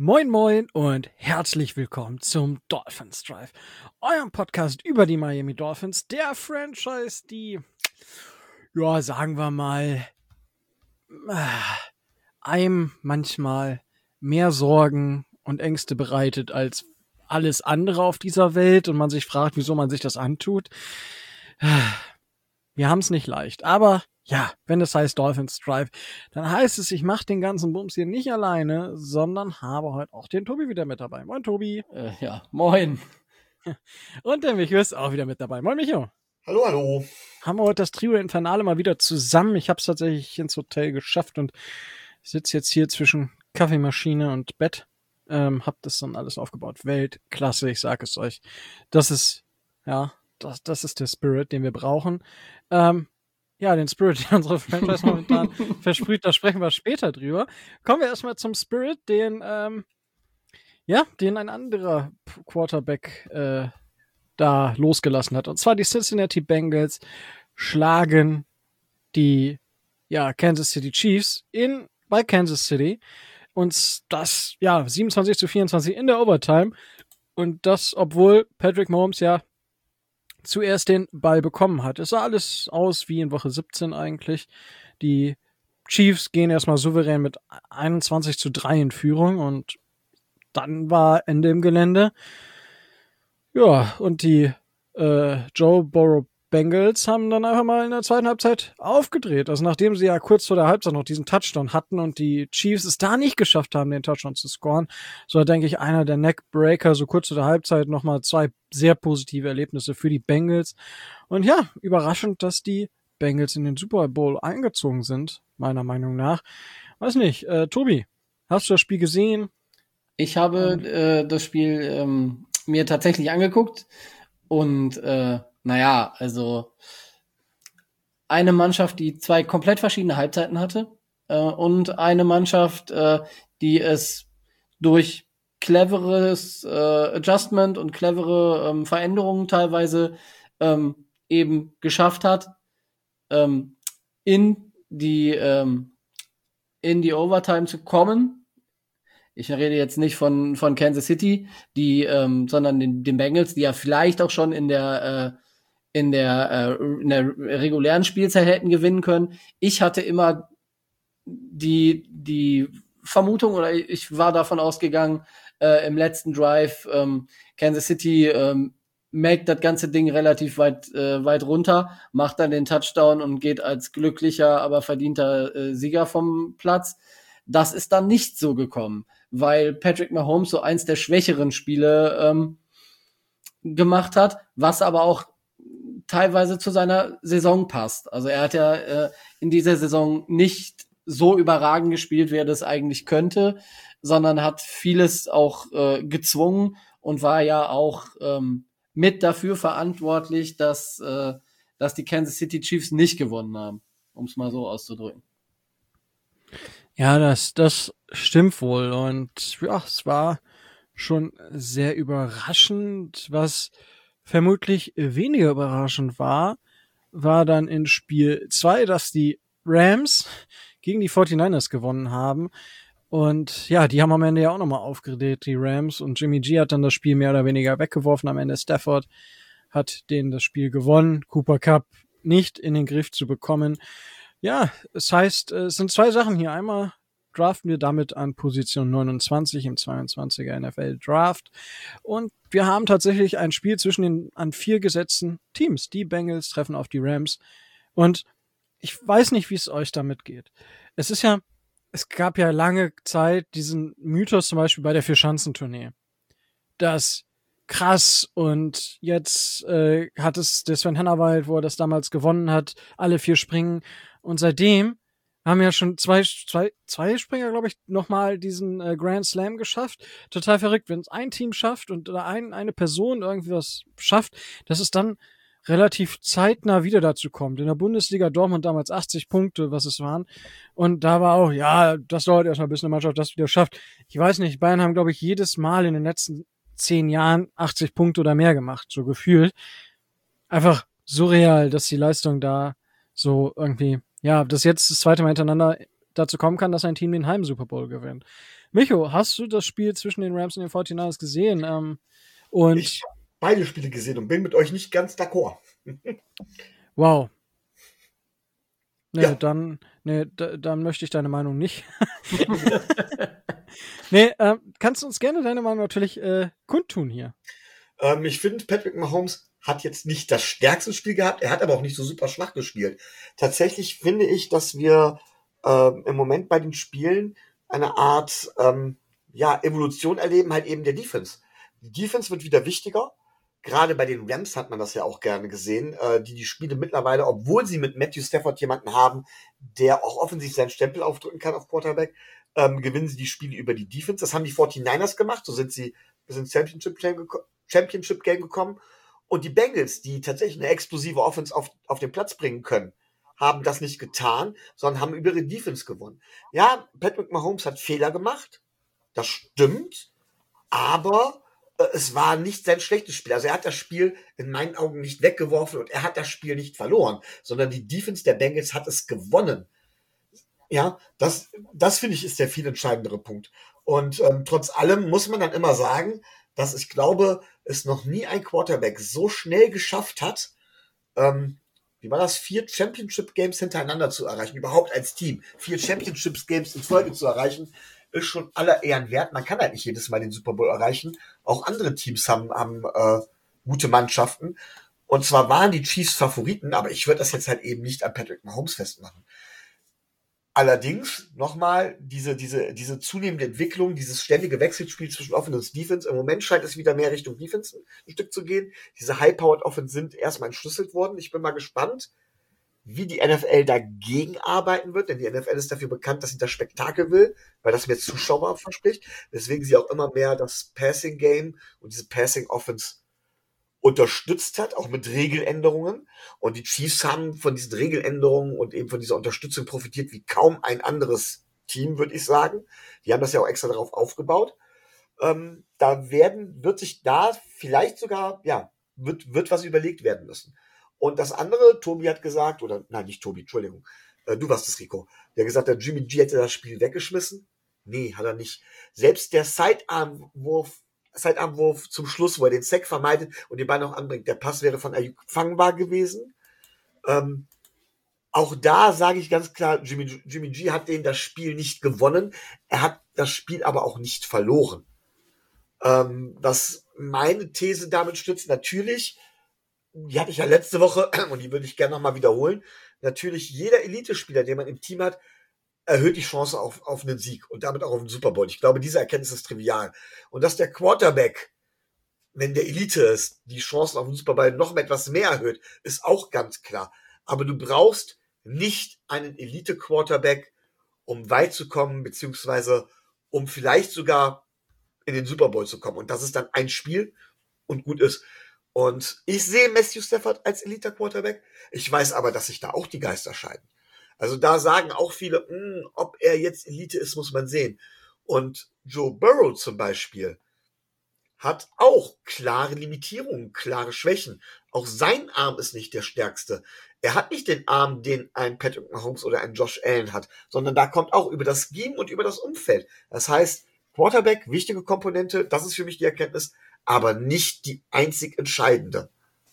Moin moin und herzlich willkommen zum Dolphins Drive, eurem Podcast über die Miami Dolphins, der Franchise, die, ja, sagen wir mal, einem manchmal mehr Sorgen und Ängste bereitet als alles andere auf dieser Welt und man sich fragt, wieso man sich das antut. Wir haben es nicht leicht, aber ja, wenn es heißt Dolphins Drive, dann heißt es, ich mache den ganzen Bums hier nicht alleine, sondern habe heute auch den Tobi wieder mit dabei. Moin, Tobi. Ja, moin. Und der Micho ist auch wieder mit dabei. Moin, Micho. Hallo, hallo. Haben wir heute das Trio Infernale mal wieder zusammen. Ich habe es tatsächlich ins Hotel geschafft und sitze jetzt hier zwischen Kaffeemaschine und Bett. Hab das dann alles aufgebaut. Weltklasse, ich sage es euch. Das ist, ja, das ist der Spirit, den wir brauchen. Ja, den Spirit, den unsere Franchise momentan versprüht, da sprechen wir später drüber. Kommen wir erstmal zum Spirit, den ein anderer Quarterback da losgelassen hat. Und zwar die Cincinnati Bengals schlagen die Kansas City Chiefs bei Kansas City. Und das, 27-24 in der Overtime. Und das, obwohl Patrick Mahomes zuerst den Ball bekommen hat. Es sah alles aus wie in Woche 17 eigentlich. Die Chiefs gehen erstmal souverän mit 21-3 in Führung und dann war Ende im Gelände. Ja, und die Joe Burrow Bengals haben dann einfach mal in der zweiten Halbzeit aufgedreht. Also nachdem sie ja kurz vor der Halbzeit noch diesen Touchdown hatten und die Chiefs es da nicht geschafft haben, den Touchdown zu scoren, so denke ich, einer der Neckbreaker, so kurz vor der Halbzeit nochmal 2 sehr positive Erlebnisse für die Bengals. Und ja, überraschend, dass die Bengals in den Super Bowl eingezogen sind, meiner Meinung nach. Weiß nicht, Tobi, hast du das Spiel gesehen? Ich habe das Spiel mir tatsächlich angeguckt und also eine Mannschaft, die 2 komplett verschiedene Halbzeiten hatte und eine Mannschaft, die es durch cleveres Adjustment und clevere Veränderungen teilweise eben geschafft hat, in die Overtime zu kommen. Ich rede jetzt nicht von Kansas City, sondern den Bengals, die ja vielleicht auch schon in der regulären Spielzeit hätten gewinnen können. Ich hatte immer die Vermutung, oder ich war davon ausgegangen, im letzten Drive, Kansas City melkt das ganze Ding relativ weit runter, macht dann den Touchdown und geht als glücklicher, aber verdienter Sieger vom Platz. Das ist dann nicht so gekommen, weil Patrick Mahomes so eins der schwächeren Spiele gemacht hat, was aber auch teilweise zu seiner Saison passt. Also er hat ja in dieser Saison nicht so überragend gespielt, wie er das eigentlich könnte, sondern hat vieles auch gezwungen und war ja auch mit dafür verantwortlich, dass die Kansas City Chiefs nicht gewonnen haben, um es mal so auszudrücken. Ja, das stimmt wohl. Und ja, es war schon sehr überraschend. Was vermutlich weniger überraschend war dann in Spiel 2, dass die Rams gegen die 49ers gewonnen haben. Und ja, die haben am Ende ja auch nochmal aufgedreht, die Rams. Und Jimmy G hat dann das Spiel mehr oder weniger weggeworfen. Am Ende Stafford hat denen das Spiel gewonnen. Cooper Kupp nicht in den Griff zu bekommen. Ja, es heißt, es sind 2 Sachen hier. Einmal draften wir damit an Position 29 im 22er NFL Draft. Und wir haben tatsächlich ein Spiel zwischen den an 4 gesetzten Teams. Die Bengals treffen auf die Rams. Und ich weiß nicht, wie es euch damit geht. Es gab ja lange Zeit diesen Mythos zum Beispiel bei der Vierschanzentournee. Das krass, und jetzt hat es der Sven Hannawald, wo er das damals gewonnen hat, alle 4 Springen. Und seitdem haben ja schon zwei Springer, glaube ich, nochmal diesen Grand Slam geschafft. Total verrückt, wenn es ein Team schafft und eine Person irgendwie was schafft, dass es dann relativ zeitnah wieder dazu kommt. In der Bundesliga Dortmund damals 80 Punkte, was es waren. Und da war auch, ja, das dauert erstmal, bis eine Mannschaft das wieder schafft. Ich weiß nicht, Bayern haben, glaube ich, jedes Mal in den letzten 10 Jahren 80 Punkte oder mehr gemacht, so gefühlt. Einfach surreal, dass die Leistung da so irgendwie, ja, dass jetzt das zweite Mal hintereinander dazu kommen kann, dass ein Team den Heim-Super Bowl gewinnt. Micho, hast du das Spiel zwischen den Rams und den 49ers gesehen? Und Ich habe beide Spiele gesehen und bin mit euch nicht ganz d'accord. wow. Nee, Ja. dann möchte ich deine Meinung nicht. Nee, kannst du uns gerne deine Meinung natürlich kundtun hier. Ich finde, Patrick Mahomes hat jetzt nicht das stärkste Spiel gehabt, er hat aber auch nicht so super schwach gespielt. Tatsächlich finde ich, dass wir im Moment bei den Spielen eine Art Evolution erleben, halt eben der Defense. Die Defense wird wieder wichtiger. Gerade bei den Rams hat man das ja auch gerne gesehen, die Spiele mittlerweile, obwohl sie mit Matthew Stafford jemanden haben, der auch offensiv seinen Stempel aufdrücken kann auf Quarterback, gewinnen sie die Spiele über die Defense. Das haben die 49ers gemacht, so sind sie bis ins Championship Game gekommen. Und die Bengals, die tatsächlich eine explosive Offense auf den Platz bringen können, haben das nicht getan, sondern haben über ihre Defense gewonnen. Ja, Patrick Mahomes hat Fehler gemacht, das stimmt, aber es war nicht sein schlechtes Spiel. Also er hat das Spiel in meinen Augen nicht weggeworfen und er hat das Spiel nicht verloren, sondern die Defense der Bengals hat es gewonnen. Ja, das finde ich ist der viel entscheidendere Punkt. Und trotz allem muss man dann immer sagen, dass ich glaube, es noch nie ein Quarterback so schnell geschafft hat, wie war das, 4 Championship-Games hintereinander zu erreichen, überhaupt als Team. 4 Championship-Games in Folge zu erreichen, ist schon aller Ehren wert. Man kann halt nicht jedes Mal den Super Bowl erreichen. Auch andere Teams haben gute Mannschaften. Und zwar waren die Chiefs Favoriten, aber ich würde das jetzt halt eben nicht an Patrick Mahomes festmachen. Allerdings, nochmal, diese zunehmende Entwicklung, dieses ständige Wechselspiel zwischen Offense und Defense, im Moment scheint es wieder mehr Richtung Defense ein Stück zu gehen. Diese High-Powered Offense sind erstmal entschlüsselt worden. Ich bin mal gespannt, wie die NFL dagegen arbeiten wird, denn die NFL ist dafür bekannt, dass sie das Spektakel will, weil das mehr Zuschauer verspricht, weswegen sie auch immer mehr das Passing-Game und diese Passing-Offense unterstützt hat, auch mit Regeländerungen. Und die Chiefs haben von diesen Regeländerungen und eben von dieser Unterstützung profitiert wie kaum ein anderes Team, würde ich sagen. Die haben das ja auch extra darauf aufgebaut. Wird sich da vielleicht sogar, wird was überlegt werden müssen. Und das andere, Tobi hat gesagt, oder nein, nicht Tobi, Entschuldigung, du warst es, Rico, der gesagt hat, Jimmy G hätte das Spiel weggeschmissen. Nee, hat er nicht. Selbst der Sidearm-Wurf zum Schluss, wo er den Sack vermeidet und den Ball noch anbringt. Der Pass wäre von Ayuk fangbar gewesen. Auch da sage ich ganz klar, Jimmy G hat das Spiel nicht gewonnen. Er hat das Spiel aber auch nicht verloren. Was meine These damit stützt, natürlich, die hatte ich ja letzte Woche und die würde ich gerne nochmal wiederholen, natürlich jeder Elite-Spieler, den man im Team hat, erhöht die Chance auf einen Sieg und damit auch auf den Super Bowl. Ich glaube, diese Erkenntnis ist trivial. Und dass der Quarterback, wenn der Elite ist, die Chancen auf den Super Bowl noch etwas mehr erhöht, ist auch ganz klar. Aber du brauchst nicht einen Elite-Quarterback, um weit zu kommen, beziehungsweise um vielleicht sogar in den Super Bowl zu kommen. Und das ist dann ein Spiel und gut ist. Und ich sehe Matthew Stafford als Elite-Quarterback. Ich weiß aber, dass sich da auch die Geister scheiden. Also da sagen auch viele, ob er jetzt Elite ist, muss man sehen. Und Joe Burrow zum Beispiel hat auch klare Limitierungen, klare Schwächen. Auch sein Arm ist nicht der stärkste. Er hat nicht den Arm, den ein Patrick Mahomes oder ein Josh Allen hat, sondern da kommt auch über das Scheme und über das Umfeld. Das heißt, Quarterback, wichtige Komponente, das ist für mich die Erkenntnis, aber nicht die einzig entscheidende.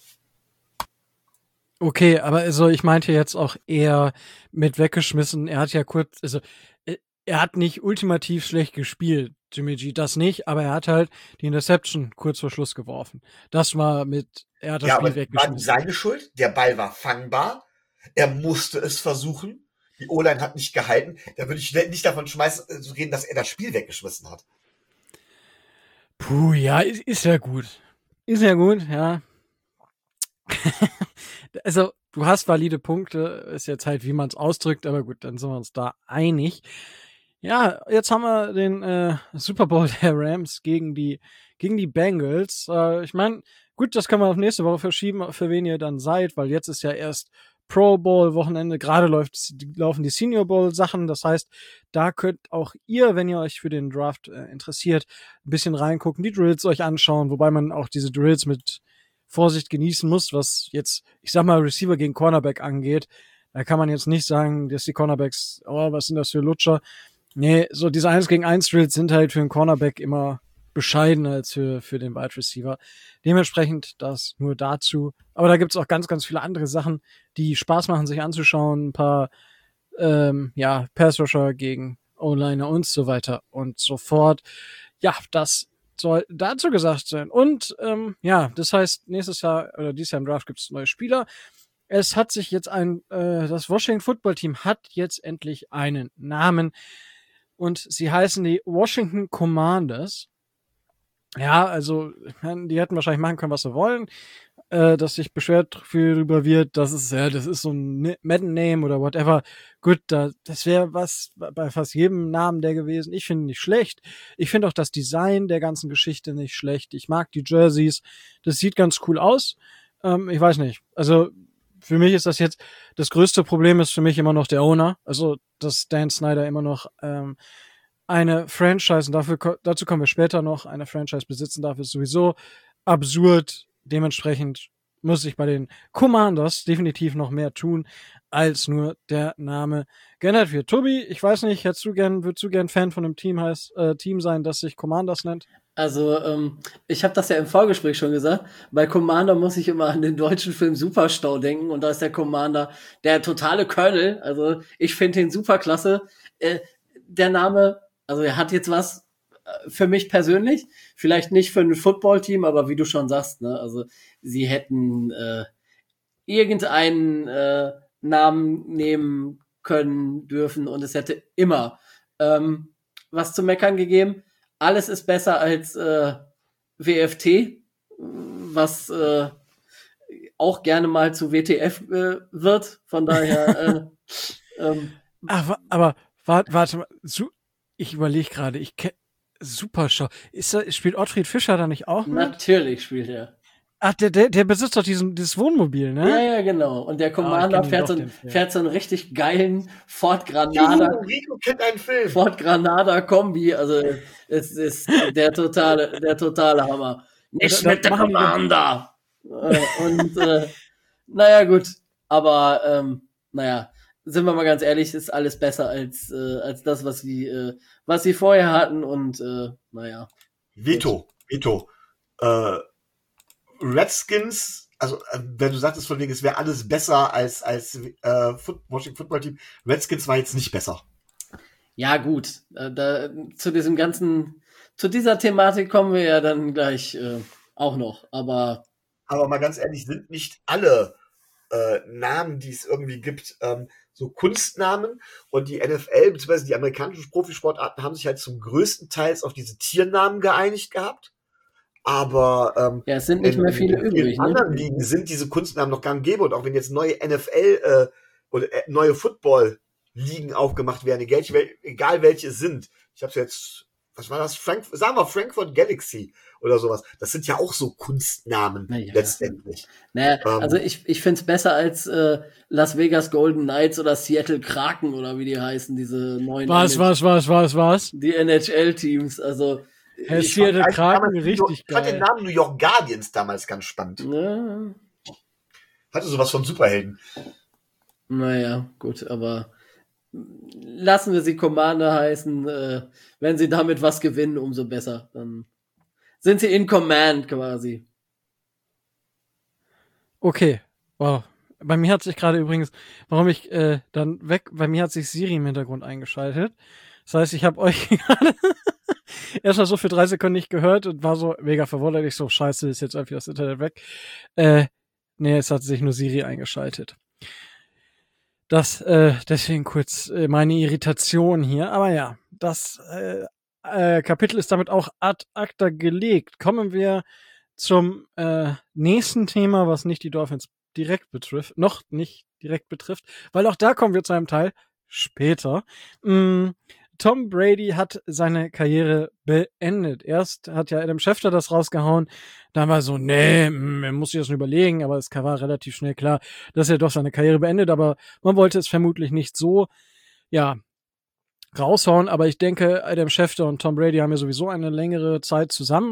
Okay, aber also ich meinte jetzt auch eher mit weggeschmissen. Er hat ja er hat nicht ultimativ schlecht gespielt, Jimmy G, das nicht, aber er hat halt die Interception kurz vor Schluss geworfen. Er hat das Spiel weggeschmissen. War seine Schuld, der Ball war fangbar, er musste es versuchen, die O-Line hat nicht gehalten, da würde ich nicht davon reden, dass er das Spiel weggeschmissen hat. Puh, ja, ist ja gut. Ist ja gut, ja. Also, du hast valide Punkte, ist jetzt halt, wie man es ausdrückt, aber gut, dann sind wir uns da einig. Ja, jetzt haben wir den Super Bowl der Rams gegen die Bengals. Ich meine, gut, das können wir auf nächste Woche verschieben, für wen ihr dann seid, weil jetzt ist ja erst Pro Bowl Wochenende, gerade laufen die Senior Bowl Sachen, das heißt, da könnt auch ihr, wenn ihr euch für den Draft interessiert, ein bisschen reingucken, die Drills euch anschauen, wobei man auch diese Drills mit Vorsicht genießen muss, was jetzt, ich sag mal, Receiver gegen Cornerback angeht. Da kann man jetzt nicht sagen, dass die Cornerbacks, was sind das für Lutscher. Nee, so diese 1 gegen 1 Drills sind halt für einen Cornerback immer bescheidener als für den Wide Receiver. Dementsprechend das nur dazu. Aber da gibt's auch ganz, ganz viele andere Sachen, die Spaß machen, sich anzuschauen. Ein paar Pass-Rusher gegen O-Liner und so weiter und so fort. Ja, das soll dazu gesagt sein. Und das heißt, nächstes Jahr oder dieses Jahr im Draft gibt's neue Spieler. Es hat sich jetzt das Washington Football Team hat jetzt endlich einen Namen und sie heißen die Washington Commanders. Ja, also die hätten wahrscheinlich machen können, was sie wollen. Dass sich beschwert darüber wird, das ist so ein Madden-Name oder whatever. Gut, das wäre was bei fast jedem Namen der gewesen. Ich finde ihn nicht schlecht. Ich finde auch das Design der ganzen Geschichte nicht schlecht. Ich mag die Jerseys. Das sieht ganz cool aus. Ich weiß nicht. Also für mich ist das jetzt, das größte Problem ist für mich immer noch der Owner. Also, dass Dan Snyder immer noch eine Franchise, und dazu kommen wir später noch, eine Franchise besitzen darf, ist sowieso absurd. Dementsprechend muss ich bei den Commanders definitiv noch mehr tun, als nur der Name geändert wird. Tobi, ich weiß nicht, würdest du gern Fan von einem Team sein, das sich Commanders nennt? Also, ich habe das ja im Vorgespräch schon gesagt. Bei Commander muss ich immer an den deutschen Film Superstau denken und da ist der Commander der totale Colonel. Also, ich finde den super klasse. Der Name, also er hat jetzt was für mich persönlich, vielleicht nicht für ein Footballteam, aber wie du schon sagst, ne, also sie hätten irgendeinen Namen nehmen können, dürfen und es hätte immer was zu meckern gegeben. Alles ist besser als WFT, was auch gerne mal zu WTF wird. Von daher. Aber warte mal, ich überlege gerade, Superschau. Spielt Ottfried Fischer da nicht auch mit? Natürlich spielt er. Ach, der besitzt doch dieses Wohnmobil, ne? Ja, genau. Und der Commander fährt so einen richtig geilen Ford Granada. Rico kennt einen Film. Ford Granada Kombi. Also, es ist der totale Hammer. Nicht mit der Commander! Naja, gut. Aber, sind wir mal ganz ehrlich, ist alles besser als das, was sie vorher hatten und Veto. Redskins, also wenn du sagtest von wegen, es wäre alles besser als Washington Football Team, Redskins war jetzt nicht besser. Ja, gut. Zu dieser Thematik kommen wir ja dann gleich auch noch, aber mal ganz ehrlich, sind nicht alle Namen, die es irgendwie gibt, so Kunstnamen, und die NFL bzw. die amerikanischen Profisportarten haben sich halt zum größten Teils auf diese Tiernamen geeinigt gehabt. Aber es sind nicht mehr viele übrig. In anderen Ligen sind diese Kunstnamen noch gang und gäbe, und auch wenn jetzt neue NFL oder neue Football-Ligen aufgemacht werden, egal welche es sind. Ich habe jetzt, was war das? Sagen wir Frankfurt Galaxy oder sowas. Das sind ja auch so Kunstnamen letztendlich. Also ich finde es besser als Las Vegas Golden Knights oder Seattle Kraken oder wie die heißen, diese neuen. Was? Die NHL-Teams, also Seattle Kraken, richtig geil. Ich fand den Namen New York Guardians damals ganz spannend. Ja. Hatte sowas von Superhelden. Naja, gut, aber lassen wir sie Commander heißen. Wenn sie damit was gewinnen, umso besser. Dann sind sie in Command quasi. Okay, wow. Bei mir hat sich gerade übrigens, bei mir hat sich Siri im Hintergrund eingeschaltet. Das heißt, ich habe euch gerade erstmal so für 3 Sekunden nicht gehört und war so mega verwundert. Ich so, scheiße, ist jetzt einfach das Internet weg. Es hat sich nur Siri eingeschaltet. Deswegen kurz meine Irritation hier. Aber ja, das Kapitel ist damit auch ad acta gelegt. Kommen wir zum nächsten Thema, was nicht die Dolphins noch nicht direkt betrifft, weil auch da kommen wir zu einem Teil später. Tom Brady hat seine Karriere beendet. Erst hat ja Adam Schefter das rausgehauen, dann war so, man muss sich das nur überlegen, aber es war relativ schnell klar, dass er doch seine Karriere beendet, aber man wollte es vermutlich nicht so, raushauen, aber ich denke, Adam Schefter und Tom Brady haben ja sowieso eine längere Zeit zusammen.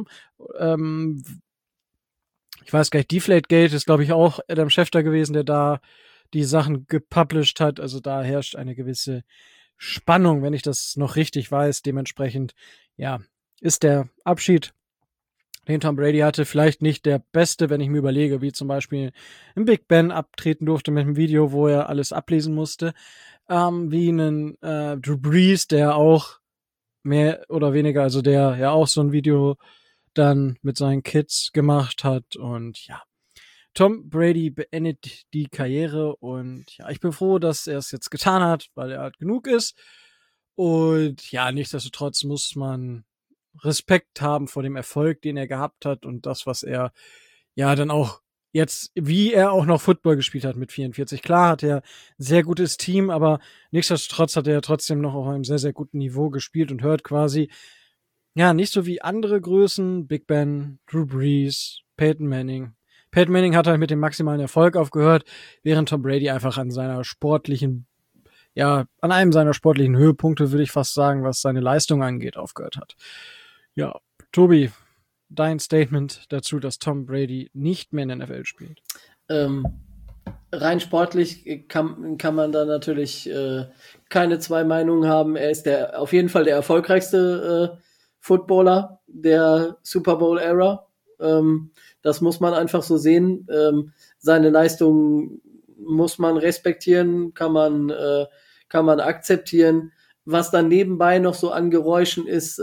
Ich weiß gar nicht, Deflategate ist, glaube ich, auch Adam Schefter gewesen, der da die Sachen gepublished hat, also da herrscht eine gewisse Spannung, wenn ich das noch richtig weiß. Dementsprechend, ja, ist der Abschied, den Tom Brady hatte, vielleicht nicht der beste, wenn ich mir überlege, wie zum Beispiel ein Big Ben abtreten durfte mit einem Video, wo er alles ablesen musste, wie einen Drew Brees, der auch mehr oder weniger, also der ja auch so ein Video dann mit seinen Kids gemacht hat. Und ja, Tom Brady beendet die Karriere und ja, ich bin froh, dass er es jetzt getan hat, weil er halt genug ist. Und ja, nichtsdestotrotz muss man Respekt haben vor dem Erfolg, den er gehabt hat und das, was er ja dann auch jetzt, wie er auch noch Football gespielt hat mit 44. Klar hat er ein sehr gutes Team, aber nichtsdestotrotz hat er trotzdem noch auf einem sehr, sehr guten Niveau gespielt und hört quasi, ja, nicht so wie andere Größen, Big Ben, Drew Brees, Peyton Manning. Peyton Manning hat halt mit dem maximalen Erfolg aufgehört, während Tom Brady einfach an seiner sportlichen, ja, an einem seiner sportlichen Höhepunkte, würde ich fast sagen, was seine Leistung angeht, aufgehört hat. Ja, Tobi, dein Statement dazu, dass Tom Brady nicht mehr in der NFL spielt. Rein sportlich kann man da natürlich keine zwei Meinungen haben. Er ist auf jeden Fall der erfolgreichste Footballer der Super Bowl-Ära. Das muss man einfach so sehen. Seine Leistung muss man respektieren, kann man akzeptieren. Was dann nebenbei noch so an Geräuschen ist,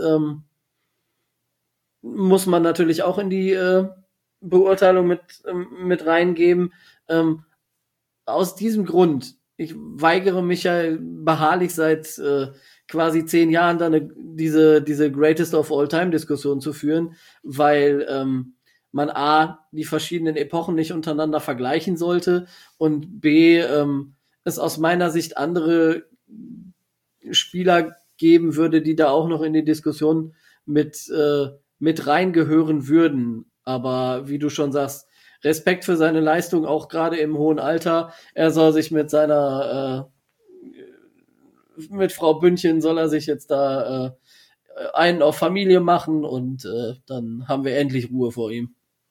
muss man natürlich auch in die Beurteilung mit reingeben. Aus diesem Grund, ich weigere mich ja beharrlich seit quasi 10 Jahren dann diese Greatest of All Time Diskussion zu führen, weil man A, die verschiedenen Epochen nicht untereinander vergleichen sollte und B, es aus meiner Sicht andere Spieler geben würde, die da auch noch in die Diskussion mit reingehören würden. Aber wie du schon sagst, Respekt für seine Leistung, auch gerade im hohen Alter. Er soll sich mit seiner mit Frau Bündchen soll er sich jetzt da einen auf Familie machen und dann haben wir endlich Ruhe vor ihm.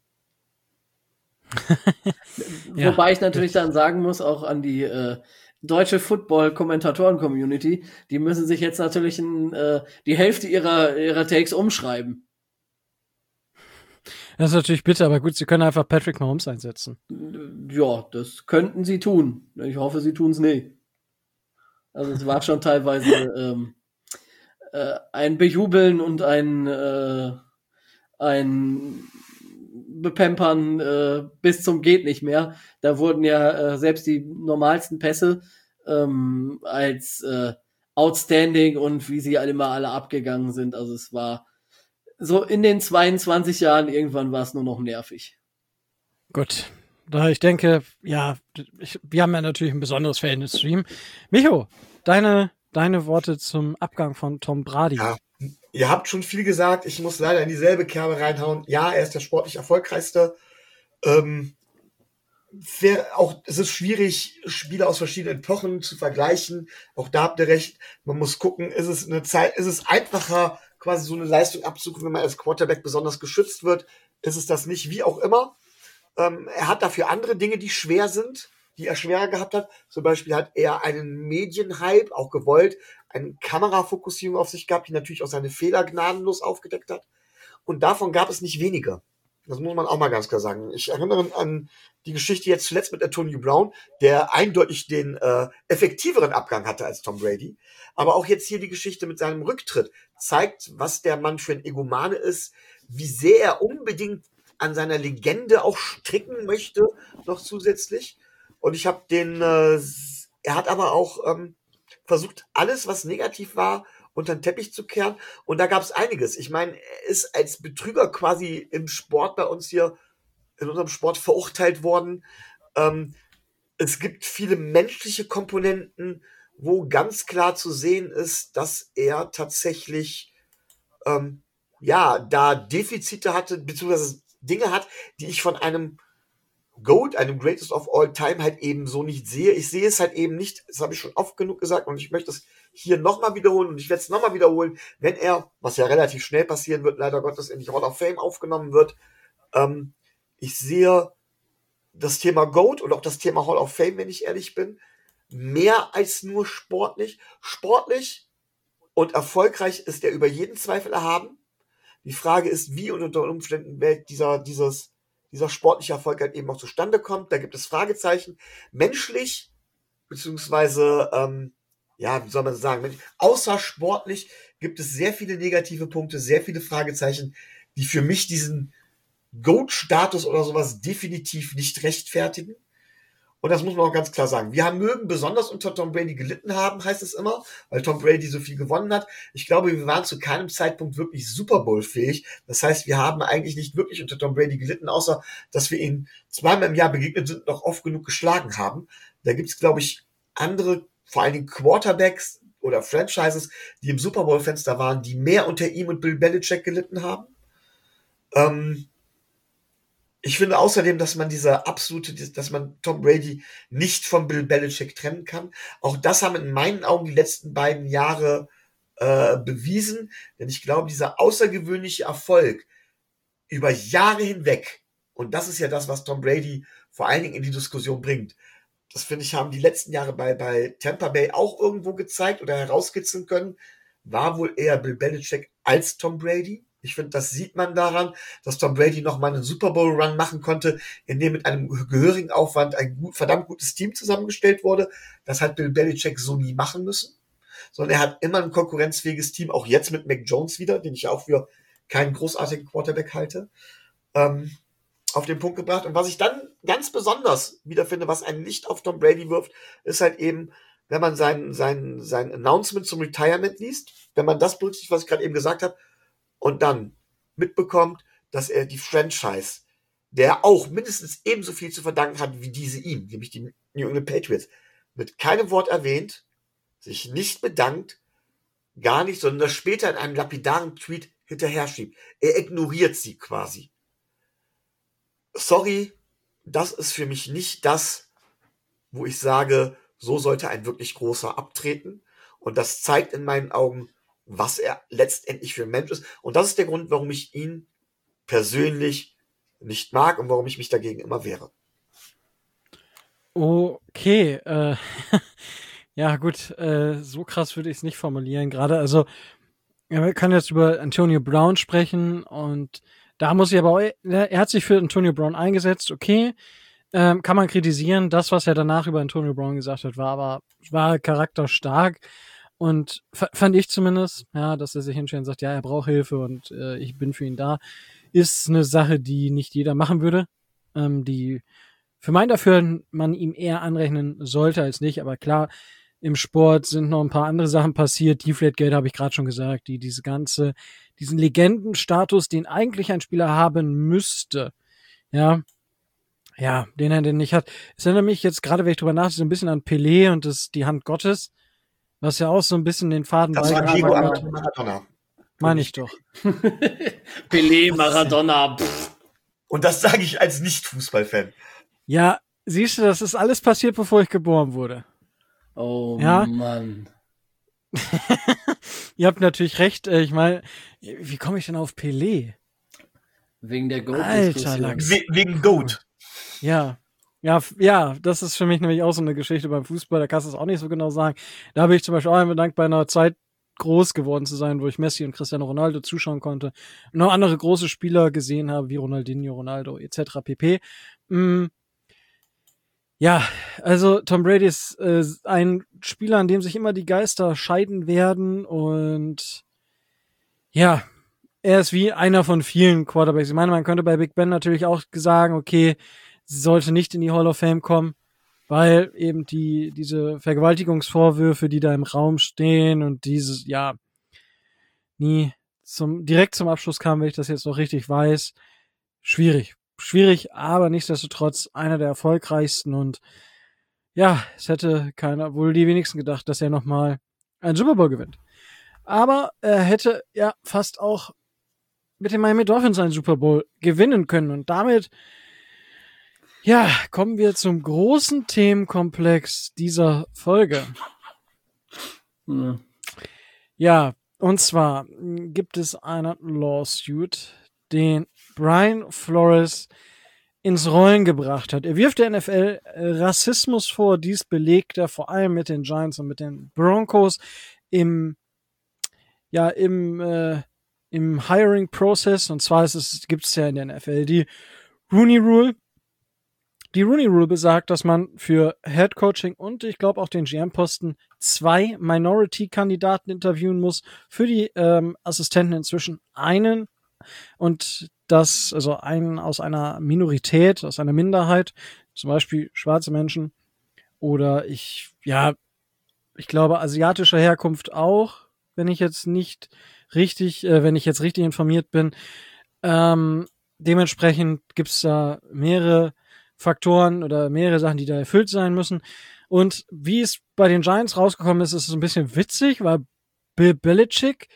Ja. Wobei ich natürlich dann sagen muss, auch an die deutsche Football-Kommentatoren-Community, die müssen sich jetzt natürlich die Hälfte ihrer Takes umschreiben. Das ist natürlich bitter, aber gut, sie können einfach Patrick Mahomes einsetzen. Ja, das könnten sie tun. Ich hoffe, sie tun es nicht. Also es war schon teilweise ein Bejubeln und ein Bepempern bis zum geht nicht mehr. Da wurden ja selbst die normalsten Pässe als outstanding und wie sie alle abgegangen sind. Also es war so in den 22 Jahren irgendwann war es nur noch nervig. Gut. Da ich denke, ja, wir haben ja natürlich ein besonderes Verhältnis zu ihm. Micho, deine Worte zum Abgang von Tom Brady. Ja, ihr habt schon viel gesagt. Ich muss leider in dieselbe Kerbe reinhauen. Ja, er ist der sportlich erfolgreichste. Es ist schwierig, Spieler aus verschiedenen Epochen zu vergleichen. Auch da habt ihr recht. Man muss gucken, ist es einfacher, quasi so eine Leistung abzurufen, wenn man als Quarterback besonders geschützt wird? Ist es das nicht? Wie auch immer. Er hat dafür andere Dinge, die schwer sind, die er schwerer gehabt hat. Zum Beispiel hat er einen Medienhype, auch gewollt, eine Kamerafokussierung auf sich gehabt, die natürlich auch seine Fehler gnadenlos aufgedeckt hat. Und davon gab es nicht wenige. Das muss man auch mal ganz klar sagen. Ich erinnere an die Geschichte jetzt zuletzt mit Antonio Brown, der eindeutig den effektiveren Abgang hatte als Tom Brady. Aber auch jetzt hier die Geschichte mit seinem Rücktritt zeigt, was der Mann für ein Egomane ist, wie sehr er unbedingt an seiner Legende auch stricken möchte, noch zusätzlich. Und ich habe er hat aber auch versucht, alles, was negativ war, unter den Teppich zu kehren. Und da gab es einiges. Ich meine, er ist als Betrüger quasi im Sport bei uns hier, in unserem Sport verurteilt worden. Es gibt viele menschliche Komponenten, wo ganz klar zu sehen ist, dass er tatsächlich da Defizite hatte, beziehungsweise Dinge hat, die ich von einem GOAT, einem Greatest of All Time, halt eben so nicht sehe. Ich sehe es halt eben nicht, das habe ich schon oft genug gesagt und ich möchte es hier nochmal wiederholen und ich werde es nochmal wiederholen, wenn er, was ja relativ schnell passieren wird, leider Gottes in die Hall of Fame aufgenommen wird. Ich sehe das Thema GOAT und auch das Thema Hall of Fame, wenn ich ehrlich bin, mehr als nur sportlich. Sportlich und erfolgreich ist er über jeden Zweifel erhaben. Die Frage ist, wie und unter Umständen dieser sportliche Erfolg halt eben auch zustande kommt. Da gibt es Fragezeichen. Menschlich, beziehungsweise, wie soll man sagen, außersportlich gibt es sehr viele negative Punkte, sehr viele Fragezeichen, die für mich diesen GOAT-Status oder sowas definitiv nicht rechtfertigen. Und das muss man auch ganz klar sagen. Wir mögen besonders unter Tom Brady gelitten haben, heißt es immer, weil Tom Brady so viel gewonnen hat. Ich glaube, wir waren zu keinem Zeitpunkt wirklich Super Bowl-fähig. Das heißt, wir haben eigentlich nicht wirklich unter Tom Brady gelitten, außer dass wir ihn zweimal im Jahr begegnet sind und noch oft genug geschlagen haben. Da gibt's, glaube ich, andere, vor allen Dingen Quarterbacks oder Franchises, die im Super Bowl-Fenster waren, die mehr unter ihm und Bill Belichick gelitten haben. Ich finde außerdem, dass man dass man Tom Brady nicht von Bill Belichick trennen kann. Auch das haben in meinen Augen die letzten beiden Jahre bewiesen. Denn ich glaube, dieser außergewöhnliche Erfolg über Jahre hinweg, und das ist ja das, was Tom Brady vor allen Dingen in die Diskussion bringt, das finde ich, haben die letzten Jahre bei Tampa Bay auch irgendwo gezeigt oder herauskitzeln können, war wohl eher Bill Belichick als Tom Brady. Ich finde, das sieht man daran, dass Tom Brady noch mal einen Super Bowl Run machen konnte, in dem mit einem gehörigen Aufwand ein verdammt gutes Team zusammengestellt wurde. Das hat Bill Belichick so nie machen müssen. Sondern er hat immer ein konkurrenzfähiges Team, auch jetzt mit Mac Jones wieder, den ich auch für keinen großartigen Quarterback halte, auf den Punkt gebracht. Und was ich dann ganz besonders wieder finde, was ein Licht auf Tom Brady wirft, ist halt eben, wenn man sein Announcement zum Retirement liest, wenn man das berücksichtigt, was ich gerade eben gesagt habe, und dann mitbekommt, dass er die Franchise, der auch mindestens ebenso viel zu verdanken hat wie diese ihm, nämlich die New England Patriots, mit keinem Wort erwähnt, sich nicht bedankt, gar nicht, sondern das später in einem lapidaren Tweet hinterher schiebt. Er ignoriert sie quasi. Sorry, das ist für mich nicht das, wo ich sage, so sollte ein wirklich großer abtreten. Und das zeigt in meinen Augen, was er letztendlich für ein Mensch ist. Und das ist der Grund, warum ich ihn persönlich nicht mag und warum ich mich dagegen immer wehre. Okay, ja gut, so krass würde ich es nicht formulieren gerade. Also, wir können jetzt über Antonio Brown sprechen und da muss ich aber auch, er hat sich für Antonio Brown eingesetzt, okay, kann man kritisieren. Das, was er danach über Antonio Brown gesagt hat, war charakterstark. Und fand ich zumindest, ja, dass er sich hinstellt und sagt, ja, er braucht Hilfe und ich bin für ihn da, ist eine Sache, die nicht jeder machen würde, die für mein Dafürhalten man ihm eher anrechnen sollte als nicht. Aber klar, im Sport sind noch ein paar andere Sachen passiert. Deflategate habe ich gerade schon gesagt, die diesen Legendenstatus, den eigentlich ein Spieler haben müsste, ja, den er denn nicht hat. Es erinnert mich jetzt gerade, wenn ich drüber nachdenke, so ein bisschen an Pelé und die Hand Gottes, was ja auch so ein bisschen den Faden Das war Diego Maradona. Meine ich doch. Pelé, Maradona. Und das sage ich als Nicht-Fußballfan. Ja, siehst du, das ist alles passiert, bevor ich geboren wurde. Oh ja? Mann. Ihr habt natürlich recht. Ich meine, wie komme ich denn auf Pelé? Wegen der Goat. Alter Lachs. Wegen Goat. Ja, das ist für mich nämlich auch so eine Geschichte beim Fußball, da kannst du es auch nicht so genau sagen. Da bin ich zum Beispiel auch einmal dankbar, bei einer Zeit groß geworden zu sein, wo ich Messi und Cristiano Ronaldo zuschauen konnte und noch andere große Spieler gesehen habe, wie Ronaldinho, Ronaldo etc. pp. Ja, also Tom Brady ist ein Spieler, an dem sich immer die Geister scheiden werden und ja, er ist wie einer von vielen Quarterbacks. Ich meine, man könnte bei Big Ben natürlich auch sagen, okay, sie sollte nicht in die Hall of Fame kommen, weil eben diese Vergewaltigungsvorwürfe, die da im Raum stehen und dieses, ja, nie direkt zum Abschluss kam, wenn ich das jetzt noch richtig weiß. Schwierig, aber nichtsdestotrotz einer der erfolgreichsten und ja, es hätte wohl die wenigsten gedacht, dass er nochmal einen Super Bowl gewinnt. Aber er hätte ja fast auch mit den Miami Dolphins einen Super Bowl gewinnen können und damit ja, kommen wir zum großen Themenkomplex dieser Folge. Ja, und zwar gibt es einen Lawsuit, den Brian Flores ins Rollen gebracht hat. Er wirft der NFL Rassismus vor, dies belegt er vor allem mit den Giants und mit den Broncos im Hiring-Prozess. Und zwar gibt es ja in der NFL die Rooney Rule. Die Rooney Rule besagt, dass man für Head Coaching und ich glaube auch den GM-Posten 2 Minority-Kandidaten interviewen muss, für die Assistenten inzwischen einen, und das, also einen aus einer Minorität, aus einer Minderheit, zum Beispiel schwarze Menschen oder ich glaube asiatischer Herkunft auch, wenn ich jetzt richtig informiert bin. Dementsprechend gibt's da mehrere Faktoren oder mehrere Sachen, die da erfüllt sein müssen. Und wie es bei den Giants rausgekommen ist, ist es ein bisschen witzig, weil Bill Belichick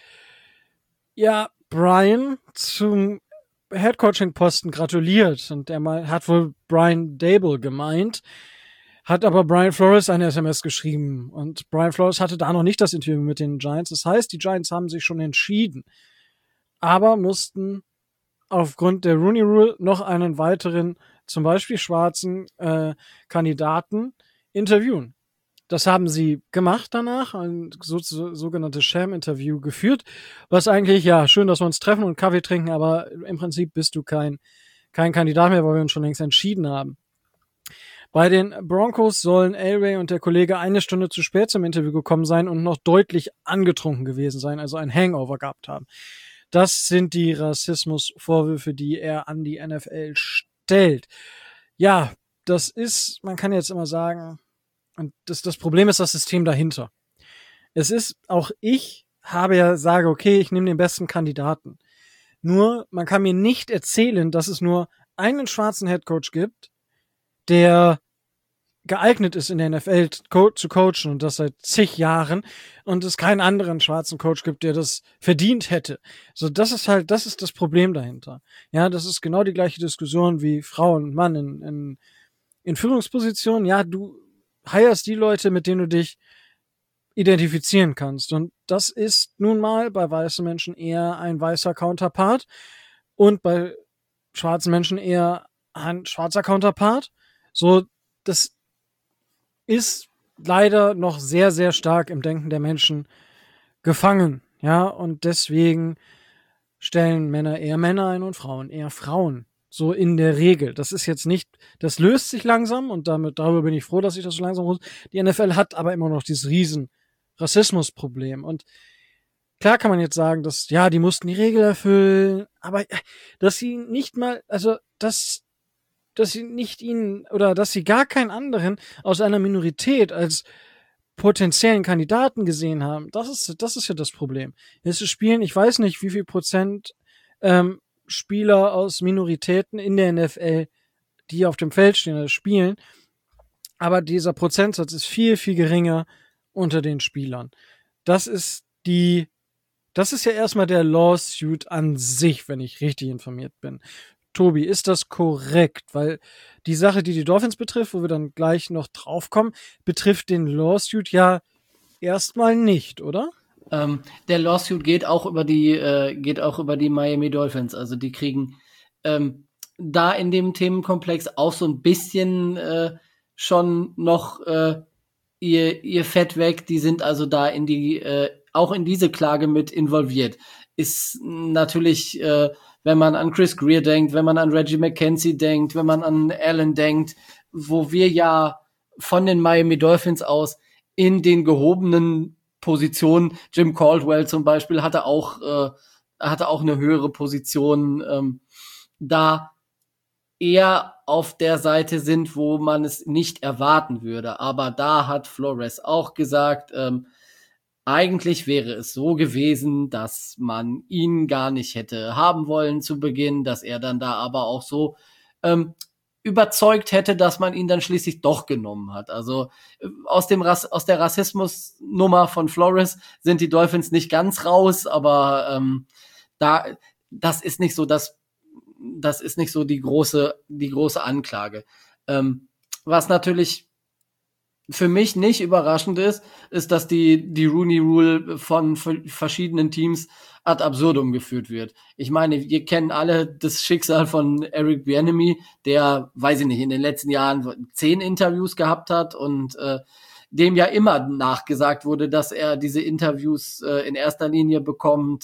Brian zum Headcoaching-Posten gratuliert. Und er hat wohl Brian Dable gemeint, hat aber Brian Flores eine SMS geschrieben. Und Brian Flores hatte da noch nicht das Interview mit den Giants. Das heißt, die Giants haben sich schon entschieden, aber mussten aufgrund der Rooney Rule noch einen weiteren, zum Beispiel schwarzen Kandidaten interviewen. Das haben sie gemacht danach, ein sogenanntes Sham-Interview geführt, was eigentlich, schön, dass wir uns treffen und Kaffee trinken, aber im Prinzip bist du kein Kandidat mehr, weil wir uns schon längst entschieden haben. Bei den Broncos sollen Elway und der Kollege eine Stunde zu spät zum Interview gekommen sein und noch deutlich angetrunken gewesen sein, also ein Hangover gehabt haben. Das sind die Rassismusvorwürfe, die er an die NFL stellt. Ja, das ist, man kann jetzt immer sagen, und das Problem ist das System dahinter. Es ist, auch ich sage, okay, ich nehme den besten Kandidaten. Nur, man kann mir nicht erzählen, dass es nur einen schwarzen Headcoach gibt, der geeignet ist, in der NFL zu coachen, und das seit zig Jahren, und es keinen anderen schwarzen Coach gibt, der das verdient hätte. So, das ist das Problem dahinter. Ja, das ist genau die gleiche Diskussion wie Frau und Mann in Führungspositionen. Ja, du hirest die Leute, mit denen du dich identifizieren kannst. Und das ist nun mal bei weißen Menschen eher ein weißer Counterpart und bei schwarzen Menschen eher ein schwarzer Counterpart. So, das ist leider noch sehr, sehr stark im Denken der Menschen gefangen. Ja, und deswegen stellen Männer eher Männer ein und Frauen eher Frauen. So in der Regel. Das ist jetzt nicht, das löst sich langsam, und darüber bin ich froh, dass sich das so langsam muss. Die NFL hat aber immer noch dieses riesen Rassismusproblem. Und klar kann man jetzt sagen, dass, die mussten die Regel erfüllen, aber dass sie nicht mal, also, dass sie nicht dass sie gar keinen anderen aus einer Minorität als potenziellen Kandidaten gesehen haben, das ist ja das Problem. Jetzt spielen, ich weiß nicht, wie viel Prozent Spieler aus Minoritäten in der NFL, die auf dem Feld stehen oder spielen, aber dieser Prozentsatz ist viel, viel geringer unter den Spielern. Das ist ja erstmal der Lawsuit an sich, wenn ich richtig informiert bin. Tobi, ist das korrekt? Weil die Sache, die Dolphins betrifft, wo wir dann gleich noch draufkommen, betrifft den Lawsuit ja erstmal nicht, oder? Der Lawsuit geht auch über die Miami Dolphins. Also die kriegen da in dem Themenkomplex auch so ein bisschen schon noch ihr Fett weg. Die sind also da auch in diese Klage mit involviert. Ist natürlich, wenn man an Chris Greer denkt, wenn man an Reggie McKenzie denkt, wenn man an Allen denkt, wo wir ja von den Miami Dolphins aus in den gehobenen Positionen, Jim Caldwell zum Beispiel hatte auch eine höhere Position, da eher auf der Seite sind, wo man es nicht erwarten würde. Aber da hat Flores auch gesagt, eigentlich wäre es so gewesen, dass man ihn gar nicht hätte haben wollen zu Beginn, dass er dann da aber auch so überzeugt hätte, dass man ihn dann schließlich doch genommen hat. Also aus der Rassismusnummer von Flores sind die Dolphins nicht ganz raus, aber das ist nicht so die große Anklage. Was natürlich für mich nicht überraschend ist, dass die Rooney Rule von verschiedenen Teams ad absurdum geführt wird. Ich meine, wir kennen alle das Schicksal von Eric Bieniemy, der, weiß ich nicht, in den letzten Jahren 10 Interviews gehabt hat und dem ja immer nachgesagt wurde, dass er diese Interviews in erster Linie bekommt,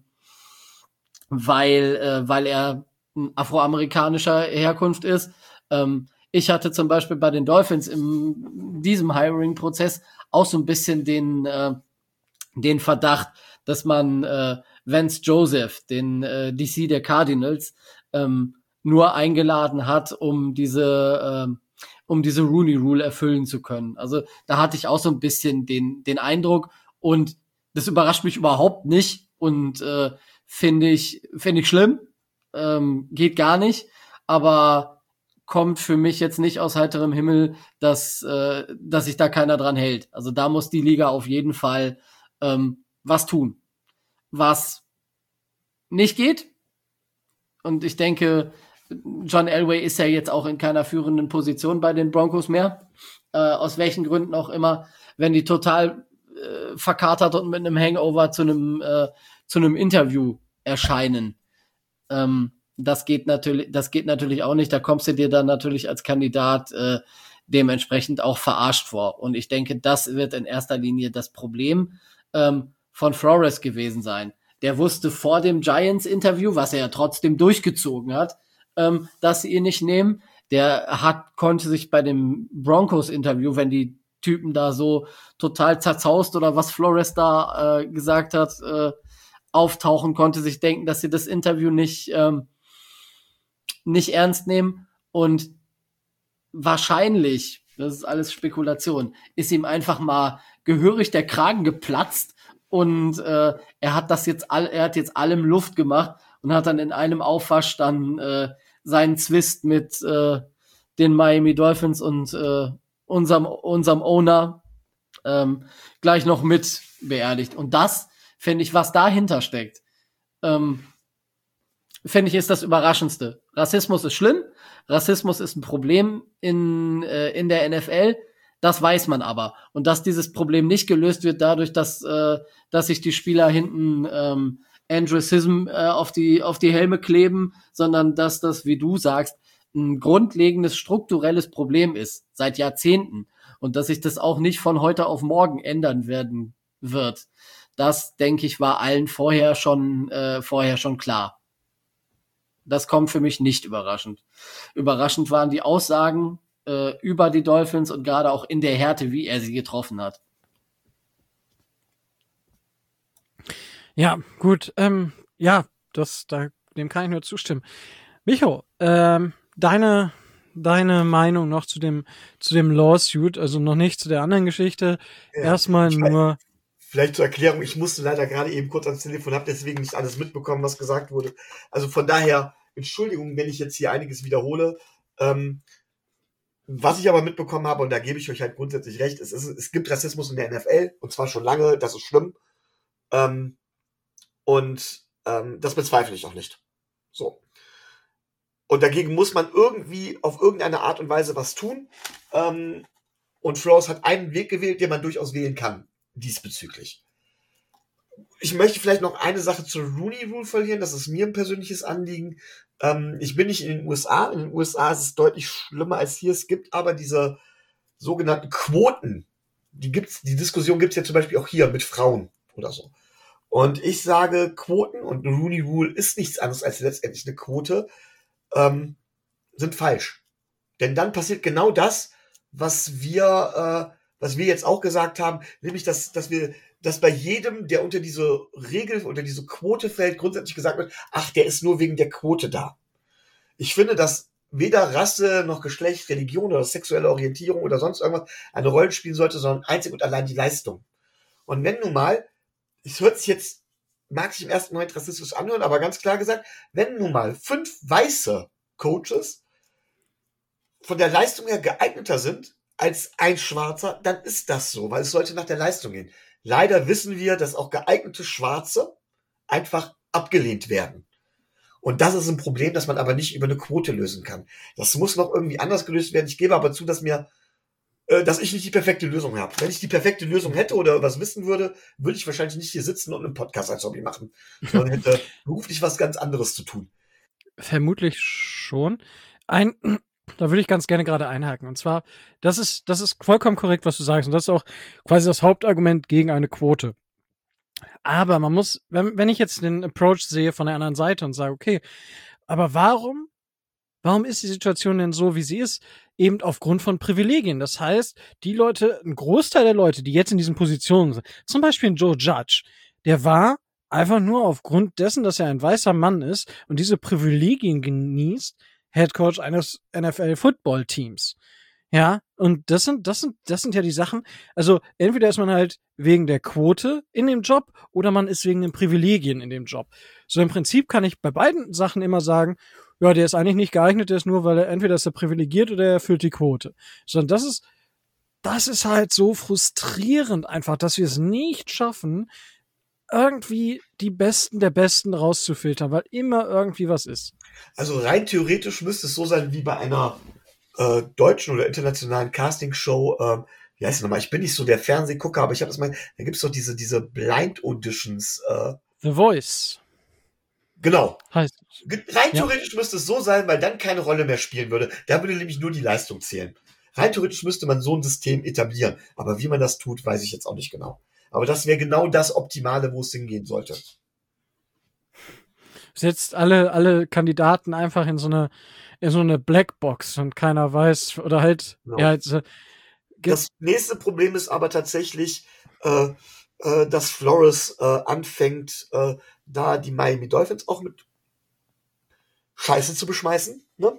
weil er afroamerikanischer Herkunft ist. Ich hatte zum Beispiel bei den Dolphins in diesem Hiring-Prozess auch so ein bisschen den Verdacht, dass man Vance Joseph, den DC der Cardinals, nur eingeladen hat, um diese Rooney Rule erfüllen zu können. Also da hatte ich auch so ein bisschen den Eindruck, und das überrascht mich überhaupt nicht und finde ich schlimm, geht gar nicht, aber kommt für mich jetzt nicht aus heiterem Himmel, dass sich da keiner dran hält. Also da muss die Liga auf jeden Fall was tun. Was nicht geht, und ich denke, John Elway ist ja jetzt auch in keiner führenden Position bei den Broncos mehr, aus welchen Gründen auch immer, wenn die total verkatert und mit einem Hangover zu einem Interview erscheinen. Das geht natürlich auch nicht. Da kommst du dir dann natürlich als Kandidat dementsprechend auch verarscht vor. Und ich denke, das wird in erster Linie das Problem von Flores gewesen sein. Der wusste vor dem Giants-Interview, was er ja trotzdem durchgezogen hat, dass sie ihn nicht nehmen. Konnte sich bei dem Broncos-Interview, wenn die Typen da so total zerzaust oder was Flores da gesagt hat, auftauchen, konnte sich denken, dass sie das Interview nicht ernst nehmen, und wahrscheinlich, das ist alles Spekulation, ist ihm einfach mal gehörig der Kragen geplatzt, und er hat jetzt allem Luft gemacht und hat dann in einem Aufwasch dann seinen Zwist mit den Miami Dolphins und unserem Owner gleich noch mit beerdigt. Und das, finde ich, was dahinter steckt, finde ich, ist das Überraschendste. Rassismus ist schlimm, Rassismus ist ein Problem in der NFL, das weiß man aber. Und dass dieses Problem nicht gelöst wird dadurch, dass sich die Spieler hinten Anglicism auf die Helme kleben, sondern dass das, wie du sagst, ein grundlegendes strukturelles Problem ist, seit Jahrzehnten. Und dass sich das auch nicht von heute auf morgen ändern werden wird. Das, denke ich, war allen vorher schon klar. Das kommt für mich nicht überraschend. Überraschend waren die Aussagen über die Dolphins und gerade auch in der Härte, wie er sie getroffen hat. Ja, gut. Dem kann ich nur zustimmen. Micho, deine Meinung noch zu dem Lawsuit, also noch nicht zu der anderen Geschichte. Ja, erstmal nur. Vielleicht zur Erklärung, ich musste leider gerade eben kurz ans Telefon, habe deswegen nicht alles mitbekommen, was gesagt wurde. Also von daher, Entschuldigung, wenn ich jetzt hier einiges wiederhole. Was ich aber mitbekommen habe, und da gebe ich euch halt grundsätzlich recht, es gibt Rassismus in der NFL, und zwar schon lange, das ist schlimm. Das bezweifle ich auch nicht. So. Und dagegen muss man irgendwie auf irgendeine Art und Weise was tun. Und Flores hat einen Weg gewählt, den man durchaus wählen kann, diesbezüglich. Ich möchte vielleicht noch eine Sache zur Rooney Rule verlieren. Das ist mir ein persönliches Anliegen. Ich bin nicht in den USA. In den USA ist es deutlich schlimmer als hier. Es gibt aber diese sogenannten Quoten. Die Diskussion gibt's ja zum Beispiel auch hier mit Frauen oder so. Und ich sage, Quoten und eine Rooney Rule ist nichts anderes als letztendlich eine Quote, sind falsch. Denn dann passiert genau das, was wir jetzt auch gesagt haben, nämlich, dass bei jedem, der unter diese Regel, unter diese Quote fällt, grundsätzlich gesagt wird, ach, der ist nur wegen der Quote da. Ich finde, dass weder Rasse noch Geschlecht, Religion oder sexuelle Orientierung oder sonst irgendwas eine Rolle spielen sollte, sondern einzig und allein die Leistung. Und wenn nun mal, mag sich im ersten Moment rassistisch anhören, aber ganz klar gesagt, wenn nun mal 5 weiße Coaches von der Leistung her geeigneter sind als ein Schwarzer, dann ist das so, weil es sollte nach der Leistung gehen. Leider wissen wir, dass auch geeignete Schwarze einfach abgelehnt werden. Und das ist ein Problem, das man aber nicht über eine Quote lösen kann. Das muss noch irgendwie anders gelöst werden. Ich gebe aber zu, dass mir dass ich nicht die perfekte Lösung habe. Wenn ich die perfekte Lösung hätte oder was wissen würde, würde ich wahrscheinlich nicht hier sitzen und einen Podcast als Hobby machen, sondern hätte beruflich was ganz anderes zu tun. Vermutlich schon. Da würde ich ganz gerne gerade einhaken. Und zwar, das ist vollkommen korrekt, was du sagst. Und das ist auch quasi das Hauptargument gegen eine Quote. Aber man muss, wenn ich jetzt den Approach sehe von der anderen Seite und sage, okay, aber warum ist die Situation denn so, wie sie ist? Eben aufgrund von Privilegien. Das heißt, die Leute, ein Großteil der Leute, die jetzt in diesen Positionen sind, zum Beispiel ein Joe Judge, der war einfach nur aufgrund dessen, dass er ein weißer Mann ist und diese Privilegien genießt, Head Coach eines NFL-Football-Teams. Ja, und das sind ja die Sachen. Also entweder ist man halt wegen der Quote in dem Job oder man ist wegen den Privilegien in dem Job. So im Prinzip kann ich bei beiden Sachen immer sagen, ja, der ist eigentlich nicht geeignet, der ist nur, weil er entweder ist er privilegiert oder er erfüllt die Quote. Sondern das ist halt so frustrierend einfach, dass wir es nicht schaffen, irgendwie die Besten der Besten rauszufiltern, weil immer irgendwie was ist. Also rein theoretisch müsste es so sein wie bei einer deutschen oder internationalen Castingshow. Wie heißt es nochmal? Ich bin nicht so der Fernsehgucker, aber ich habe das mal. Da gibt's doch diese Blind Auditions. The Voice. Genau. Heißt rein theoretisch müsste es so sein, weil dann keine Rolle mehr spielen würde. Da würde nämlich nur die Leistung zählen. Rein theoretisch müsste man so ein System etablieren. Aber wie man das tut, weiß ich jetzt auch nicht genau. Aber das wäre genau das Optimale, wo es hingehen sollte. Setzt alle Kandidaten einfach in so eine Blackbox und keiner weiß, oder halt, Genau. ja, halt, das nächste Problem ist aber tatsächlich, dass Flores anfängt, da die Miami Dolphins auch mit Scheiße zu beschmeißen. Ne?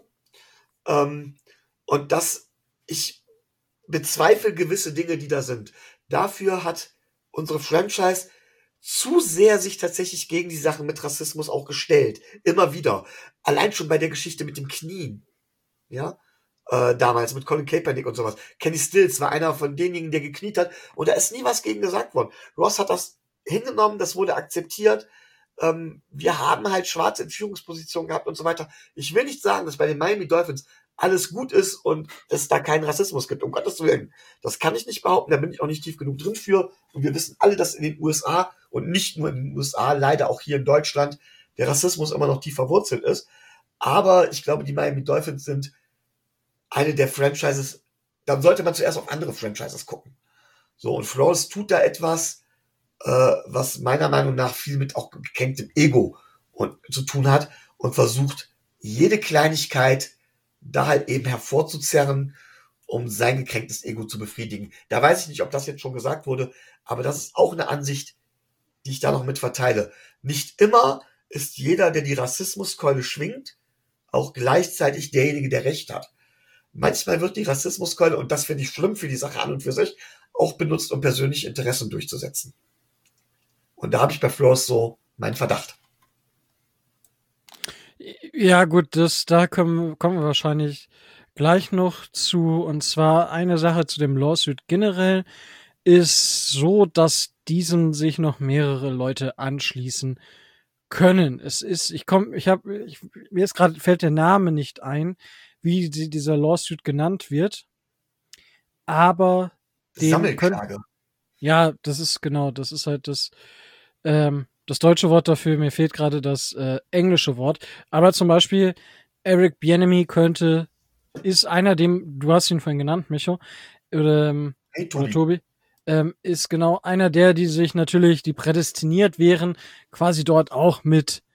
Und ich bezweifle gewisse Dinge, die da sind. Dafür hat unsere Franchise zu sehr sich tatsächlich gegen die Sachen mit Rassismus auch gestellt. Immer wieder. Allein schon bei der Geschichte mit dem Knien. Ja. Damals mit Colin Kaepernick und sowas. Kenny Stills war einer von denjenigen, der gekniet hat. Und da ist nie was gegen gesagt worden. Ross hat das hingenommen, das wurde akzeptiert. Wir haben halt Schwarze in Führungspositionen gehabt und so weiter. Ich will nicht sagen, dass bei den Miami Dolphins alles gut ist und es da keinen Rassismus gibt, um Gottes Willen. Das kann ich nicht behaupten, da bin ich auch nicht tief genug drin für. Und wir wissen alle, dass in den USA und nicht nur in den USA, leider auch hier in Deutschland, der Rassismus immer noch tief verwurzelt ist. Aber ich glaube, die Miami Dolphins sind eine der Franchises, dann sollte man zuerst auf andere Franchises gucken. So, und Flores tut da etwas, was meiner Meinung nach viel mit auch gekränktem Ego zu tun hat und versucht, jede Kleinigkeit da halt eben hervorzuzerren, um sein gekränktes Ego zu befriedigen. Da weiß ich nicht, ob das jetzt schon gesagt wurde, aber das ist auch eine Ansicht, die ich da noch mit verteile. Nicht immer ist jeder, der die Rassismuskeule schwingt, auch gleichzeitig derjenige, der Recht hat. Manchmal wird die Rassismuskeule, und das finde ich schlimm für die Sache an und für sich, auch benutzt, um persönliche Interessen durchzusetzen. Und da habe ich bei Flores so meinen Verdacht. Ja, gut, da kommen wir wahrscheinlich gleich noch zu. Und zwar eine Sache zu dem Lawsuit generell ist so, dass diesem sich noch mehrere Leute anschließen können. Mir fällt der Name nicht ein, wie dieser Lawsuit genannt wird. Aber Sammelklage. Ja, das ist halt das deutsche Wort dafür, mir fehlt gerade das englische Wort. Aber zum Beispiel Eric Bieniemy ist einer, du hast ihn vorhin genannt, Micho, oder Tobi, ist genau einer die sich natürlich, die prädestiniert wären, quasi dort auch mit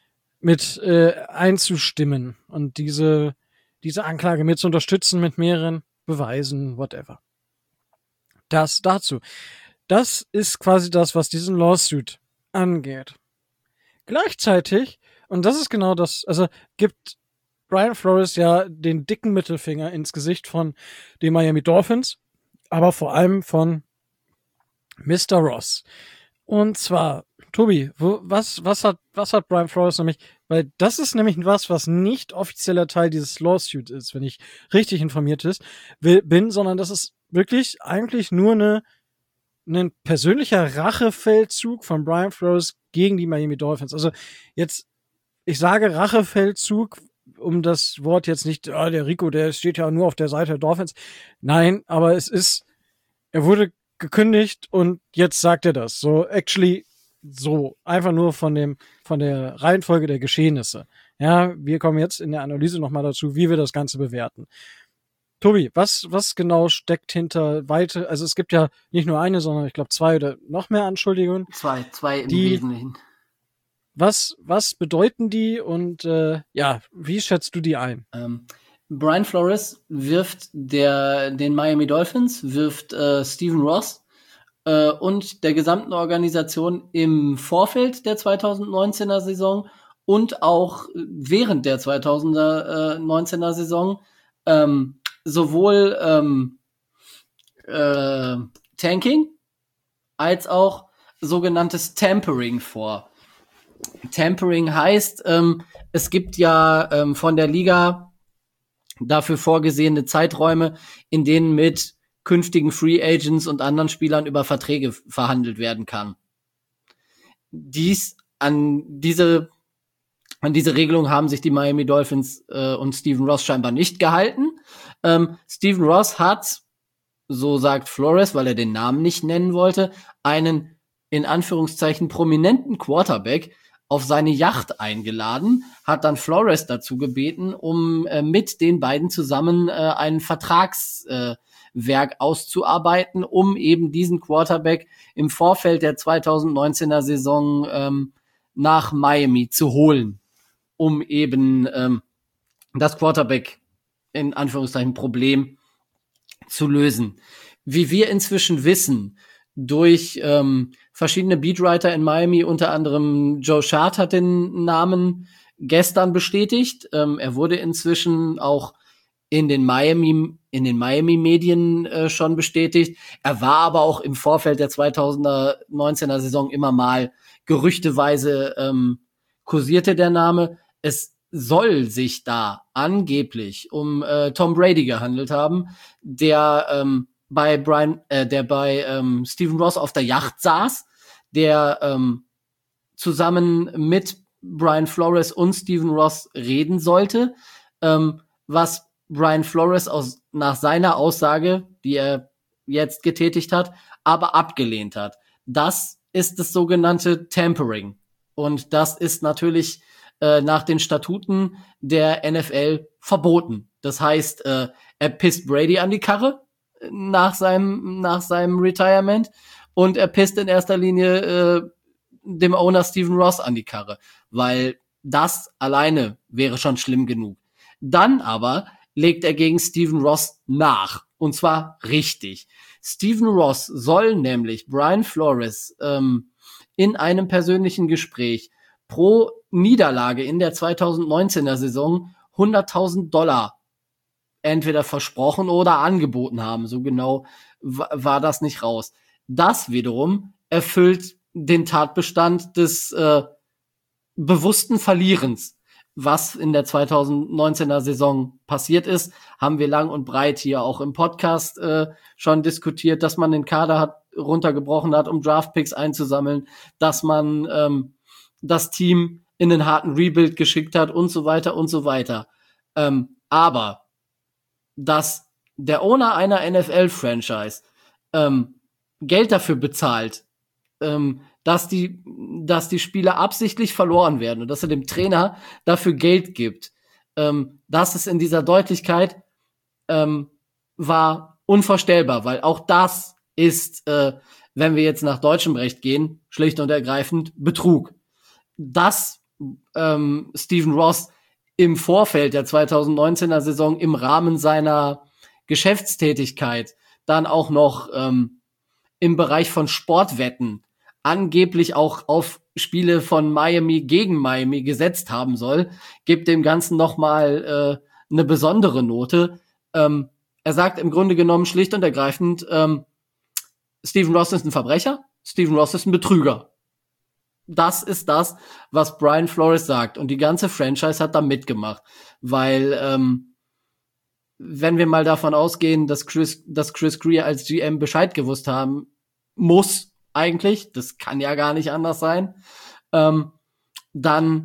einzustimmen und diese Anklage mit zu unterstützen mit mehreren Beweisen, whatever. Das dazu. Das ist quasi das, was diesen Lawsuit angeht. Gleichzeitig, und das ist genau das, also gibt Brian Flores ja den dicken Mittelfinger ins Gesicht von den Miami Dolphins, aber vor allem von Mr. Ross. Und zwar, Tobi, was hat Brian Flores nämlich, weil das ist nämlich was nicht offizieller Teil dieses Lawsuit ist, wenn ich richtig informiert bin, sondern das ist wirklich eigentlich nur ein persönlicher Rachefeldzug von Brian Flores gegen die Miami Dolphins. Also jetzt, ich sage Rachefeldzug, um das Wort jetzt nicht, der Rico, der steht ja nur auf der Seite der Dolphins. Nein, aber er wurde gekündigt und jetzt sagt er das. So, actually, so, einfach nur von der Reihenfolge der Geschehnisse. Ja, wir kommen jetzt in der Analyse nochmal dazu, wie wir das Ganze bewerten. Tobi, was genau steckt hinter also es gibt ja nicht nur eine, sondern ich glaube 2 oder noch mehr Anschuldigungen. Zwei im Wesentlichen. Was bedeuten die und wie schätzt du die ein? Brian Flores wirft den Miami Dolphins, Stephen Ross und der gesamten Organisation im Vorfeld der 2019er Saison und auch während der 2019er Saison sowohl Tanking als auch sogenanntes Tampering vor. Tampering heißt, es gibt ja von der Liga dafür vorgesehene Zeiträume, in denen mit künftigen Free Agents und anderen Spielern über Verträge verhandelt werden kann. An diese Regelung haben sich die Miami Dolphins und Stephen Ross scheinbar nicht gehalten. Stephen Ross hat, so sagt Flores, weil er den Namen nicht nennen wollte, einen in Anführungszeichen prominenten Quarterback auf seine Yacht eingeladen, hat dann Flores dazu gebeten, um mit den beiden zusammen ein Vertragswerk auszuarbeiten, um eben diesen Quarterback im Vorfeld der 2019er Saison nach Miami zu holen, um eben das Quarterback in Anführungszeichen Problem zu lösen. Wie wir inzwischen wissen, durch verschiedene Beatwriter in Miami, unter anderem Joe Schad hat den Namen gestern bestätigt. Er wurde inzwischen auch in den Miami-Medien schon bestätigt. Er war aber auch im Vorfeld der 2019er Saison immer mal gerüchteweise kursierte der Name. Es soll sich da angeblich um Tom Brady gehandelt haben, der bei Stephen Ross auf der Yacht saß, der zusammen mit Brian Flores und Stephen Ross reden sollte, was Brian Flores nach seiner Aussage, die er jetzt getätigt hat, aber abgelehnt hat. Das ist das sogenannte Tampering. Und das ist natürlich nach den Statuten der NFL verboten. Das heißt, er pisst Brady an die Karre nach seinem Retirement und er pisst in erster Linie dem Owner Stephen Ross an die Karre, weil das alleine wäre schon schlimm genug. Dann aber legt er gegen Stephen Ross nach, und zwar richtig. Stephen Ross soll nämlich Brian Flores in einem persönlichen Gespräch pro Niederlage in der 2019er Saison $100.000 entweder versprochen oder angeboten haben. So genau war das nicht raus. Das wiederum erfüllt den Tatbestand des bewussten Verlierens. Was in der 2019er Saison passiert ist, haben wir lang und breit hier auch im Podcast schon diskutiert, dass man den Kader runtergebrochen hat, um Draftpicks einzusammeln, dass man das Team in einen harten Rebuild geschickt hat und so weiter und so weiter. Aber dass der Owner einer NFL-Franchise Geld dafür bezahlt, dass die Spieler absichtlich verloren werden und dass er dem Trainer dafür Geld gibt, das ist in dieser Deutlichkeit war unvorstellbar, weil auch das ist, wenn wir jetzt nach deutschem Recht gehen, schlicht und ergreifend Betrug. Dass Stephen Ross im Vorfeld der 2019er Saison im Rahmen seiner Geschäftstätigkeit dann auch noch im Bereich von Sportwetten angeblich auch auf Spiele von Miami gegen Miami gesetzt haben soll, gibt dem Ganzen nochmal eine besondere Note. Er sagt im Grunde genommen schlicht und ergreifend, Stephen Ross ist ein Verbrecher, Stephen Ross ist ein Betrüger. Das ist das, was Brian Flores sagt. Und die ganze Franchise hat da mitgemacht. Weil, wenn wir mal davon ausgehen, dass Chris Grier als GM Bescheid gewusst haben muss, eigentlich, das kann ja gar nicht anders sein, dann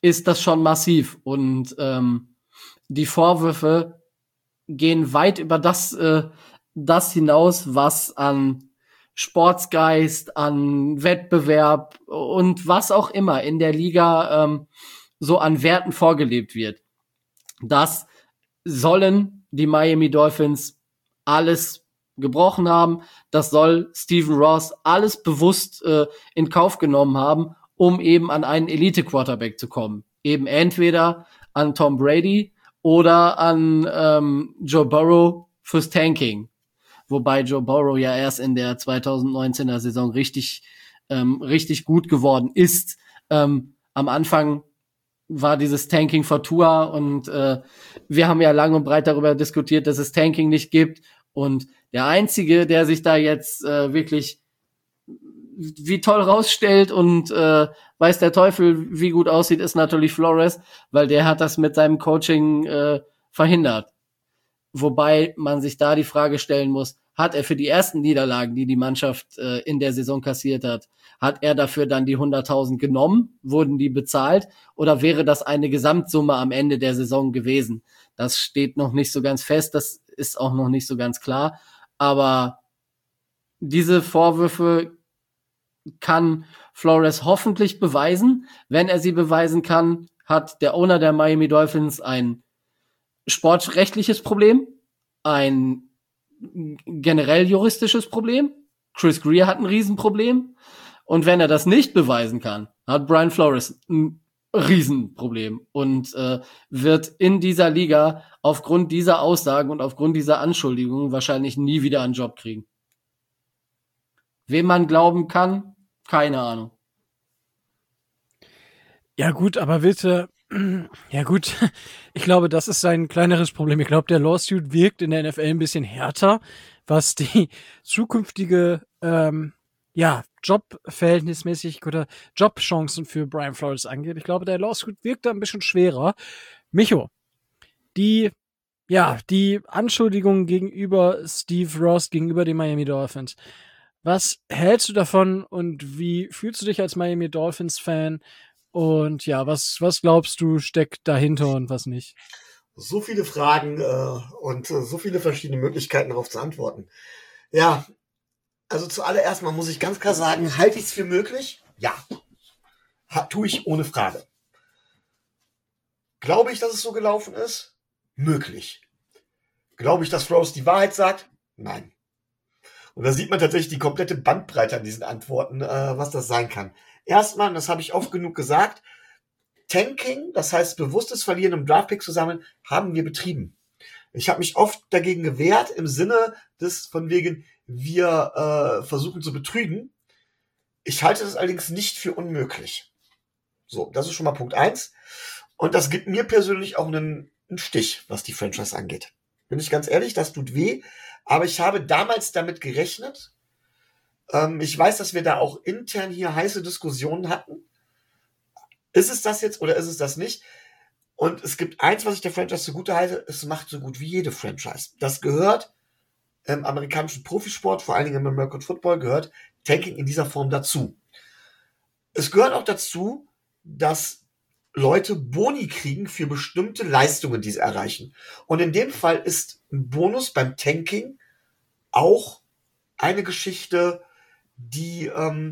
ist das schon massiv. Und die Vorwürfe gehen weit über das hinaus, was an Sportsgeist, an Wettbewerb und was auch immer in der Liga so an Werten vorgelebt wird. Das sollen die Miami Dolphins alles gebrochen haben. Das soll Stephen Ross alles bewusst in Kauf genommen haben, um eben an einen Elite-Quarterback zu kommen. Eben entweder an Tom Brady oder an Joe Burrow fürs Tanking. Wobei Joe Burrow ja erst in der 2019er Saison richtig gut geworden ist. Am Anfang war dieses Tanking for Tua und wir haben ja lang und breit darüber diskutiert, dass es Tanking nicht gibt. Und der Einzige, der sich da jetzt wirklich wie toll rausstellt und weiß der Teufel, wie gut aussieht, ist natürlich Flores, weil der hat das mit seinem Coaching verhindert. Wobei man sich da die Frage stellen muss, hat er für die ersten Niederlagen, die Mannschaft in der Saison kassiert hat er dafür dann die 100.000 genommen? Wurden die bezahlt? Oder wäre das eine Gesamtsumme am Ende der Saison gewesen? Das steht noch nicht so ganz fest, das ist auch noch nicht so ganz klar. Aber diese Vorwürfe kann Flores hoffentlich beweisen. Wenn er sie beweisen kann, hat der Owner der Miami Dolphins ein sportrechtliches Problem, ein generell juristisches Problem. Chris Grier hat ein Riesenproblem. Und wenn er das nicht beweisen kann, hat Brian Flores ein Riesenproblem und wird in dieser Liga aufgrund dieser Aussagen und aufgrund dieser Anschuldigungen wahrscheinlich nie wieder einen Job kriegen. Wem man glauben kann, keine Ahnung. Ja gut, aber bitte, ja gut, ich glaube, das ist ein kleineres Problem. Ich glaube, der Lawsuit wirkt in der NFL ein bisschen härter, was die zukünftige Jobverhältnismäßig oder Jobchancen für Brian Flores angeht. Ich glaube, der Lawsuit wirkt da ein bisschen schwerer. Micho, die Anschuldigungen gegenüber Steve Ross, gegenüber den Miami Dolphins. Was hältst du davon und wie fühlst du dich als Miami Dolphins-Fan? Und ja, was glaubst du, steckt dahinter und was nicht? So viele Fragen und so viele verschiedene Möglichkeiten darauf zu antworten. Ja, also zuallererst mal muss ich ganz klar sagen, halte ich es für möglich? Ja, tue ich ohne Frage. Glaube ich, dass es so gelaufen ist? Möglich. Glaube ich, dass Flores die Wahrheit sagt? Nein. Und da sieht man tatsächlich die komplette Bandbreite an diesen Antworten, was das sein kann. Erstmal, das habe ich oft genug gesagt, Tanking, das heißt bewusstes Verlieren, um Draftpicks zu sammeln, haben wir betrieben. Ich habe mich oft dagegen gewehrt, im Sinne des von wegen, wir versuchen zu betrügen. Ich halte das allerdings nicht für unmöglich. So, das ist schon mal Punkt 1. Und das gibt mir persönlich auch einen Stich, was die Franchise angeht. Bin ich ganz ehrlich, das tut weh. Aber ich habe damals damit gerechnet. Ich weiß, dass wir da auch intern hier heiße Diskussionen hatten. Ist es das jetzt oder ist es das nicht? Und es gibt eins, was ich der Franchise zugute halte, es macht so gut wie jede Franchise. Das gehört im amerikanischen Profisport, vor allen Dingen im American Football, gehört Tanking in dieser Form dazu. Es gehört auch dazu, dass Leute Boni kriegen für bestimmte Leistungen, die sie erreichen. Und in dem Fall ist ein Bonus beim Tanking auch eine Geschichte, die,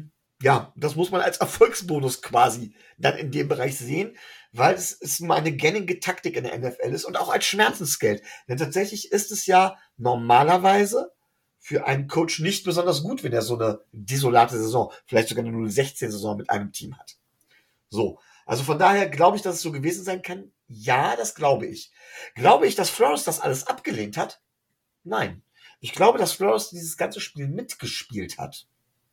das muss man als Erfolgsbonus quasi dann in dem Bereich sehen, weil es mal eine gängige Taktik in der NFL ist und auch als Schmerzensgeld. Denn tatsächlich ist es ja normalerweise für einen Coach nicht besonders gut, wenn er so eine desolate Saison, vielleicht sogar eine 0-16-Saison mit einem Team hat. So, also von daher glaube ich, dass es so gewesen sein kann. Ja, das glaube ich. Glaube ich, dass Flores das alles abgelehnt hat? Nein. Ich glaube, dass Flores dieses ganze Spiel mitgespielt hat.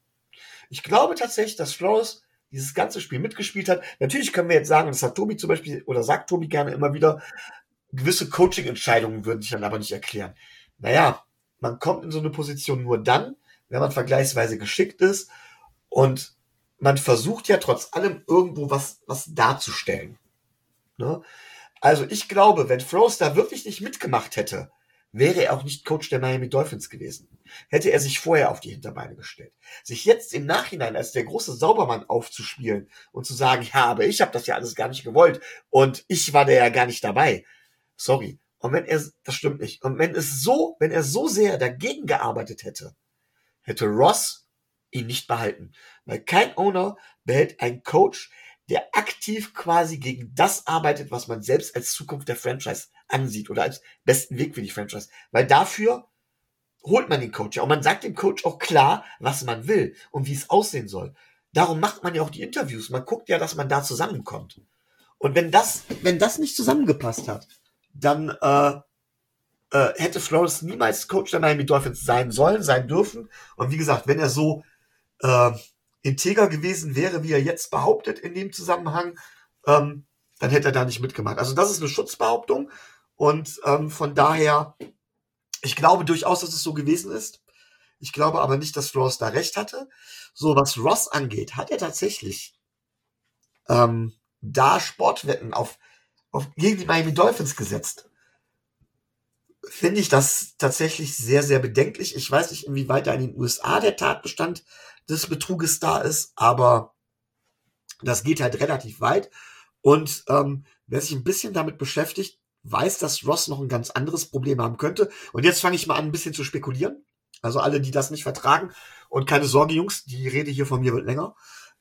Ich glaube tatsächlich, dass Flores dieses ganze Spiel mitgespielt hat. Natürlich können wir jetzt sagen, das hat Tobi zum Beispiel, oder sagt Tobi gerne immer wieder, gewisse Coaching-Entscheidungen würden sich dann aber nicht erklären. Naja, man kommt in so eine Position nur dann, wenn man vergleichsweise geschickt ist und man versucht ja trotz allem irgendwo was darzustellen. Ne? Also ich glaube, wenn Flores da wirklich nicht mitgemacht hätte, wäre er auch nicht Coach der Miami Dolphins gewesen. Hätte er sich vorher auf die Hinterbeine gestellt. Sich jetzt im Nachhinein als der große Saubermann aufzuspielen und zu sagen, ja, aber ich habe das ja alles gar nicht gewollt und ich war da ja gar nicht dabei. Sorry. Und das stimmt nicht. Und wenn er so sehr dagegen gearbeitet hätte Ross ihn nicht behalten. Weil kein Owner behält einen Coach, der aktiv quasi gegen das arbeitet, was man selbst als Zukunft der Franchise ansieht oder als besten Weg für die Franchise. Weil dafür holt man den Coach ja. Und man sagt dem Coach auch klar, was man will und wie es aussehen soll. Darum macht man ja auch die Interviews. Man guckt ja, dass man da zusammenkommt. Und wenn das nicht zusammengepasst hat, dann hätte Flores niemals Coach der Miami Dolphins sein dürfen. Und wie gesagt, wenn er so integer gewesen wäre, wie er jetzt behauptet in dem Zusammenhang, dann hätte er da nicht mitgemacht. Also das ist eine Schutzbehauptung und von daher, ich glaube durchaus, dass es so gewesen ist. Ich glaube aber nicht, dass Flores da recht hatte. So, was Ross angeht, hat er tatsächlich da Sportwetten gegen die Miami Dolphins gesetzt. Finde ich das tatsächlich sehr, sehr bedenklich. Ich weiß nicht, inwieweit da in den USA der Tatbestand des Betruges da ist, aber das geht halt relativ weit. Und wer sich ein bisschen damit beschäftigt, weiß, dass Ross noch ein ganz anderes Problem haben könnte. Und jetzt fange ich mal an, ein bisschen zu spekulieren. Also alle, die das nicht vertragen. Und keine Sorge, Jungs, die Rede hier von mir wird länger.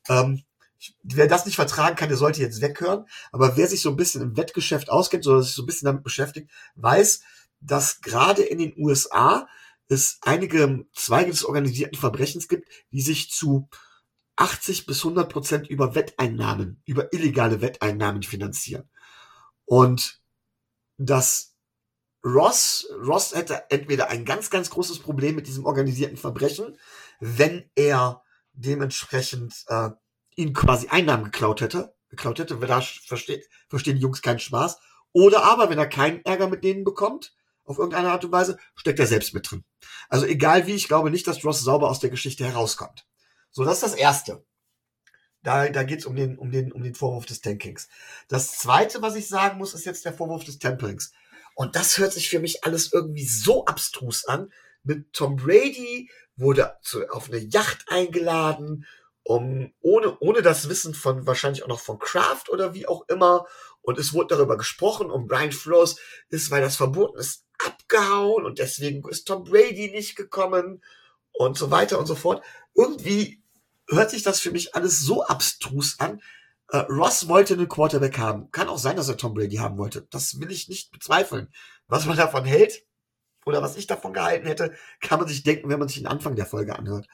Wer das nicht vertragen kann, der sollte jetzt weghören. Aber wer sich so ein bisschen im Wettgeschäft auskennt oder sich so ein bisschen damit beschäftigt, weiß, dass gerade in den USA es einige Zweige des organisierten Verbrechens gibt, die sich zu 80 bis 100% über illegale Wetteinnahmen finanzieren. Und dass Ross hätte entweder ein ganz, ganz großes Problem mit diesem organisierten Verbrechen, wenn er dementsprechend ihnen quasi Einnahmen geklaut hätte, weil da verstehen die Jungs keinen Spaß. Oder aber, wenn er keinen Ärger mit denen bekommt, auf irgendeine Art und Weise, steckt er selbst mit drin. Also egal wie, ich glaube nicht, dass Ross sauber aus der Geschichte herauskommt. So, das ist das Erste. Da geht's um den Vorwurf des Tankings. Das Zweite, was ich sagen muss, ist jetzt der Vorwurf des Temperings. Und das hört sich für mich alles irgendwie so abstrus an. Mit Tom Brady wurde auf eine Yacht eingeladen, ohne das Wissen von wahrscheinlich auch noch von Kraft oder wie auch immer. Und es wurde darüber gesprochen und Brian Flores ist, weil das verboten ist, abgehauen und deswegen ist Tom Brady nicht gekommen und so weiter und so fort. Irgendwie hört sich das für mich alles so abstrus an. Ross wollte einen Quarterback haben. Kann auch sein, dass er Tom Brady haben wollte. Das will ich nicht bezweifeln. Was man davon hält oder was ich davon gehalten hätte, kann man sich denken, wenn man sich den Anfang der Folge anhört.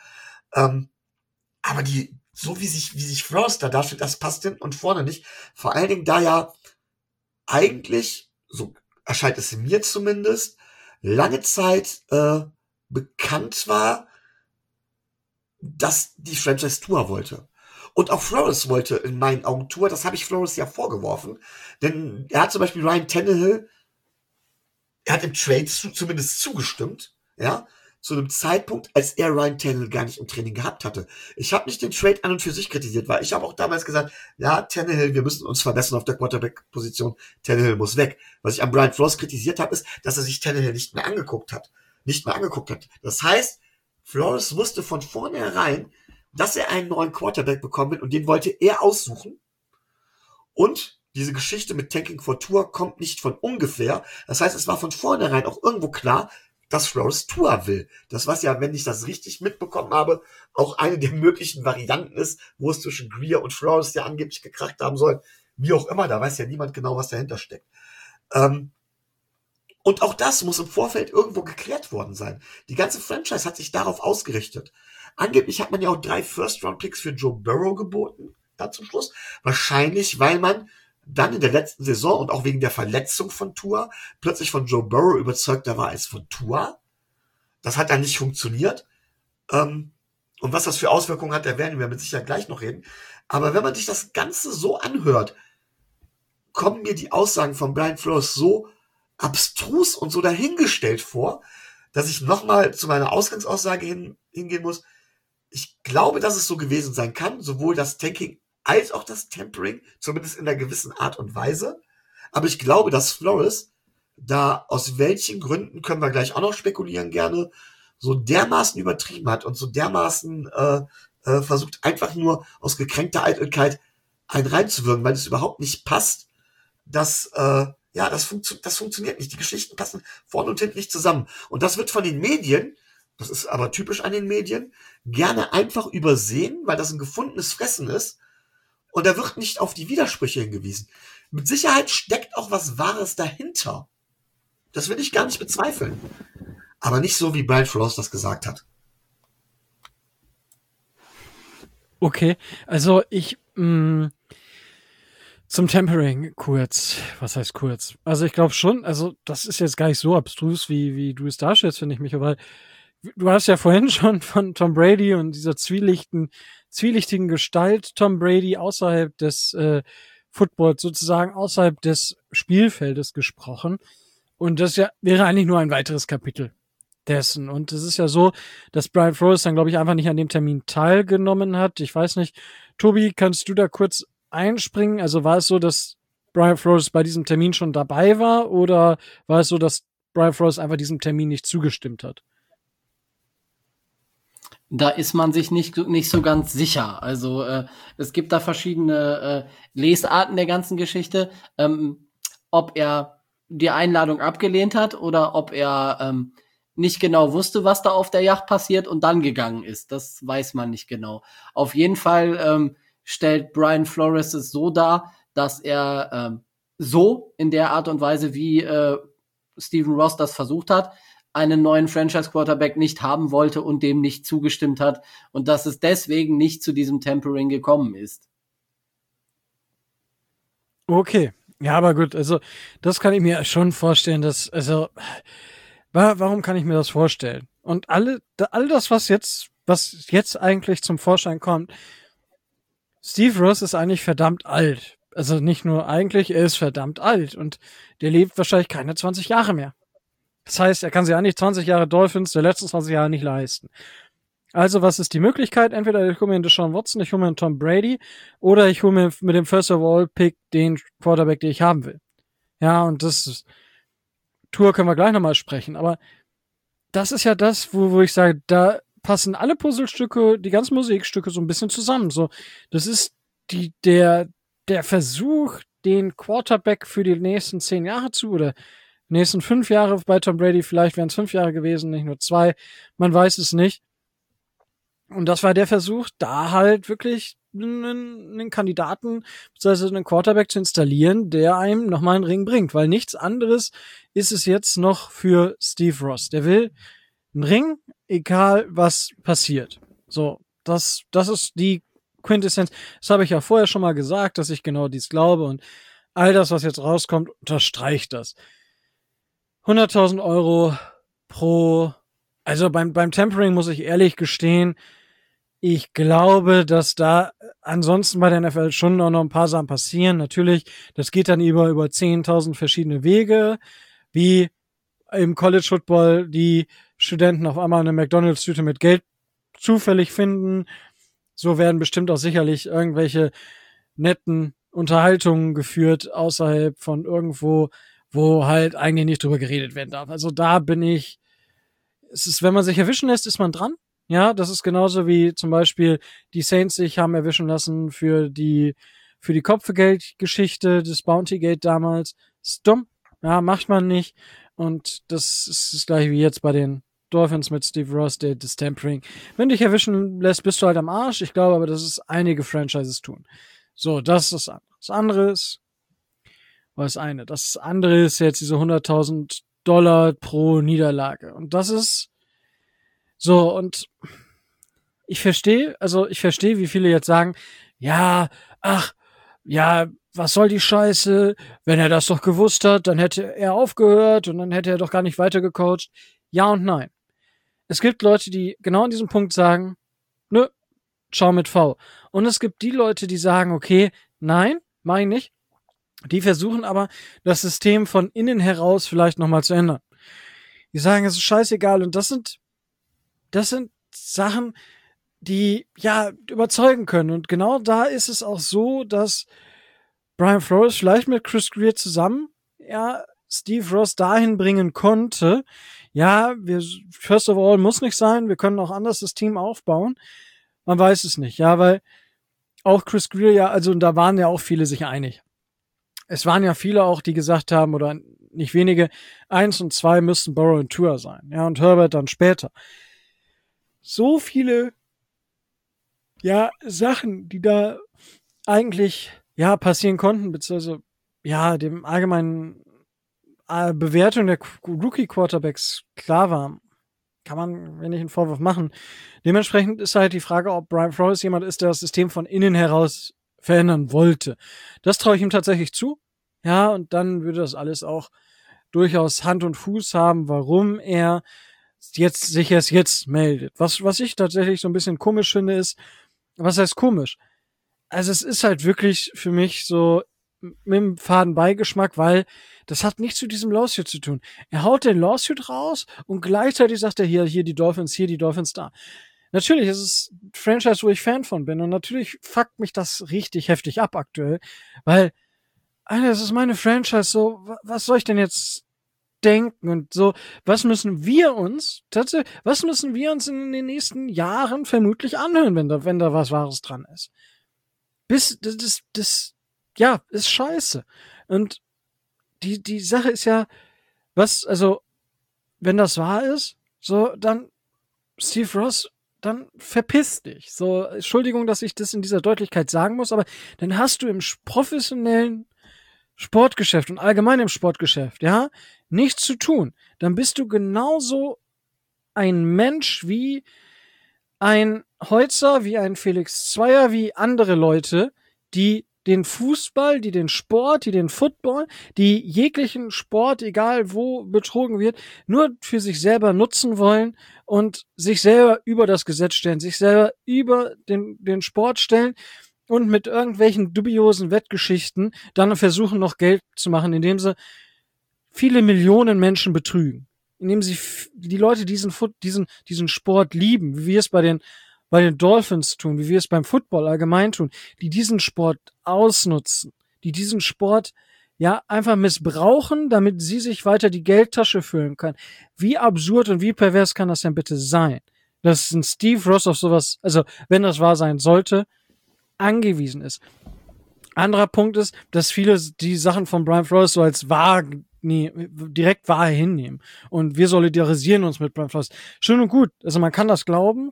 Aber so wie sich Flores da darstellt, das passt hinten und vorne nicht. Vor allen Dingen, da ja eigentlich, so erscheint es mir zumindest, lange Zeit bekannt war, dass die Franchise Tour wollte. Und auch Flores wollte in meinen Augen Tour, das habe ich Flores ja vorgeworfen, denn er hat zum Beispiel Ryan Tannehill, er hat im Trade zumindest zugestimmt, ja, zu einem Zeitpunkt, als er Ryan Tannehill gar nicht im Training gehabt hatte. Ich habe nicht den Trade an und für sich kritisiert, weil ich habe auch damals gesagt, ja, Tannehill, wir müssen uns verbessern auf der Quarterback-Position, Tannehill muss weg. Was ich an Brian Flores kritisiert habe, ist, dass er sich Tannehill nicht mehr angeguckt hat. Das heißt, Flores wusste von vornherein, dass er einen neuen Quarterback bekommen wird und den wollte er aussuchen. Und diese Geschichte mit Tanking for Tour kommt nicht von ungefähr. Das heißt, es war von vornherein auch irgendwo klar, dass Flores Tour will. Das, was ja, wenn ich das richtig mitbekommen habe, auch eine der möglichen Varianten ist, wo es zwischen Greer und Flores ja angeblich gekracht haben soll. Wie auch immer, da weiß ja niemand genau, was dahinter steckt. Und auch das muss im Vorfeld irgendwo geklärt worden sein. Die ganze Franchise hat sich darauf ausgerichtet. Angeblich hat man ja auch 3 First-Round-Picks für Joe Burrow geboten, da zum Schluss. Wahrscheinlich, weil man dann in der letzten Saison und auch wegen der Verletzung von Tua plötzlich von Joe Burrow überzeugter war als von Tua. Das hat dann nicht funktioniert. Und was das für Auswirkungen hat, da werden wir mit Sicherheit gleich noch reden. Aber wenn man sich das Ganze so anhört, kommen mir die Aussagen von Brian Flores so abstrus und so dahingestellt vor, dass ich nochmal zu meiner Ausgangsaussage hingehen muss. Ich glaube, dass es so gewesen sein kann, sowohl das Tanking als auch das Tempering, zumindest in einer gewissen Art und Weise. Aber ich glaube, dass Flores da aus welchen Gründen können wir gleich auch noch spekulieren gerne, so dermaßen übertrieben hat und so dermaßen versucht einfach nur aus gekränkter Eitelkeit einen reinzuwirken, weil es überhaupt nicht passt, dass das funktioniert nicht. Die Geschichten passen vorne und hinten nicht zusammen. Und das wird von den Medien, das ist aber typisch an den Medien, gerne einfach übersehen, weil das ein gefundenes Fressen ist. Und da wird nicht auf die Widersprüche hingewiesen. Mit Sicherheit steckt auch was Wahres dahinter. Das will ich gar nicht bezweifeln. Aber nicht so, wie Brian Flores das gesagt hat. Okay, also zum Tempering kurz. Was heißt kurz? Also ich glaube schon, also das ist jetzt gar nicht so abstrus, wie du es darstellst, finde ich mich, aber du hast ja vorhin schon von Tom Brady und dieser zwielichtigen Gestalt Tom Brady außerhalb des Footballs, sozusagen außerhalb des Spielfeldes gesprochen. Und das wäre eigentlich nur ein weiteres Kapitel dessen. Und es ist ja so, dass Brian Flores dann, glaube ich, einfach nicht an dem Termin teilgenommen hat. Ich weiß nicht, Tobi, kannst du da kurz einspringen? Also war es so, dass Brian Flores bei diesem Termin schon dabei war, oder war es so, dass Brian Flores einfach diesem Termin nicht zugestimmt hat? Da ist man sich nicht so ganz sicher. Also es gibt da verschiedene Lesarten der ganzen Geschichte. Ob er die Einladung abgelehnt hat oder ob er nicht genau wusste, was da auf der Yacht passiert und dann gegangen ist. Das weiß man nicht genau. Auf jeden Fall stellt Brian Flores es so dar, dass er so in der Art und Weise, wie Stephen Ross das versucht hat, einen neuen Franchise-Quarterback nicht haben wollte und dem nicht zugestimmt hat und dass es deswegen nicht zu diesem Tempering gekommen ist. Okay. Ja, aber gut, also das kann ich mir schon vorstellen, warum kann ich mir das vorstellen? Und all das, was jetzt eigentlich zum Vorschein kommt, Steve Ross ist eigentlich verdammt alt. Also nicht nur eigentlich, er ist verdammt alt und der lebt wahrscheinlich keine 20 Jahre mehr. Das heißt, er kann sich eigentlich 20 Jahre Dolphins der letzten 20 Jahre nicht leisten. Also, was ist die Möglichkeit? Entweder ich hole mir einen Deshaun Watson, ich hole mir einen Tom Brady, oder ich hole mir mit dem First Overall Pick den Quarterback, den ich haben will. Ja, und Tour können wir gleich nochmal sprechen, aber das ist ja das, wo ich sage, da passen alle Puzzlestücke, die ganzen Musikstücke so ein bisschen zusammen. So, das ist der Versuch, den Quarterback für die nächsten 10 Jahre oder nächsten 5 Jahre bei Tom Brady, vielleicht wären es 5 Jahre gewesen, nicht nur 2, man weiß es nicht. Und das war der Versuch, da halt wirklich einen Kandidaten, beziehungsweise einen Quarterback zu installieren, der einem nochmal einen Ring bringt. Weil nichts anderes ist es jetzt noch für Steve Ross. Der will einen Ring, egal was passiert. So, das ist die Quintessenz. Das habe ich ja vorher schon mal gesagt, dass ich genau dies glaube. Und all das, was jetzt rauskommt, unterstreicht das. 100.000 Euro pro. Also beim Tempering muss ich ehrlich gestehen, ich glaube, dass da ansonsten bei der NFL schon noch ein paar Sachen passieren. Natürlich, das geht dann über 10.000 verschiedene Wege, wie im College Football die Studenten auf einmal eine McDonald's-Tüte mit Geld zufällig finden. So werden bestimmt auch sicherlich irgendwelche netten Unterhaltungen geführt außerhalb von irgendwo, wo halt eigentlich nicht drüber geredet werden darf. Also da bin ich, wenn man sich erwischen lässt, ist man dran. Ja, das ist genauso wie zum Beispiel die Saints sich haben erwischen lassen für die Kopfgeldgeschichte des Bountygate damals. Ist dumm. Ja, macht man nicht. Und das ist das gleiche wie jetzt bei den Dolphins mit Steve Ross, das Tempering. Wenn dich erwischen lässt, bist du halt am Arsch. Ich glaube aber, dass es einige Franchises tun. So, das ist das andere. Das andere ist jetzt diese $100.000 pro Niederlage. Und das ist so, und ich verstehe, wie viele jetzt sagen, ja, was soll die Scheiße? Wenn er das doch gewusst hat, dann hätte er aufgehört und dann hätte er doch gar nicht weitergecoacht. Ja und nein. Es gibt Leute, die genau an diesem Punkt sagen, nö, schau mit V. Und es gibt die Leute, die sagen, okay, nein, mach ich nicht. Die versuchen aber, das System von innen heraus vielleicht nochmal zu ändern. Die sagen, es ist scheißegal. Und das sind Sachen, die ja überzeugen können. Und genau da ist es auch so, dass Brian Flores vielleicht mit Chris Greer zusammen Steve Ross dahin bringen konnte, ja, first of all, muss nicht sein, wir können auch anders das Team aufbauen. Man weiß es nicht, ja, weil auch Chris Greer, ja, also da waren ja auch viele sich einig. Es waren ja viele auch, die gesagt haben, oder nicht wenige, 1 und 2 müssten Burrow und Tua sein, ja, und Herbert dann später. So viele, ja, Sachen, die da eigentlich, ja, passieren konnten, beziehungsweise, ja, dem allgemeinen Bewertung der Rookie-Quarterbacks klar war, kann man, wenn nicht, einen Vorwurf machen. Dementsprechend ist halt die Frage, ob Brian Flores jemand ist, der das System von innen heraus verändern wollte. Das traue ich ihm tatsächlich zu. Ja, und dann würde das alles auch durchaus Hand und Fuß haben, warum er sich erst jetzt meldet. Was ich tatsächlich so ein bisschen komisch finde, ist, was heißt komisch? Also es ist halt wirklich für mich so mit dem faden Beigeschmack, weil das hat nichts zu diesem Lawsuit zu tun. Er haut den Lawsuit raus und gleichzeitig sagt er hier die Dolphins da. Natürlich ist es ein Franchise, wo ich Fan von bin und natürlich fuckt mich das richtig heftig ab aktuell, weil, Alter, das ist meine Franchise, so, was soll ich denn jetzt denken und so, was müssen wir uns in den nächsten Jahren vermutlich anhören, wenn da was Wahres dran ist? Ja, ist scheiße. Und die Sache ist ja, wenn das wahr ist, so, dann Steve Ross, dann verpiss dich. So, Entschuldigung, dass ich das in dieser Deutlichkeit sagen muss, aber dann hast du im professionellen Sportgeschäft und allgemein im Sportgeschäft, ja, nichts zu tun. Dann bist du genauso ein Mensch wie ein Holzer, wie ein Felix Zweier, wie andere Leute, die den Fußball, die den Sport, die den Football, die jeglichen Sport, egal wo betrogen wird, nur für sich selber nutzen wollen und sich selber über das Gesetz stellen, sich selber über den Sport stellen und mit irgendwelchen dubiosen Wettgeschichten dann versuchen, noch Geld zu machen, indem sie viele Millionen Menschen betrügen. Indem sie die Leute diesen Sport lieben, wie wir es bei den Dolphins tun, wie wir es beim Football allgemein tun, die diesen Sport ausnutzen, die diesen Sport ja einfach missbrauchen, damit sie sich weiter die Geldtasche füllen können. Wie absurd und wie pervers kann das denn bitte sein? Dass ein Steve Ross auf sowas, also wenn das wahr sein sollte, angewiesen ist. Anderer Punkt ist, dass viele die Sachen von Brian Flores so als direkt wahr hinnehmen. Und wir solidarisieren uns mit Brian Flores. Schön und gut. Also man kann das glauben.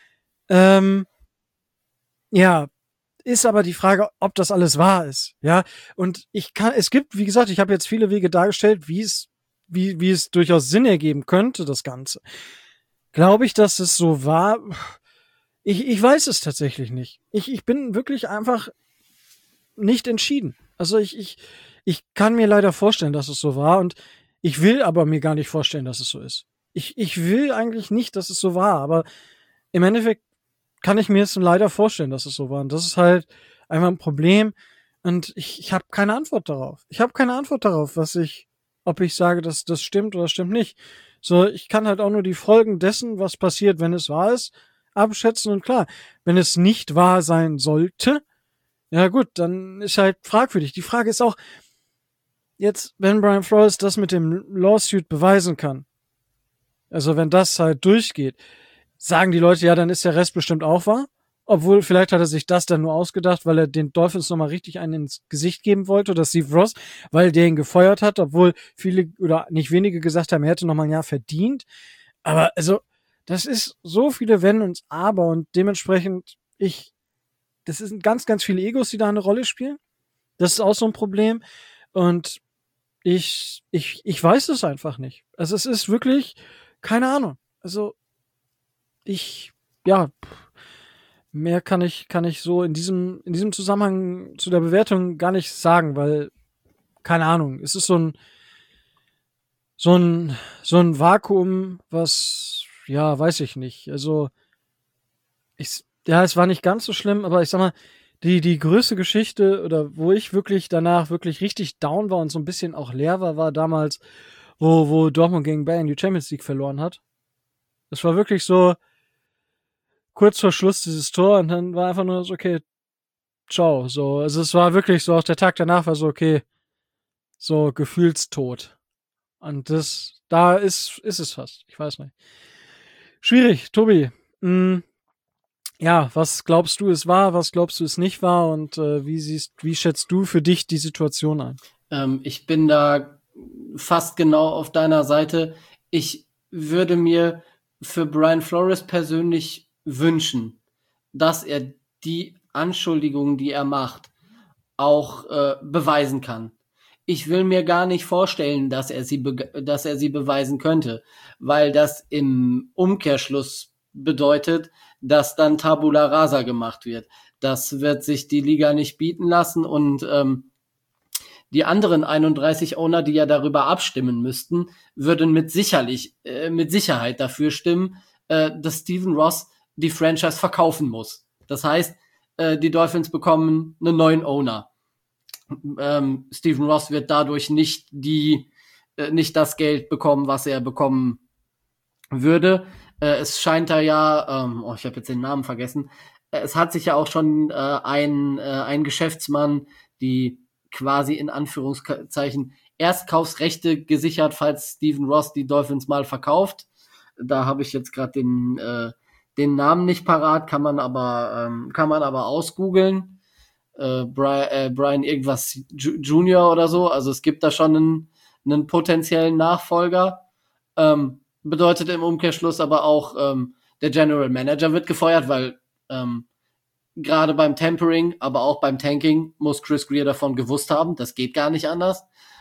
Ja, ist aber die Frage, ob das alles wahr ist. Ja, und es gibt, wie gesagt, ich habe jetzt viele Wege dargestellt, wie es durchaus Sinn ergeben könnte, das Ganze. Glaube ich, dass es so war? Ich weiß es tatsächlich nicht. Ich bin wirklich einfach nicht entschieden. Also ich kann mir leider vorstellen, dass es so war und ich will aber mir gar nicht vorstellen, dass es so ist. Ich will eigentlich nicht, dass es so war, aber im Endeffekt kann ich mir es leider vorstellen, dass es so war. Und das ist halt einfach ein Problem und ich habe keine Antwort darauf. Ich habe keine Antwort darauf, ob ich sage, dass das stimmt oder stimmt nicht. So, ich kann halt auch nur die Folgen dessen, was passiert, wenn es wahr ist, abschätzen und klar, wenn es nicht wahr sein sollte, ja gut, dann ist halt fragwürdig. Die Frage ist auch, jetzt, wenn Brian Flores das mit dem Lawsuit beweisen kann, also wenn das halt durchgeht, sagen die Leute, ja, dann ist der Rest bestimmt auch wahr. Obwohl, vielleicht hat er sich das dann nur ausgedacht, weil er den Dolphins nochmal richtig einen ins Gesicht geben wollte, oder Steve Ross, weil der ihn gefeuert hat, obwohl viele oder nicht wenige gesagt haben, er hätte nochmal ein Jahr verdient. Aber also, das ist so viele Wenn und Aber und dementsprechend, das sind ganz, ganz viele Egos, die da eine Rolle spielen. Das ist auch so ein Problem. Und ich weiß es einfach nicht. Also es ist wirklich, keine Ahnung. Also mehr kann ich so in diesem Zusammenhang zu der Bewertung gar nicht sagen, weil, keine Ahnung, es ist so ein Vakuum, was, ja, weiß ich nicht. Also, es war nicht ganz so schlimm, aber ich sag mal, die größte Geschichte oder wo ich wirklich danach wirklich richtig down war und so ein bisschen auch leer war damals, wo Dortmund gegen Bayern die Champions League verloren hat. Das war wirklich so kurz vor Schluss dieses Tor und dann war einfach nur so, okay, ciao. So, also es war wirklich so, auch der Tag danach war so, okay, so gefühlstot. Und da ist es fast. Ich weiß nicht. Schwierig, Tobi. Ja, was glaubst du, es war, was glaubst du, es nicht war und wie schätzt du für dich die Situation ein? Ich bin da fast genau auf deiner Seite. Ich würde mir für Brian Flores persönlich wünschen, dass er die Anschuldigungen, die er macht, auch beweisen kann. Ich will mir gar nicht vorstellen, dass er sie beweisen könnte, weil das im Umkehrschluss bedeutet, dass dann Tabula Rasa gemacht wird. Das wird sich die Liga nicht bieten lassen und die anderen 31 Owner, die ja darüber abstimmen müssten, würden mit Sicherheit dafür stimmen, dass Stephen Ross die Franchise verkaufen muss. Das heißt, die Dolphins bekommen einen neuen Owner. Stephen Ross wird dadurch nicht das Geld bekommen, was er bekommen würde. Es scheint da ja, ich habe jetzt den Namen vergessen, es hat sich ja auch schon ein Geschäftsmann, die quasi in Anführungszeichen Erstkaufsrechte gesichert, falls Stephen Ross die Dolphins mal verkauft. Da habe ich jetzt gerade den Namen nicht parat, kann man aber ausgoogeln. Brian irgendwas Junior oder so. Also es gibt da schon einen potenziellen Nachfolger. Bedeutet im Umkehrschluss aber auch, der General Manager wird gefeuert, weil gerade beim Tampering, aber auch beim Tanking muss Chris Grier davon gewusst haben. Das geht gar nicht anders.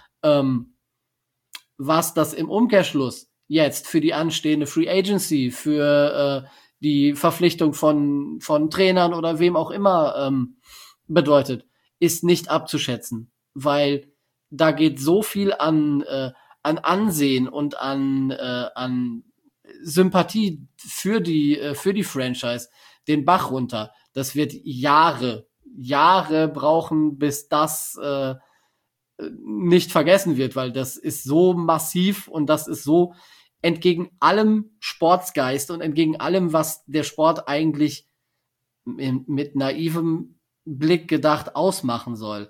Was das im Umkehrschluss jetzt für die anstehende Free Agency, für die Verpflichtung von Trainern oder wem auch immer bedeutet, ist nicht abzuschätzen, weil da geht so viel an Ansehen und an Sympathie für die Franchise den Bach runter. Das wird Jahre brauchen, bis das nicht vergessen wird, weil das ist so massiv und das ist so entgegen allem Sportsgeist und entgegen allem, was der Sport eigentlich mit naivem Blick gedacht ausmachen soll.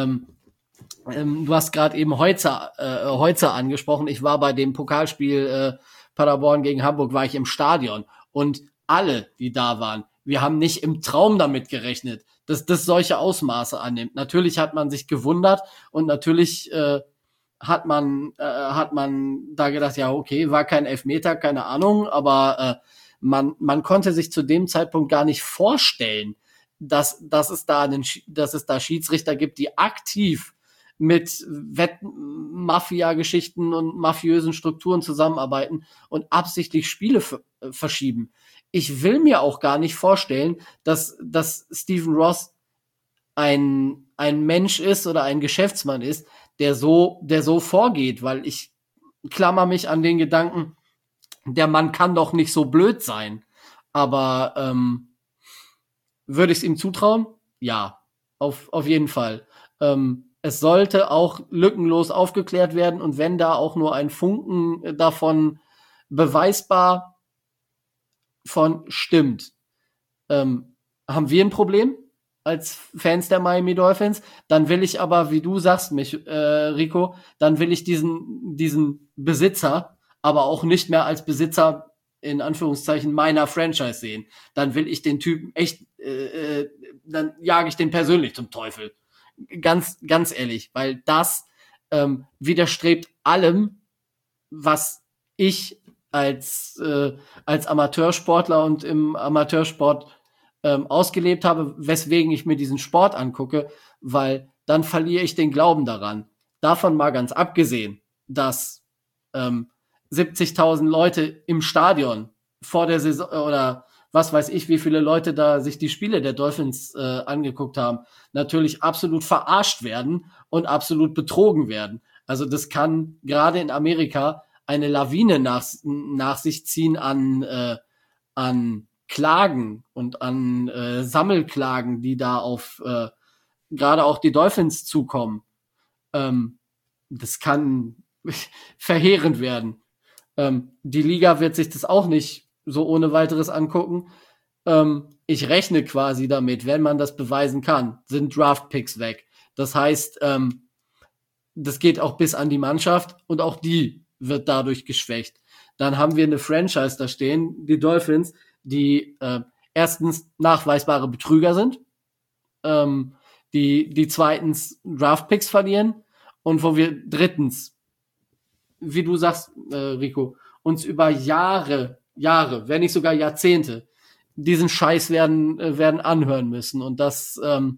Du hast gerade eben Heutzer angesprochen. Ich war bei dem Pokalspiel Paderborn gegen Hamburg, war ich im Stadion und alle, die da waren, wir haben nicht im Traum damit gerechnet, dass das solche Ausmaße annimmt. Natürlich hat man sich gewundert und natürlich hat man da gedacht, ja okay, war kein Elfmeter, keine Ahnung, aber man konnte sich zu dem Zeitpunkt gar nicht vorstellen, dass es da Schiedsrichter gibt, die aktiv mit Mafia-Geschichten und mafiösen Strukturen zusammenarbeiten und absichtlich Spiele verschieben. Ich will mir auch gar nicht vorstellen, dass Stephen Ross ein Mensch ist oder ein Geschäftsmann ist, der so vorgeht, weil ich klammer mich an den Gedanken, der Mann kann doch nicht so blöd sein. Aber würde ich es ihm zutrauen? Ja, auf jeden Fall. Es sollte auch lückenlos aufgeklärt werden und wenn da auch nur ein Funken davon beweisbar von stimmt, haben wir ein Problem als Fans der Miami Dolphins. Dann will ich aber, wie du sagst, Rico, dann will ich diesen Besitzer aber auch nicht mehr als Besitzer in Anführungszeichen meiner Franchise sehen. Dann will ich den Typen echt, dann jage ich den persönlich zum Teufel. Ganz, ganz ehrlich, weil das widerstrebt allem, was ich als Amateursportler und im Amateursport ausgelebt habe, weswegen ich mir diesen Sport angucke, weil dann verliere ich den Glauben daran. Davon mal ganz abgesehen, dass 70.000 Leute im Stadion vor der Saison oder was weiß ich, wie viele Leute da sich die Spiele der Dolphins angeguckt haben, natürlich absolut verarscht werden und absolut betrogen werden. Also das kann gerade in Amerika eine Lawine nach sich ziehen an Klagen und an Sammelklagen, die da auf gerade auch die Dolphins zukommen. Das kann verheerend werden. Die Liga wird sich das auch nicht so ohne weiteres angucken. Ich rechne quasi damit, wenn man das beweisen kann, sind Draftpicks weg. Das heißt, das geht auch bis an die Mannschaft und auch die wird dadurch geschwächt. Dann haben wir eine Franchise da stehen, die Dolphins, die erstens nachweisbare Betrüger sind, die zweitens Draftpicks verlieren und wo wir drittens, wie du sagst, Rico, uns über Jahre, wenn nicht sogar Jahrzehnte, diesen Scheiß werden anhören müssen. Und das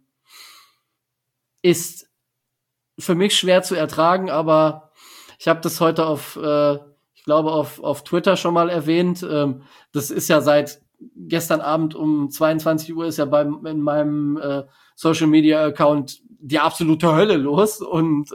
ist für mich schwer zu ertragen, aber ich habe das heute ich glaube auf Twitter schon mal erwähnt. Das ist ja seit gestern Abend um 22 Uhr ist ja in meinem Social Media Account die absolute Hölle los und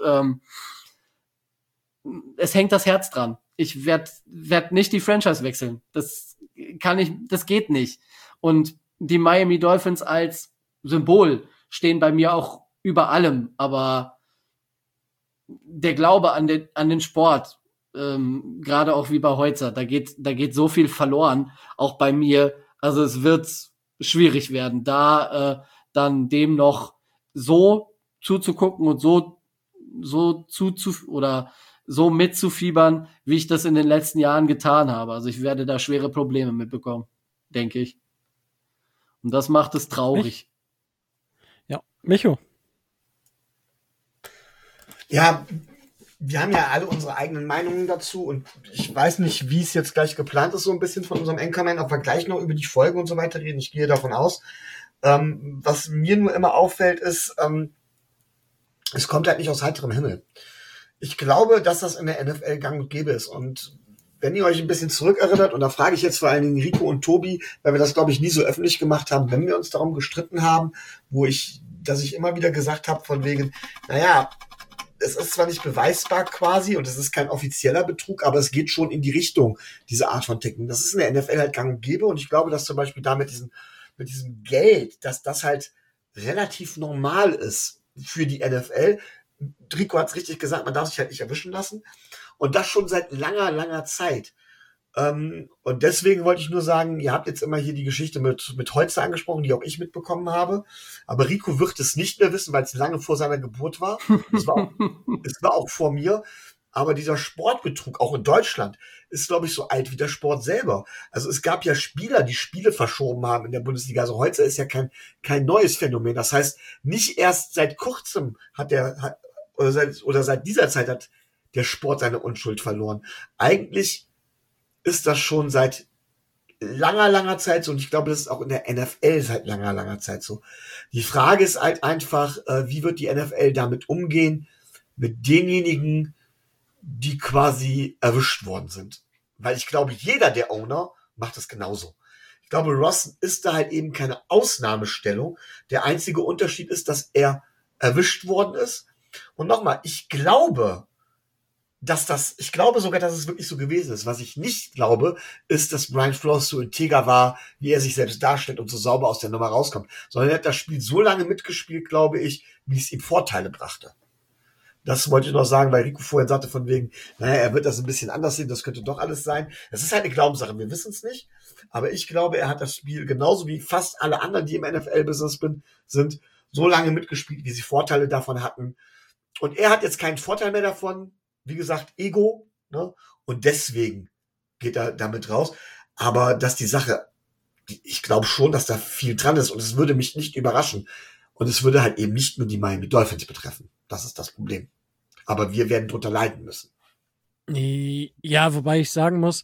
es hängt das Herz dran. Ich werd nicht die Franchise wechseln. Das geht nicht. Und die Miami Dolphins als Symbol stehen bei mir auch über allem, aber der Glaube an den Sport, gerade auch wie bei Heutzer, da geht so viel verloren, auch bei mir. Also es wird schwierig werden, da dann dem noch so zuzugucken und so mitzufiebern, wie ich das in den letzten Jahren getan habe. Also ich werde da schwere Probleme mitbekommen, denke ich. Und das macht es traurig. Ja, Micho. Ja, wir haben ja alle unsere eigenen Meinungen dazu und ich weiß nicht, wie es jetzt gleich geplant ist, so ein bisschen von unserem Anchorman, ob wir gleich noch über die Folge und so weiter reden. Ich gehe davon aus. Was mir nur immer auffällt, ist, es kommt halt nicht aus heiterem Himmel. Ich glaube, dass das in der NFL gang und gäbe ist. Und wenn ihr euch ein bisschen zurückerinnert, und da frage ich jetzt vor allen Dingen Rico und Tobi, weil wir das, glaube ich, nie so öffentlich gemacht haben, wenn wir uns darum gestritten haben, dass ich immer wieder gesagt habe, von wegen, naja, es ist zwar nicht beweisbar quasi und es ist kein offizieller Betrug, aber es geht schon in die Richtung, diese Art von Ticken. Das ist in der NFL halt gang und gäbe und ich glaube, dass zum Beispiel da mit diesem Geld, dass das halt relativ normal ist für die NFL. Rico hat es richtig gesagt, man darf sich halt nicht erwischen lassen und das schon seit langer, langer Zeit. Und deswegen wollte ich nur sagen, ihr habt jetzt immer hier die Geschichte mit Holzer angesprochen, die auch ich mitbekommen habe. Aber Rico wird es nicht mehr wissen, weil es lange vor seiner Geburt war. Es war auch vor mir. Aber dieser Sportbetrug, auch in Deutschland, ist, glaube ich, so alt wie der Sport selber. Also es gab ja Spieler, die Spiele verschoben haben in der Bundesliga. Also Holzer ist ja kein neues Phänomen. Das heißt, nicht erst seit kurzem oder seit dieser Zeit hat der Sport seine Unschuld verloren. Eigentlich ist das schon seit langer, langer Zeit so. Und ich glaube, das ist auch in der NFL seit langer, langer Zeit so. Die Frage ist halt einfach, wie wird die NFL damit umgehen, mit denjenigen, die quasi erwischt worden sind. Weil ich glaube, jeder der Owner macht das genauso. Ich glaube, Ross ist da halt eben keine Ausnahmestellung. Der einzige Unterschied ist, dass er erwischt worden ist. Und nochmal, ich glaube sogar, dass es wirklich so gewesen ist. Was ich nicht glaube, ist, dass Brian Flores so integer war, wie er sich selbst darstellt und so sauber aus der Nummer rauskommt. Sondern er hat das Spiel so lange mitgespielt, glaube ich, wie es ihm Vorteile brachte. Das wollte ich noch sagen, weil Rico vorhin sagte von wegen, naja, er wird das ein bisschen anders sehen, das könnte doch alles sein. Das ist halt eine Glaubenssache, wir wissen es nicht. Aber ich glaube, er hat das Spiel genauso wie fast alle anderen, die im NFL-Business sind, so lange mitgespielt, wie sie Vorteile davon hatten. Und er hat jetzt keinen Vorteil mehr davon. Wie gesagt, Ego, ne? Und deswegen geht er damit raus. Aber dass die Sache, ich glaube schon, dass da viel dran ist und es würde mich nicht überraschen. Und es würde halt eben nicht nur die Miami Dolphins betreffen. Das ist das Problem. Aber wir werden drunter leiden müssen. Ja, wobei ich sagen muss,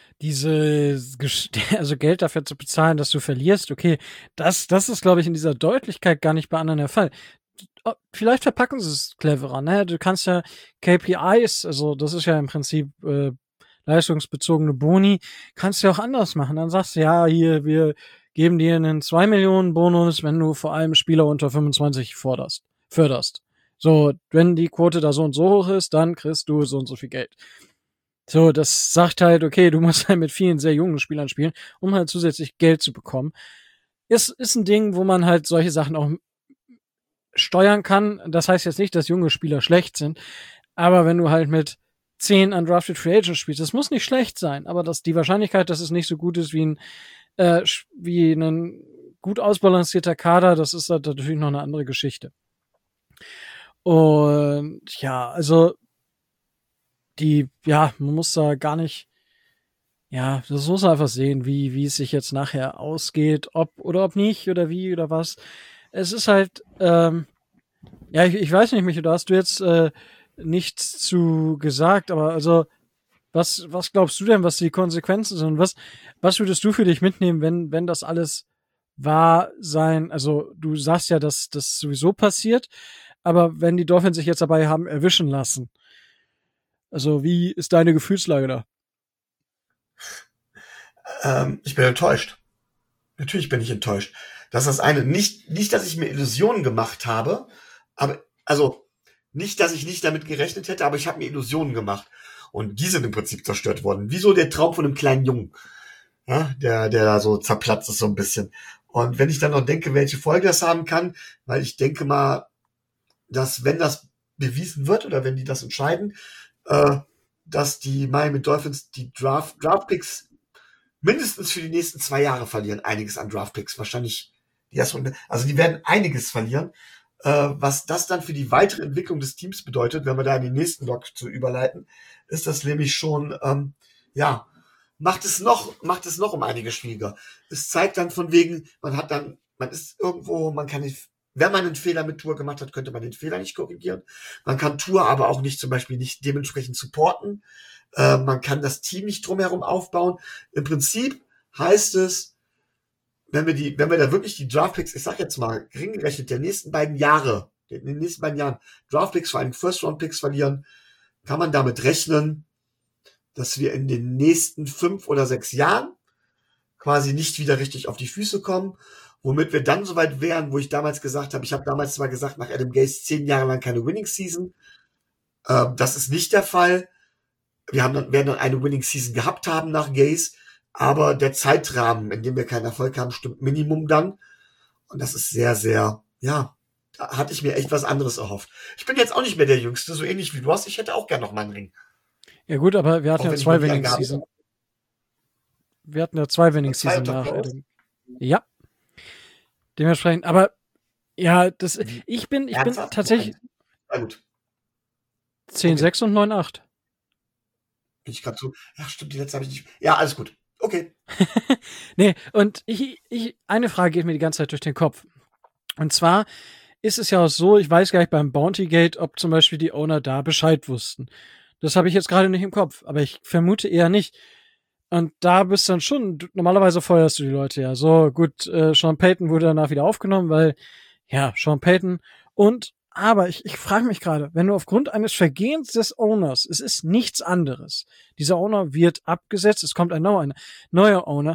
also Geld dafür zu bezahlen, dass du verlierst, okay, das ist, glaube ich, in dieser Deutlichkeit gar nicht bei anderen der Fall. Vielleicht verpacken sie es cleverer, ne? Du kannst ja KPIs, also das ist ja im Prinzip leistungsbezogene Boni, kannst du ja auch anders machen. Dann sagst du, ja, hier, wir geben dir einen 2 Millionen Bonus, wenn du vor allem Spieler unter 25 förderst. So, wenn die Quote da so und so hoch ist, dann kriegst du so und so viel Geld. So, das sagt halt, okay, du musst halt mit vielen sehr jungen Spielern spielen, um halt zusätzlich Geld zu bekommen. Ist ein Ding, wo man halt solche Sachen auch steuern kann. Das heißt jetzt nicht, dass junge Spieler schlecht sind, aber wenn du halt mit 10 undrafted Free Agents spielst, das muss nicht schlecht sein, aber die Wahrscheinlichkeit, dass es nicht so gut ist wie ein gut ausbalancierter Kader, das ist halt natürlich noch eine andere Geschichte. Und ja, also man muss da gar nicht, das muss man einfach sehen, wie es sich jetzt nachher ausgeht, ob oder ob nicht oder wie oder was. Es ist halt, ich weiß nicht, Michael, da hast du jetzt nichts zu gesagt, aber also, was glaubst du denn, was die Konsequenzen sind? Was würdest du für dich mitnehmen, wenn das alles wahr sein, also du sagst ja, dass das sowieso passiert, aber wenn die Dolphins sich jetzt dabei haben erwischen lassen, also wie ist deine Gefühlslage da? Ich bin enttäuscht. Natürlich bin ich enttäuscht. Das ist das eine. Nicht, dass ich mir Illusionen gemacht habe, aber, also, nicht, dass ich nicht damit gerechnet hätte, aber ich habe mir Illusionen gemacht. Und die sind im Prinzip zerstört worden. Wie so der Traum von einem kleinen Jungen. Ja, der da so zerplatzt ist so ein bisschen. Und wenn ich dann noch denke, welche Folge das haben kann, weil ich denke mal, dass wenn das bewiesen wird oder wenn die das entscheiden, dass die Miami Dolphins die Draftpicks mindestens für die nächsten 2 Jahre verlieren. Einiges an Draftpicks. Wahrscheinlich, also die werden einiges verlieren. Was das dann für die weitere Entwicklung des Teams bedeutet, wenn wir da in den nächsten Block zu überleiten, ist das nämlich schon, macht es noch um einiges schwieriger. Es zeigt dann von wegen, man ist irgendwo, man kann nicht, wenn man einen Fehler mit Tour gemacht hat, könnte man den Fehler nicht korrigieren. Man kann Tour aber auch nicht, zum Beispiel nicht dementsprechend supporten. Man kann das Team nicht drumherum aufbauen. Im Prinzip heißt es, wenn wir da wirklich die Draftpicks, ich sag jetzt mal, gering gerechnet, in den nächsten beiden Jahren Draftpicks, vor allem First-Round-Picks verlieren, kann man damit rechnen, dass wir in den nächsten 5 oder 6 Jahren quasi nicht wieder richtig auf die Füße kommen, womit wir dann soweit wären, wo ich damals gesagt habe, ich habe damals zwar gesagt, nach Adam Gase 10 Jahre lang keine Winning-Season. Das ist nicht der Fall. werden dann eine Winning-Season gehabt haben nach Gase, aber der Zeitrahmen, in dem wir keinen Erfolg haben, stimmt Minimum dann. Und das ist sehr, sehr, da hatte ich mir echt was anderes erhofft. Ich bin jetzt auch nicht mehr der Jüngste, so ähnlich wie du hast. Ich hätte auch gern noch mal einen Ring. Ja gut, aber wir hatten ja 2 Winning-Season. Wir hatten ja 2 Winning-Season nach Adam. Ja. Dementsprechend, aber ich bin tatsächlich 10-6 und 9-8. Bin ich gerade so, stimmt, die letzte habe ich nicht. Ja, alles gut. Okay. Nee, und eine Frage geht mir die ganze Zeit durch den Kopf. Und zwar ist es ja auch so, ich weiß gar nicht beim Bounty Gate, ob zum Beispiel die Owner da Bescheid wussten. Das habe ich jetzt gerade nicht im Kopf, aber ich vermute eher nicht. Und da bist dann schon, normalerweise feuerst du die Leute ja. So, gut, Sean Payton wurde danach wieder aufgenommen, weil, Sean Payton. Aber ich frage mich gerade, wenn du aufgrund eines Vergehens des Owners, es ist nichts anderes, dieser Owner wird abgesetzt, es kommt ein neuer Owner,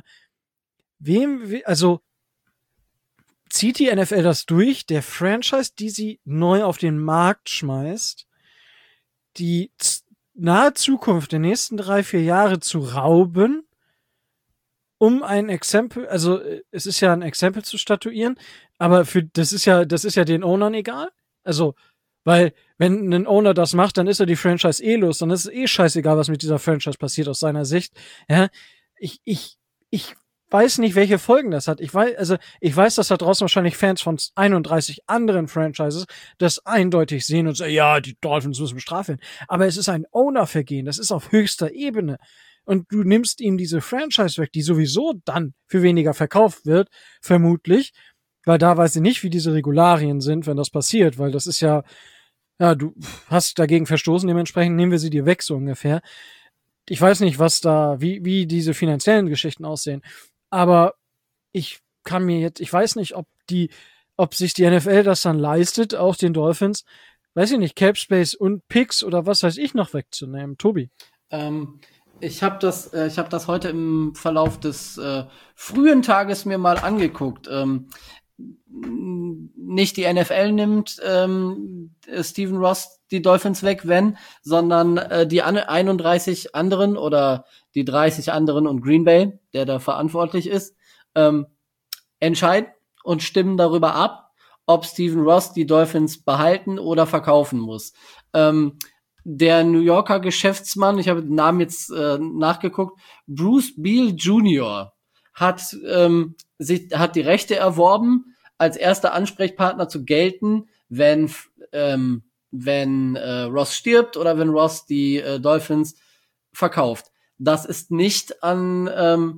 zieht die NFL das durch, der Franchise, die sie neu auf den Markt schmeißt, die nahe Zukunft der nächsten 3-4 Jahre zu rauben, um ein Exempel, also es ist ja ein Exempel zu statuieren, aber das ist ja den Ownern egal. Also, weil wenn ein Owner das macht, dann ist er die Franchise los, dann ist es scheißegal, was mit dieser Franchise passiert aus seiner Sicht. Ja, ich weiß nicht, welche Folgen das hat. Ich weiß, dass da draußen wahrscheinlich Fans von 31 anderen Franchises das eindeutig sehen und sagen, ja, die Dolphins müssen bestraft werden. Aber es ist ein Owner-Vergehen, das ist auf höchster Ebene. Und du nimmst ihm diese Franchise weg, die sowieso dann für weniger verkauft wird, vermutlich, weil da weiß ich nicht, wie diese Regularien sind, wenn das passiert, weil das ist du hast dagegen verstoßen, dementsprechend nehmen wir sie dir weg, so ungefähr. Ich weiß nicht, wie diese finanziellen Geschichten aussehen, aber ich weiß nicht, ob sich die NFL das dann leistet, auch den Dolphins, weiß ich nicht, Cap Space und Picks oder was weiß ich noch wegzunehmen. Tobi? Ich habe das heute im Verlauf des frühen Tages mir mal angeguckt. Nicht die NFL nimmt Stephen Ross die Dolphins weg, sondern die 31 anderen oder die 30 anderen und Green Bay, der da verantwortlich ist, entscheiden und stimmen darüber ab, ob Stephen Ross die Dolphins behalten oder verkaufen muss. Der New Yorker Geschäftsmann, ich habe den Namen jetzt nachgeguckt, Bruce Beal Jr. hat die Rechte erworben, als erster Ansprechpartner zu gelten, wenn wenn Ross stirbt oder wenn Ross die Dolphins verkauft. Das ist nicht an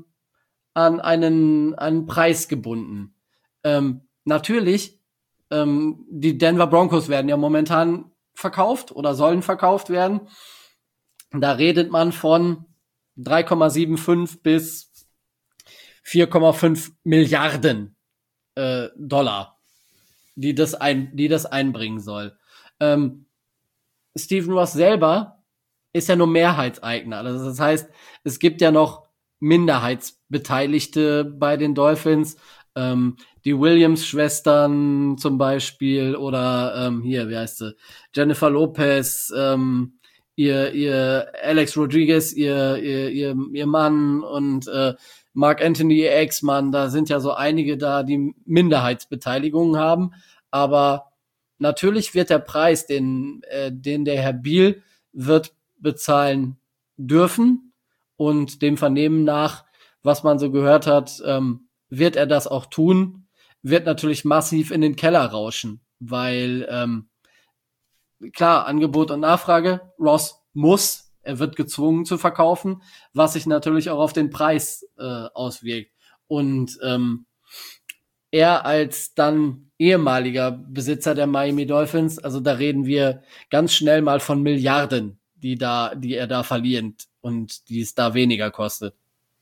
einen Preis gebunden. Natürlich, die Denver Broncos werden ja momentan verkauft oder sollen verkauft werden. Da redet man von 3,75 bis 4,5 Milliarden Dollar, die das einbringen soll. Stephen Ross selber ist ja nur Mehrheitseigner. Also das heißt, es gibt ja noch Minderheitsbeteiligte bei den Dolphins, die Williams-Schwestern zum Beispiel oder wie heißt sie? Jennifer Lopez, ihr Alex Rodriguez, ihr Mann und Mark Anthony, ihr Ex-Mann. Da sind ja so einige da, die Minderheitsbeteiligungen haben. Aber natürlich wird der Preis, den der Herr Beal wird bezahlen dürfen, und dem Vernehmen nach, was man so gehört hat, wird er das auch tun, wird natürlich massiv in den Keller rauschen, weil klar, Angebot und Nachfrage, Ross er wird gezwungen zu verkaufen, was sich natürlich auch auf den Preis auswirkt. Und er als dann ehemaliger Besitzer der Miami Dolphins, also da reden wir ganz schnell mal von Milliarden, die er da verliert und die es da weniger kostet.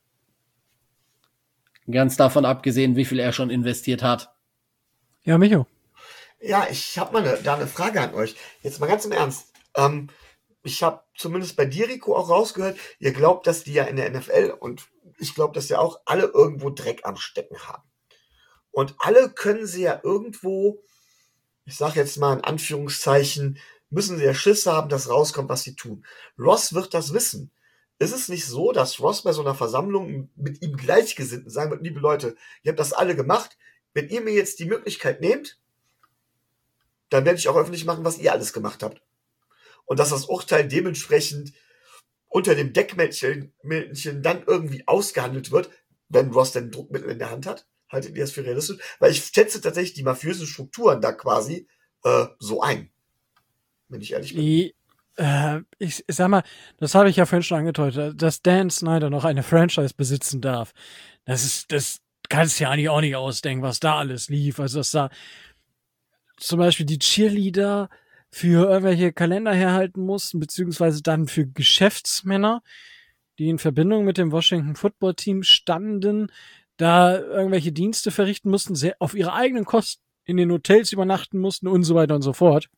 Ganz davon abgesehen, wie viel er schon investiert hat. Ja, Micho. Ja, ich habe mal da eine Frage an euch. Jetzt mal ganz im Ernst. Ich habe zumindest bei dir, Rico, auch rausgehört, ihr glaubt, dass die ja in der NFL, und ich glaube, dass ja auch alle irgendwo Dreck am Stecken haben. Und alle können sie ja irgendwo, ich sage jetzt mal in Anführungszeichen, müssen sie ja Schiss haben, dass rauskommt, was sie tun. Ross wird das wissen. Ist es nicht so, dass Ross bei so einer Versammlung mit ihm Gleichgesinnten sagen wird, liebe Leute, ihr habt das alle gemacht, wenn ihr mir jetzt die Möglichkeit nehmt, dann werde ich auch öffentlich machen, was ihr alles gemacht habt. Und dass das Urteil dementsprechend unter dem Deckmännchen dann irgendwie ausgehandelt wird, wenn Ross denn Druckmittel in der Hand hat. Haltet ihr das für realistisch? Weil ich schätze tatsächlich die mafiösen Strukturen da quasi so ein. Wenn ich ehrlich bin. Ich sag mal, das habe ich ja vorhin schon angedeutet, dass Dan Snyder noch eine Franchise besitzen darf. Das kannst du ja eigentlich auch nicht ausdenken, was da alles lief. Also, dass da zum Beispiel die Cheerleader für irgendwelche Kalender herhalten mussten, beziehungsweise dann für Geschäftsmänner, die in Verbindung mit dem Washington Football Team standen, da irgendwelche Dienste verrichten mussten, auf ihre eigenen Kosten in den Hotels übernachten mussten und so weiter und so fort.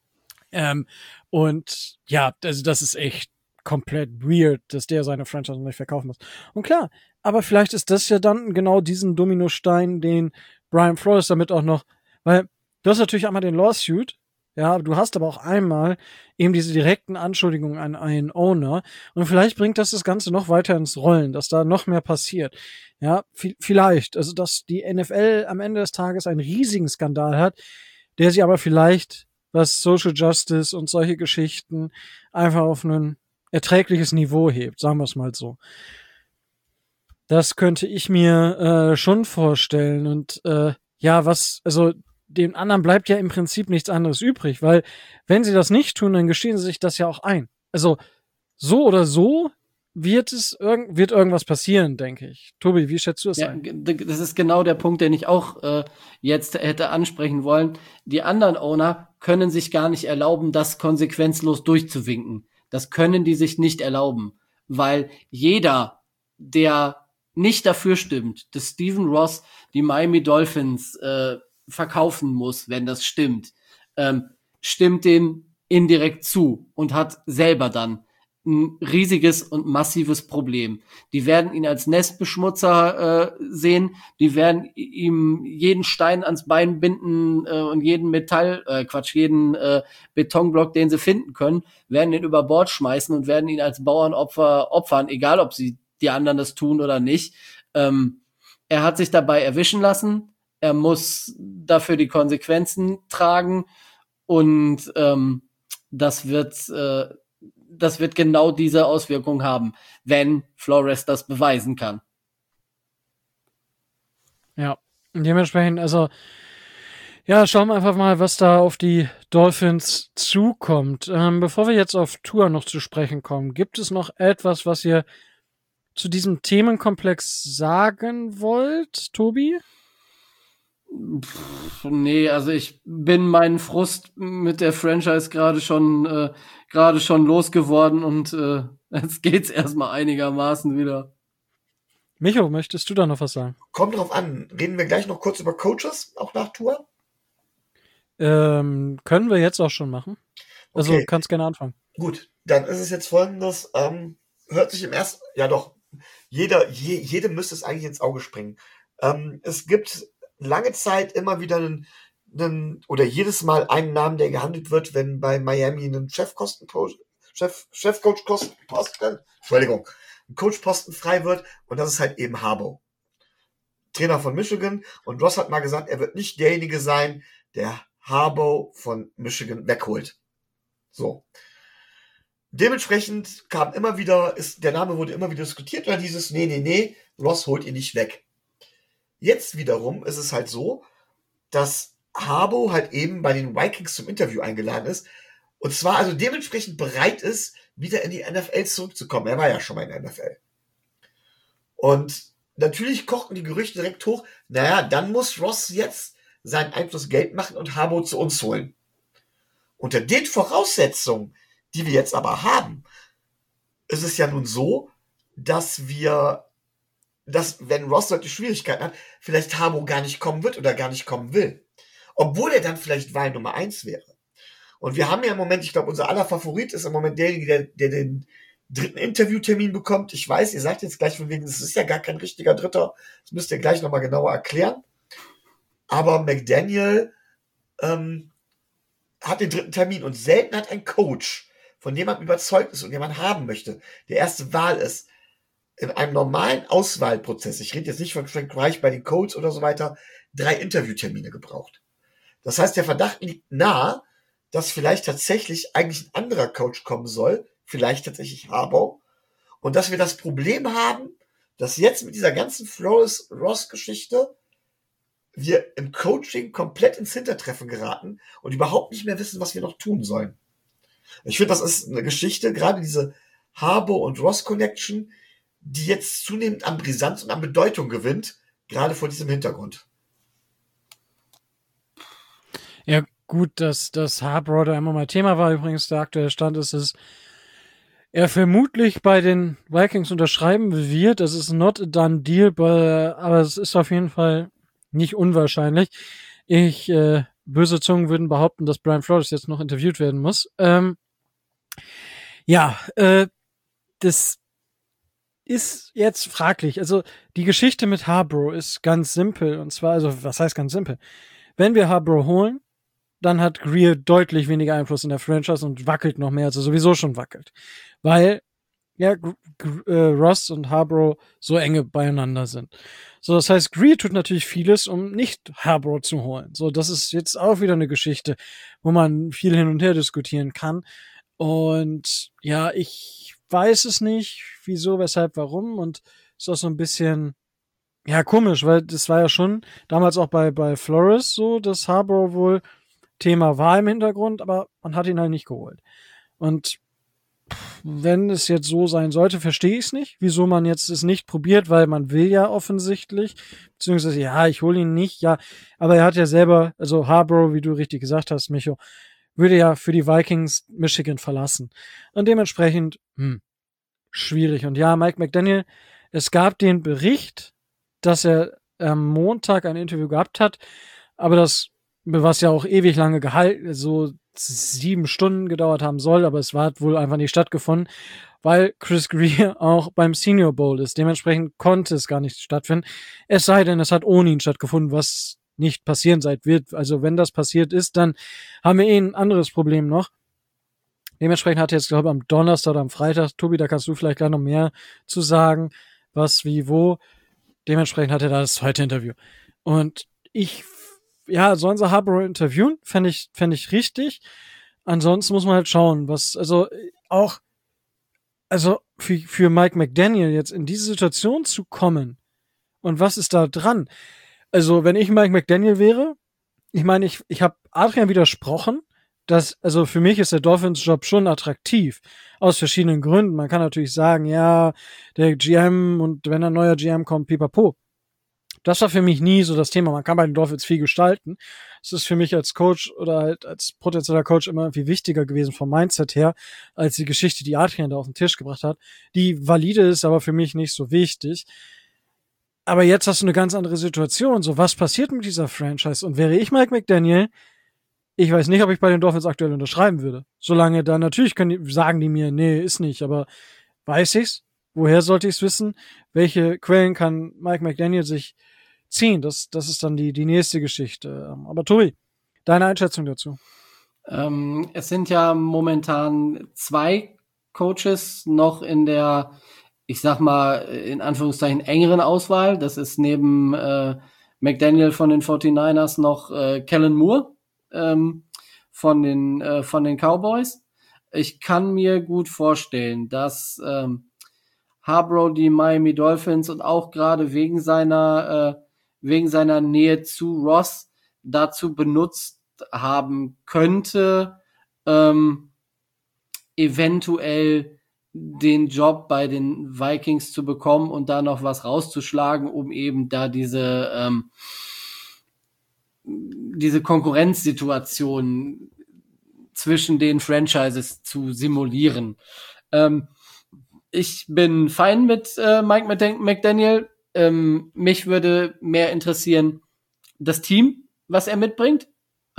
Und ja, also das ist echt komplett weird, dass der seine Franchise nicht verkaufen muss. Und klar, aber vielleicht ist das ja dann genau diesen Dominostein, den Brian Flores damit auch noch, weil du hast natürlich einmal den Lawsuit, ja, du hast aber auch einmal eben diese direkten Anschuldigungen an einen Owner, und vielleicht bringt das Ganze noch weiter ins Rollen, dass da noch mehr passiert. Ja, vielleicht, also dass die NFL am Ende des Tages einen riesigen Skandal hat, der sie aber vielleicht, was Social Justice und solche Geschichten einfach auf ein erträgliches Niveau hebt, sagen wir es mal so. Das könnte ich mir schon vorstellen, und also den anderen bleibt ja im Prinzip nichts anderes übrig, weil wenn sie das nicht tun, dann gestehen sie sich das ja auch ein. Also so oder so wird irgendwas passieren, denke ich. Tobi, wie schätzt du das ein? Das ist genau der Punkt, den ich auch jetzt hätte ansprechen wollen. Die anderen Owner können sich gar nicht erlauben, das konsequenzlos durchzuwinken. Das können die sich nicht erlauben, weil jeder, der nicht dafür stimmt, dass Stephen Ross die Miami Dolphins verkaufen muss, wenn das stimmt, stimmt dem indirekt zu und hat selber dann ein riesiges und massives Problem. Die werden ihn als Nestbeschmutzer sehen, die werden ihm jeden Stein ans Bein binden und jeden jeden Betonblock, den sie finden können, werden ihn über Bord schmeißen und werden ihn als Bauernopfer opfern, egal ob die anderen das tun oder nicht. Er hat sich dabei erwischen lassen, er muss dafür die Konsequenzen tragen, und das wird genau diese Auswirkung haben, wenn Flores das beweisen kann. Ja, dementsprechend, also Ja, schauen wir einfach mal, was da auf die Dolphins zukommt. Bevor wir jetzt auf Tua noch zu sprechen kommen, gibt es noch etwas, was ihr zu diesem Themenkomplex sagen wollt, Tobi? Nee, also ich bin meinen Frust mit der Franchise gerade schon losgeworden und jetzt geht's erstmal einigermaßen wieder. Micho, möchtest du da noch was sagen? Kommt drauf an. Reden wir gleich noch kurz über Coaches, auch nach Tour? Können wir jetzt auch schon machen. Also Okay. kannst gerne anfangen. Gut, dann ist es jetzt folgendes. Hört sich im ersten, ja doch, jedem müsste es eigentlich ins Auge springen. Es gibt lange Zeit immer wieder oder jedes Mal einen Namen, der gehandelt wird, wenn bei Miami ein ein Coachposten frei wird, und das ist halt eben Harbaugh, Trainer von Michigan, und Ross hat mal gesagt, er wird nicht derjenige sein, der Harbaugh von Michigan wegholt. So. Dementsprechend der Name wurde immer wieder diskutiert, und dann hieß es, nee, Ross holt ihn nicht weg. Jetzt wiederum ist es halt so, dass Harbaugh halt eben bei den Vikings zum Interview eingeladen ist, und zwar also dementsprechend bereit ist, wieder in die NFL zurückzukommen. Er war ja schon mal in der NFL. Und natürlich kochten die Gerüchte direkt hoch, naja, dann muss Ross jetzt seinen Einfluss Geld machen und Harbaugh zu uns holen. Unter den Voraussetzungen, die wir jetzt aber haben, ist es ja nun so, dass wenn Ross solche Schwierigkeiten hat, vielleicht Harbaugh gar nicht kommen wird oder gar nicht kommen will. Obwohl er dann vielleicht Wahl Nummer 1 wäre. Und wir haben ja im Moment, ich glaube, unser aller Favorit ist im Moment derjenige, der den dritten Interviewtermin bekommt. Ich weiß, ihr sagt jetzt gleich von wegen, das ist ja gar kein richtiger Dritter. Das müsst ihr gleich nochmal genauer erklären. Aber McDaniel hat den dritten Termin, und selten hat ein Coach, von dem man überzeugt ist und den man haben möchte, der erste Wahl ist, in einem normalen Auswahlprozess, ich rede jetzt nicht von Frank Reich bei den Colts oder so weiter, 3 Interviewtermine gebraucht. Das heißt, der Verdacht liegt nahe, dass vielleicht tatsächlich eigentlich ein anderer Coach kommen soll, vielleicht tatsächlich Harbaugh, und dass wir das Problem haben, dass jetzt mit dieser ganzen Flores-Ross-Geschichte wir im Coaching komplett ins Hintertreffen geraten und überhaupt nicht mehr wissen, was wir noch tun sollen. Ich finde, das ist eine Geschichte, gerade diese Harbaugh und Ross Connection, die jetzt zunehmend an Brisanz und an Bedeutung gewinnt, gerade vor diesem Hintergrund. Ja, gut, dass das Harbaugh da immer mal Thema war. Übrigens, der aktuelle Stand ist, dass er vermutlich bei den Vikings unterschreiben wird. Das ist not a done deal, aber es ist auf jeden Fall nicht unwahrscheinlich. Böse Zungen würden behaupten, dass Brian Flores jetzt noch interviewt werden muss. Das ist jetzt fraglich. Also die Geschichte mit Harbaugh ist ganz simpel. Und zwar, also was heißt ganz simpel? Wenn wir Harbaugh holen, dann hat Grier deutlich weniger Einfluss in der Franchise und wackelt noch mehr, als er sowieso schon wackelt. Weil ja Ross und Harbaugh so enge beieinander sind. So, das heißt, Grier tut natürlich vieles, um nicht Harbaugh zu holen. So, das ist jetzt auch wieder eine Geschichte, wo man viel hin und her diskutieren kann. Und ja, ich weiß es nicht, wieso, weshalb, warum. Und ist auch so ein bisschen, ja, komisch, weil das war ja schon damals auch bei Flores so, dass Harbaugh wohl Thema war im Hintergrund, aber man hat ihn halt nicht geholt. Und wenn es jetzt so sein sollte, verstehe ich es nicht, wieso man jetzt es nicht probiert, weil man will ja offensichtlich, beziehungsweise, ja, ich hole ihn nicht, ja, aber er hat ja selber, also Harbaugh, wie du richtig gesagt hast, Micho, würde ja für die Vikings Michigan verlassen. Und dementsprechend, schwierig. Und ja, Mike McDaniel, es gab den Bericht, dass er am Montag ein Interview gehabt hat, aber das, was ja auch ewig lange gehalten, so 7 Stunden gedauert haben soll, aber es hat wohl einfach nicht stattgefunden, weil Chris Grier auch beim Senior Bowl ist. Dementsprechend konnte es gar nicht stattfinden. Es sei denn, es hat ohne ihn stattgefunden, was nicht passieren sein wird. Also wenn das passiert ist, dann haben wir ein anderes Problem noch. Dementsprechend hat er jetzt, glaube ich, am Donnerstag oder am Freitag, Tobi, da kannst du vielleicht gleich noch mehr zu sagen, was, wie, wo. Dementsprechend hat er da das zweite Interview. Und sollen sie Harbaugh interviewen? Fände ich richtig. Ansonsten muss man halt schauen, für Mike McDaniel jetzt in diese Situation zu kommen und was ist da dran? Also, wenn ich Mike McDaniel wäre, ich meine, ich habe Adrian widersprochen, dass, also für mich ist der Dolphins-Job schon attraktiv. Aus verschiedenen Gründen. Man kann natürlich sagen, ja, der GM und wenn ein neuer GM kommt, pipapo. Das war für mich nie so das Thema. Man kann bei den Dolphins viel gestalten. Es ist für mich als Coach oder halt als potenzieller Coach immer irgendwie wichtiger gewesen vom Mindset her, als die Geschichte, die Adrian da auf den Tisch gebracht hat. Die valide ist aber für mich nicht so wichtig. Aber jetzt hast du eine ganz andere Situation. So, was passiert mit dieser Franchise? Und wäre ich Mike McDaniel, ich weiß nicht, ob ich bei den Dolphins aktuell unterschreiben würde. Solange dann, natürlich sagen die mir, nee, ist nicht, aber weiß ich's? Woher sollte ich's wissen? Welche Quellen kann Mike McDaniel sich ziehen? Das ist dann die nächste Geschichte. Aber Tobi, deine Einschätzung dazu? Es sind ja momentan 2 Coaches noch in der, ich sag mal, in Anführungszeichen engeren Auswahl. Das ist neben McDaniel von den 49ers noch Kellen Moore von den Cowboys. Ich kann mir gut vorstellen, dass Harbaugh die Miami Dolphins und auch gerade wegen seiner Nähe zu Ross dazu benutzt haben könnte, eventuell den Job bei den Vikings zu bekommen und da noch was rauszuschlagen, um eben da diese Konkurrenzsituation zwischen den Franchises zu simulieren. Ich bin fein mit Mike McDaniel. Mich würde mehr interessieren das Team, was er mitbringt.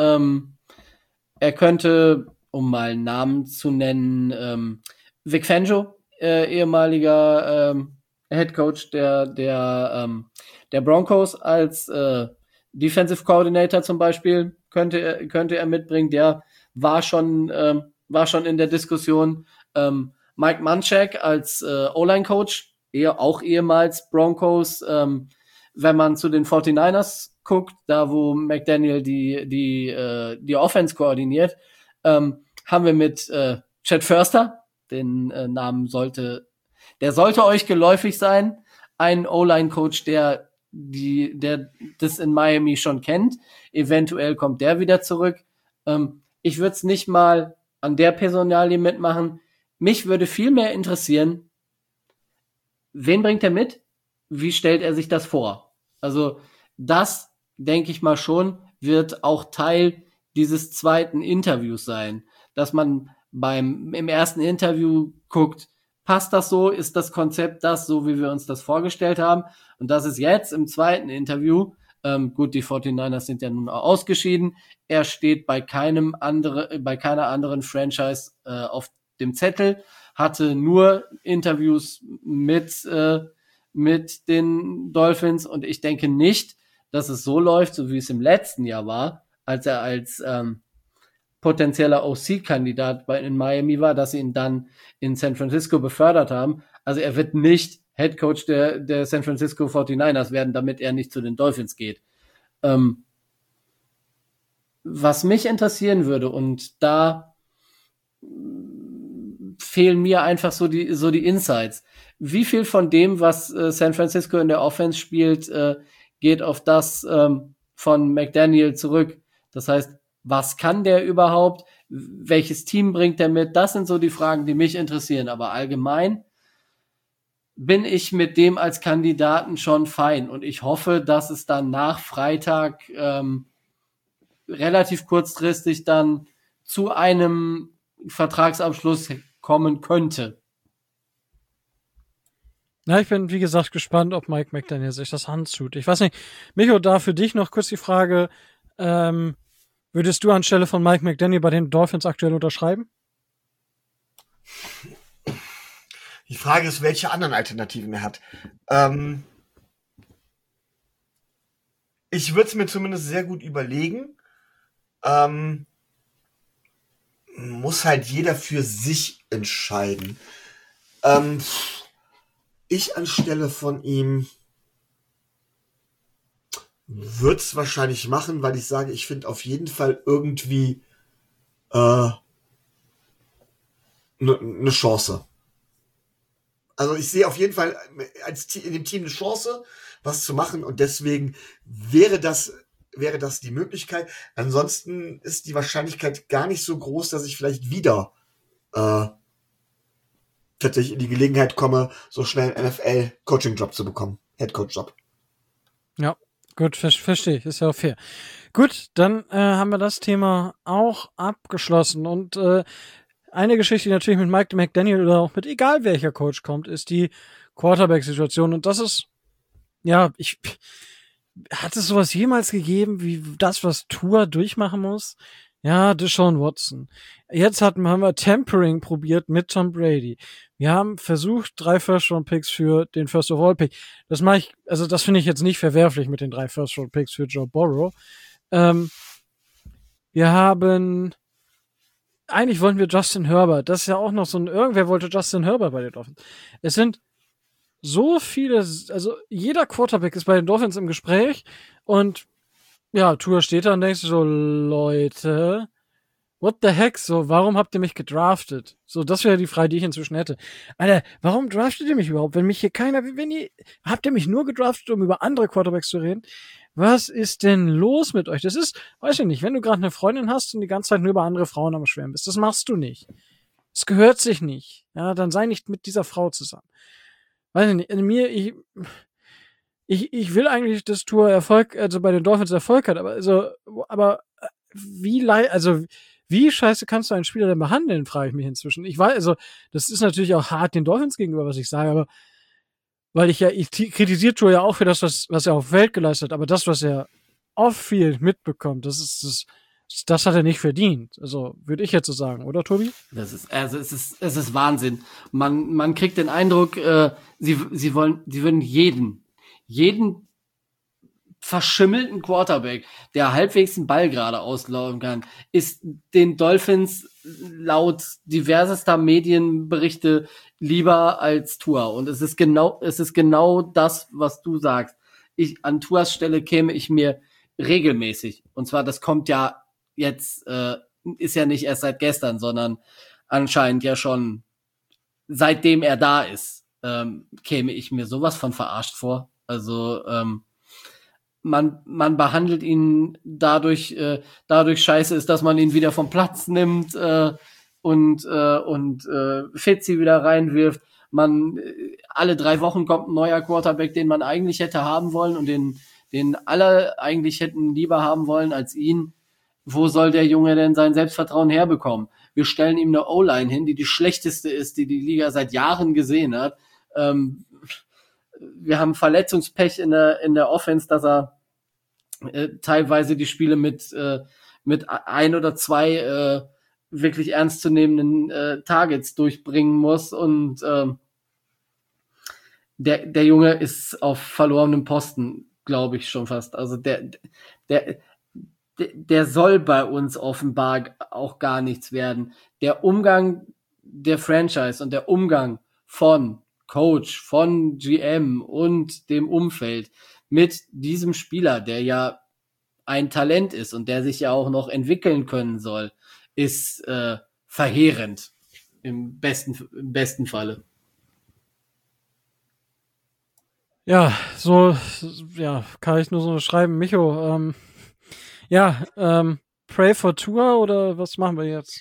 Er könnte, um mal einen Namen zu nennen, Vic Fangio, ehemaliger Head Coach der Broncos als Defensive Coordinator zum Beispiel, könnte er mitbringen. Der war schon in der Diskussion. Mike Munchak als O-Line-Coach, auch ehemals Broncos. Wenn man zu den 49ers guckt, da wo McDaniel die Offense koordiniert, haben wir mit Chad Förster, den Namen sollte euch geläufig sein, ein O-Line-Coach, der das in Miami schon kennt. Eventuell kommt der wieder zurück. Ich würde es nicht mal an der Personalie mitmachen. Mich würde viel mehr interessieren, wen bringt er mit? Wie stellt er sich das vor? Also das, denke ich mal schon, wird auch Teil dieses zweiten Interviews sein, dass man im ersten Interview guckt, passt das so? Ist das Konzept das so, wie wir uns das vorgestellt haben? Und das ist jetzt im zweiten Interview, gut, die 49ers sind ja nun auch ausgeschieden, er steht bei keiner anderen Franchise auf dem Zettel, hatte nur Interviews mit den Dolphins und ich denke nicht, dass es so läuft, so wie es im letzten Jahr war, als er als potenzieller OC-Kandidat in Miami war, dass sie ihn dann in San Francisco befördert haben. Also er wird nicht Head Coach der San Francisco 49ers werden, damit er nicht zu den Dolphins geht. Was mich interessieren würde, und da fehlen mir einfach so die Insights. Wie viel von dem, was San Francisco in der Offense spielt, geht auf das von McDaniel zurück? Das heißt, was kann der überhaupt? Welches Team bringt er mit? Das sind so die Fragen, die mich interessieren. Aber allgemein bin ich mit dem als Kandidaten schon fein. Und ich hoffe, dass es dann nach Freitag relativ kurzfristig dann zu einem Vertragsabschluss kommen könnte. Na, ich bin, wie gesagt, gespannt, ob Mike McDaniel sich das handtut. Ich weiß nicht, Micho, da für dich noch kurz die Frage, würdest du anstelle von Mike McDaniel bei den Dolphins aktuell unterschreiben? Die Frage ist, welche anderen Alternativen er hat. Ich würde es mir zumindest sehr gut überlegen. Muss halt jeder für sich entscheiden. Ich anstelle von ihm würde es wahrscheinlich machen, weil ich sage, ich finde auf jeden Fall irgendwie eine Chance. Also ich sehe auf jeden Fall in dem Team eine Chance, was zu machen, und deswegen wäre das wäre das die Möglichkeit. Ansonsten ist die Wahrscheinlichkeit gar nicht so groß, dass ich vielleicht wieder tatsächlich in die Gelegenheit komme, so schnell einen NFL-Coaching-Job zu bekommen. Headcoach-Job. Ja, gut, verstehe ich. Ist ja auch fair. Gut, dann haben wir das Thema auch abgeschlossen. Und eine Geschichte, die natürlich mit Mike McDaniel oder auch mit egal welcher Coach kommt, ist die Quarterback-Situation. Und das ist, ja, hat es sowas jemals gegeben, wie das, was Tua durchmachen muss? Ja, Deshaun Watson. Jetzt haben wir Tempering probiert mit Tom Brady. Wir haben versucht, 3 First-Round-Picks für den First-of-All-Pick. Das mache ich, also das finde ich jetzt nicht verwerflich mit den 3 First-Round-Picks für Joe Burrow. Wir haben, eigentlich wollten wir Justin Herbert. Das ist ja auch noch so irgendwer wollte Justin Herbert bei den Dolphins. Es sind so viele, also jeder Quarterback ist bei den Dolphins im Gespräch und ja, Tua steht da und denkst du so, Leute, what the heck, so, warum habt ihr mich gedraftet? So, das wäre die Frage, die ich inzwischen hätte. Alter, warum draftet ihr mich überhaupt? Habt ihr mich nur gedraftet, um über andere Quarterbacks zu reden? Was ist denn los mit euch? Das ist, weiß ich nicht, wenn du gerade eine Freundin hast und die ganze Zeit nur über andere Frauen am Schwärmen bist, das machst du nicht. Das gehört sich nicht. Ja, dann sei nicht mit dieser Frau zusammen. Weiß ich nicht, ich will eigentlich, dass Tua also bei den Dolphins Erfolg hat, aber wie scheiße kannst du einen Spieler denn behandeln, frage ich mich inzwischen. Ich weiß, also, das ist natürlich auch hart den Dolphins gegenüber, was ich sage, aber weil ich kritisiere Tua ja auch für das, was er auf dem Feld geleistet hat, aber das, was er off-field mitbekommt, das hat er nicht verdient. Also, würde ich jetzt so sagen, oder, Tobi? Es ist Wahnsinn. Man kriegt den Eindruck, sie würden jeden verschimmelten Quarterback, der halbwegs einen Ball gerade auslaufen kann, ist den Dolphins laut diversester Medienberichte lieber als Tua. Und es ist genau das, was du sagst. An Tuas Stelle käme ich mir regelmäßig. Und zwar, das kommt ja jetzt, ist ja nicht erst seit gestern, sondern anscheinend ja schon seitdem er da ist, käme ich mir sowas von verarscht vor. Also, man behandelt ihn dadurch scheiße ist, dass man ihn wieder vom Platz nimmt und Fitzy wieder reinwirft. Alle 3 Wochen kommt ein neuer Quarterback, den man eigentlich hätte haben wollen und den alle eigentlich hätten lieber haben wollen als ihn. Wo soll der Junge denn sein Selbstvertrauen herbekommen? Wir stellen ihm eine O-Line hin, die schlechteste ist, die Liga seit Jahren gesehen hat. Wir haben Verletzungspech in der Offense, dass er teilweise die Spiele mit 1 oder 2 wirklich ernstzunehmenden Targets durchbringen muss und der Junge ist auf verlorenem Posten, glaube ich schon fast. Also der soll bei uns offenbar auch gar nichts werden. Der Umgang der Franchise und der Umgang von Coach, von GM und dem Umfeld mit diesem Spieler, der ja ein Talent ist und der sich ja auch noch entwickeln können soll, ist verheerend im besten Falle. Ja, kann ich nur so schreiben. Micho, pray for Tua oder was machen wir jetzt?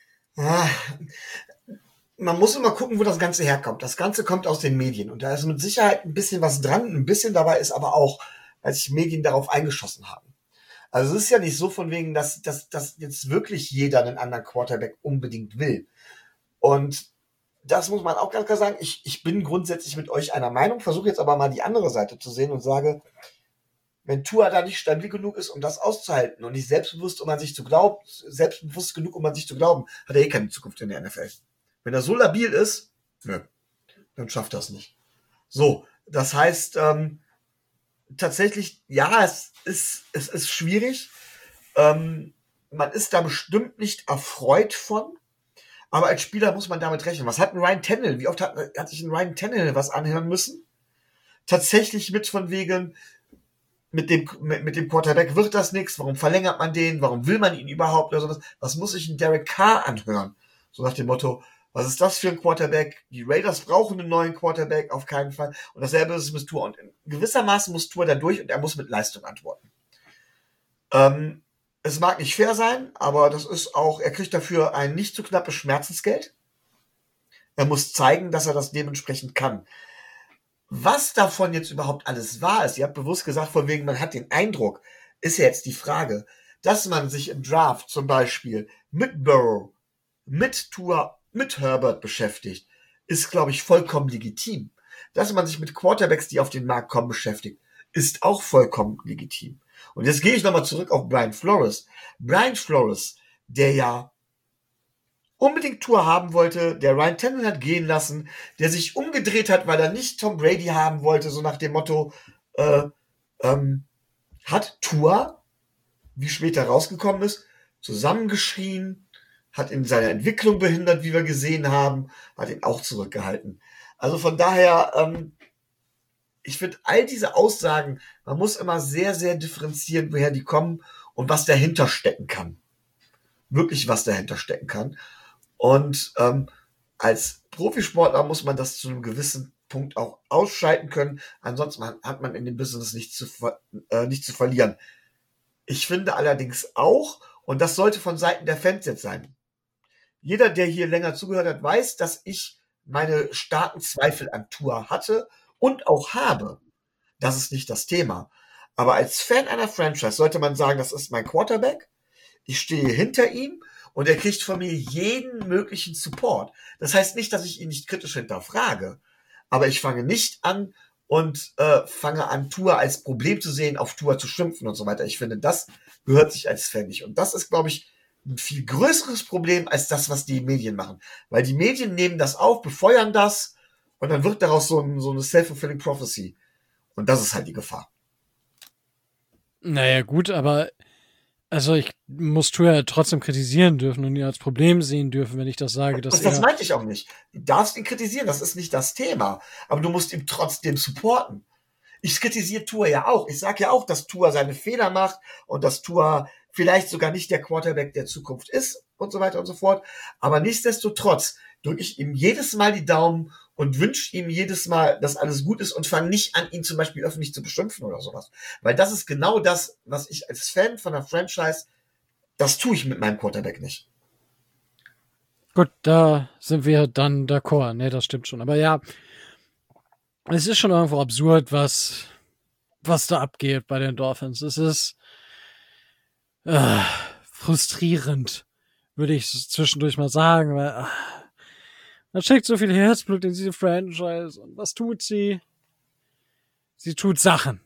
Man muss immer gucken, wo das Ganze herkommt. Das Ganze kommt aus den Medien und da ist mit Sicherheit ein bisschen was dran. Ein bisschen dabei ist aber auch, weil sich Medien darauf eingeschossen haben. Also es ist ja nicht so von wegen, dass jetzt wirklich jeder einen anderen Quarterback unbedingt will. Und das muss man auch ganz klar sagen. Ich bin grundsätzlich mit euch einer Meinung, versuche jetzt aber mal die andere Seite zu sehen und sage, wenn Tua da nicht stabil genug ist, um das auszuhalten und nicht selbstbewusst genug, um an sich zu glauben, hat er keine Zukunft in der NFL. Wenn er so labil ist, dann schafft er es nicht. So, das heißt, tatsächlich, ja, es ist schwierig. Man ist da bestimmt nicht erfreut von, aber als Spieler muss man damit rechnen. Was hat ein Ryan Tannehill? Wie oft hat sich ein Ryan Tannehill was anhören müssen? Tatsächlich von wegen, mit dem Quarterback wird das nichts. Warum verlängert man den? Warum will man ihn überhaupt? Oder sowas? Was muss sich ein Derek Carr anhören? So nach dem Motto, was ist das für ein Quarterback? Die Raiders brauchen einen neuen Quarterback, auf keinen Fall. Und dasselbe ist es mit Tua. Und in gewissermaßen muss Tua da durch und er muss mit Leistung antworten. Es mag nicht fair sein, aber das ist auch, er kriegt dafür ein nicht zu knappes Schmerzensgeld. Er muss zeigen, dass er das dementsprechend kann. Was davon jetzt überhaupt alles wahr ist, ihr habt bewusst gesagt, von wegen, man hat den Eindruck, ist ja jetzt die Frage, dass man sich im Draft zum Beispiel mit Burrow, mit Tua, mit Herbert beschäftigt, ist, glaube ich, vollkommen legitim. Dass man sich mit Quarterbacks, die auf den Markt kommen, beschäftigt, ist auch vollkommen legitim. Und jetzt gehe ich nochmal zurück auf Brian Flores. Brian Flores, der ja unbedingt Tour haben wollte, der Ryan Tannehill hat gehen lassen, der sich umgedreht hat, weil er nicht Tom Brady haben wollte, so nach dem Motto, hat Tour, wie später rausgekommen ist, zusammengeschrien, hat in seiner Entwicklung behindert, wie wir gesehen haben, hat ihn auch zurückgehalten. Also von daher, ich finde all diese Aussagen, man muss immer sehr, sehr differenzieren, woher die kommen und was dahinter stecken kann. Wirklich, was dahinter stecken kann. Und als Profisportler muss man das zu einem gewissen Punkt auch ausschalten können. Ansonsten hat man in dem Business nichts zu verlieren. Ich finde allerdings auch, und das sollte von Seiten der Fans jetzt sein, jeder, der hier länger zugehört hat, weiß, dass ich meine starken Zweifel an Tua hatte und auch habe. Das ist nicht das Thema. Aber als Fan einer Franchise sollte man sagen, das ist mein Quarterback. Ich stehe hinter ihm und er kriegt von mir jeden möglichen Support. Das heißt nicht, dass ich ihn nicht kritisch hinterfrage. Aber ich fange nicht an und fange an, Tua als Problem zu sehen, auf Tua zu schimpfen und so weiter. Ich finde, das gehört sich als Fan nicht. Und das ist, glaube ich, ein viel größeres Problem als das, was die Medien machen. Weil die Medien nehmen das auf, befeuern das und dann wird daraus so eine self-fulfilling prophecy. Und das ist halt die Gefahr. Naja, gut, aber also ich muss Tua ja trotzdem kritisieren dürfen und ihn als Problem sehen dürfen, wenn ich das sage, dass Das meinte ich auch nicht. Du darfst ihn kritisieren, das ist nicht das Thema. Aber du musst ihn trotzdem supporten. Ich kritisiere Tua ja auch. Ich sage ja auch, dass Tua seine Fehler macht und dass Tua vielleicht sogar nicht der Quarterback der Zukunft ist und so weiter und so fort. Aber nichtsdestotrotz drücke ich ihm jedes Mal die Daumen und wünsche ihm jedes Mal, dass alles gut ist und fange nicht an, ihn zum Beispiel öffentlich zu beschimpfen oder sowas. Weil das ist genau das, was ich als Fan von der Franchise, das tue ich mit meinem Quarterback nicht. Gut, da sind wir dann d'accord. Ne, das stimmt schon. Aber ja, es ist schon irgendwo absurd, was da abgeht bei den Dolphins. Es ist frustrierend, würde ich zwischendurch mal sagen, weil man steckt so viel Herzblut in diese Franchise und was tut sie? Sie tut Sachen.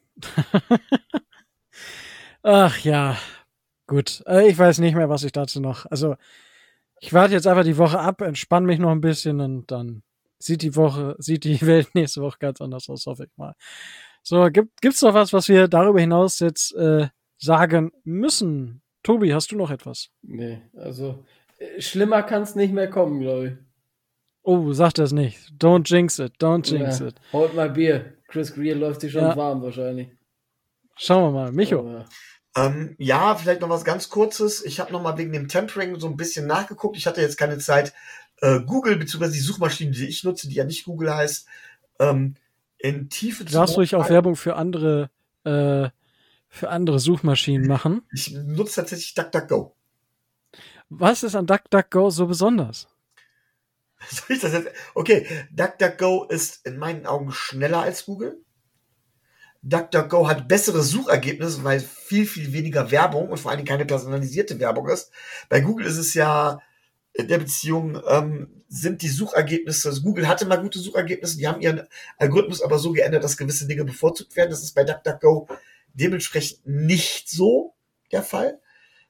Ach ja, gut. Ich weiß nicht mehr, was ich dazu noch. Also, ich warte jetzt einfach die Woche ab, entspanne mich noch ein bisschen und dann sieht die Welt nächste Woche ganz anders aus, hoffe ich mal. So, gibt's noch was wir darüber hinaus jetzt sagen müssen? Tobi, hast du noch etwas? Nee, also schlimmer kann's nicht mehr kommen, glaube ich. Oh, sag das nicht. Don't jinx it, don't jinx it. Hold mal Bier. Chris Greer läuft sich schon warm wahrscheinlich. Schauen wir mal. Micho. Ja, vielleicht noch was ganz Kurzes. Ich habe noch mal wegen dem Tempering so ein bisschen nachgeguckt. Ich hatte jetzt keine Zeit, Google, beziehungsweise die Suchmaschine, die ich nutze, die ja nicht Google heißt, in Tiefe zu... Du darfst ruhig auch Werbung für andere Suchmaschinen machen. Ich nutze tatsächlich DuckDuckGo. Was ist an DuckDuckGo so besonders? Soll ich das jetzt? Okay, DuckDuckGo ist in meinen Augen schneller als Google. DuckDuckGo hat bessere Suchergebnisse, weil viel, viel weniger Werbung und vor allen Dingen keine personalisierte Werbung ist. Bei Google ist es ja in der Beziehung, sind die Suchergebnisse, also Google hatte mal gute Suchergebnisse, die haben ihren Algorithmus aber so geändert, dass gewisse Dinge bevorzugt werden. Das ist bei DuckDuckGo dementsprechend nicht so der Fall.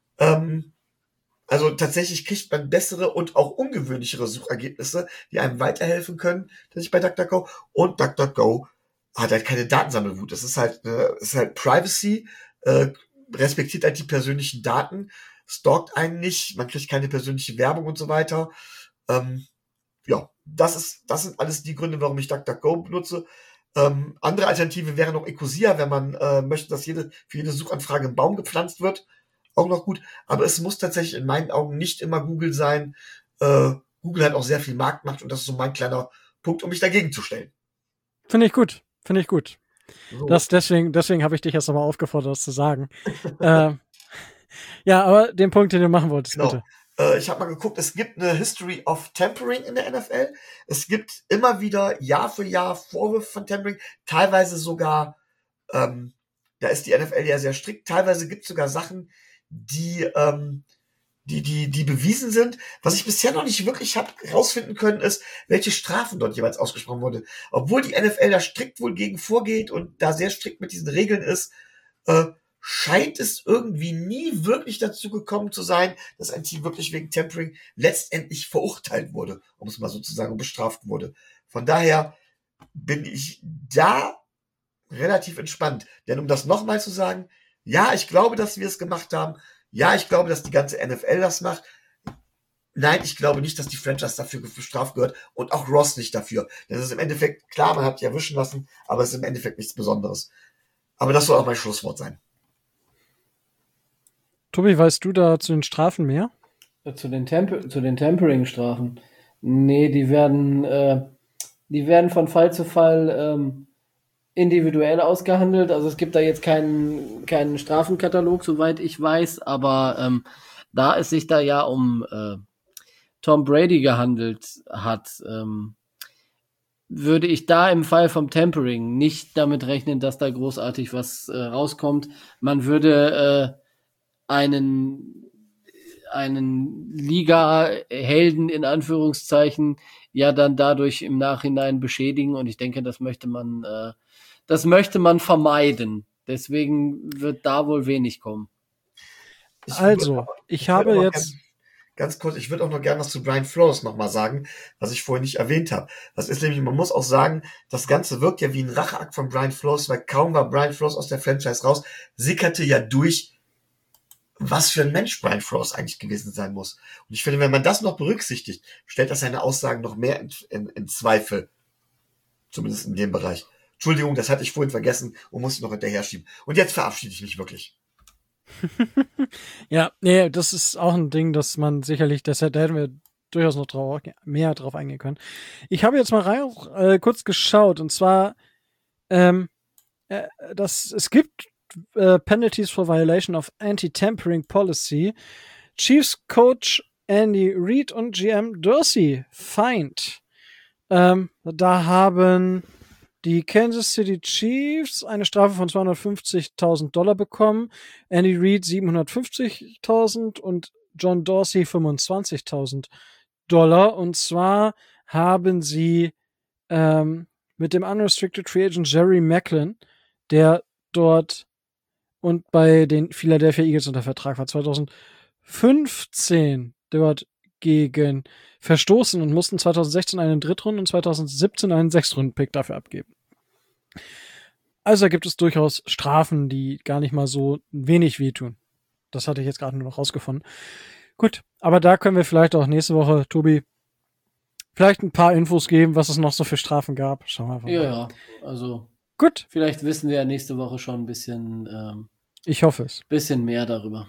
Also tatsächlich kriegt man bessere und auch ungewöhnlichere Suchergebnisse, die einem weiterhelfen können, tatsächlich bei DuckDuckGo. Und DuckDuckGo hat halt keine Datensammelwut. Es ist halt Privacy, respektiert halt die persönlichen Daten, stalkt einen nicht, man kriegt keine persönliche Werbung und so weiter. Ja, das sind alles die Gründe, warum ich DuckDuckGo benutze. Andere Alternative wäre noch Ecosia, wenn man möchte, dass für jede Suchanfrage ein Baum gepflanzt wird. Auch noch gut, aber es muss tatsächlich in meinen Augen nicht immer Google sein. Google hat auch sehr viel Marktmacht und das ist so mein kleiner Punkt, um mich dagegen zu stellen. Finde ich gut. So. Deswegen habe ich dich erst nochmal aufgefordert, das zu sagen. Ja, aber den Punkt, den du machen wolltest, Genau. bitte. Ich habe mal geguckt, es gibt eine History of Tampering in der NFL. Es gibt immer wieder Jahr für Jahr Vorwürfe von Tampering, teilweise sogar, da ist die NFL ja sehr strikt, teilweise gibt es sogar Sachen, die bewiesen sind. Was ich bisher noch nicht wirklich habe rausfinden können, ist, welche Strafen dort jeweils ausgesprochen wurde. Obwohl die NFL da strikt wohl gegen vorgeht und da sehr strikt mit diesen Regeln ist, scheint es irgendwie nie wirklich dazu gekommen zu sein, dass ein Team wirklich wegen Tampering letztendlich verurteilt wurde, um es mal so zu sagen, und bestraft wurde. Von daher bin ich da relativ entspannt. Denn um das nochmal zu sagen, ja, ich glaube, dass wir es gemacht haben. Ja, ich glaube, dass die ganze NFL das macht. Nein, ich glaube nicht, dass die Franchise dafür bestraft gehört und auch Ross nicht dafür. Das ist im Endeffekt, klar, man hat die erwischen lassen, aber es ist im Endeffekt nichts Besonderes. Aber das soll auch mein Schlusswort sein. Tobi, weißt du da zu den Strafen mehr? Zu den Tampering-Strafen. Nee, die werden von Fall zu Fall individuell ausgehandelt. Also es gibt da jetzt keinen Strafenkatalog, soweit ich weiß, aber da es sich da ja um Tom Brady gehandelt hat, würde ich da im Fall vom Tampering nicht damit rechnen, dass da großartig was rauskommt. Man würde einen Liga-Helden in Anführungszeichen ja dann dadurch im Nachhinein beschädigen, und ich denke, das möchte man vermeiden. Deswegen wird da wohl wenig kommen. Ich habe jetzt ganz kurz, ich würde auch noch gerne was zu Brian Flores nochmal sagen, was ich vorhin nicht erwähnt habe. Das ist nämlich, man muss auch sagen, das Ganze wirkt ja wie ein Racheakt von Brian Flores, weil kaum war Brian Flores aus der Franchise raus, sickerte ja durch, was für ein Mensch Brian Flores eigentlich gewesen sein muss. Und ich finde, wenn man das noch berücksichtigt, stellt das seine Aussagen noch mehr in Zweifel. Zumindest in dem Bereich. Entschuldigung, das hatte ich vorhin vergessen und musste noch hinterher schieben. Und jetzt verabschiede ich mich wirklich. Ja, nee, das ist auch ein Ding, dass man sicherlich, da hätten wir durchaus noch mehr drauf eingehen können. Ich habe jetzt mal kurz geschaut, und zwar, es gibt Penalties for Violation of Anti-Tampering Policy. Chiefs Coach Andy Reid und GM Dorsey fined. Da haben die Kansas City Chiefs eine Strafe von $250,000 bekommen, Andy Reid $750,000 und John Dorsey $25,000. Und zwar haben sie mit dem Unrestricted Free Agent Jerry Maclin, der dort und bei den Philadelphia Eagles unter Vertrag war, 2015 dort gegen verstoßen und mussten 2016 einen Drittrunden- und 2017 einen Sechstrunden-Pick dafür abgeben. Also da gibt es durchaus Strafen, die gar nicht mal so wenig wehtun. Das hatte ich jetzt gerade nur noch rausgefunden. Gut, aber da können wir vielleicht auch nächste Woche, Tobi, vielleicht ein paar Infos geben, was es noch so für Strafen gab. Schauen wir mal. Ja, also gut. Vielleicht wissen wir ja nächste Woche schon ein bisschen ich hoffe es. Bisschen mehr darüber.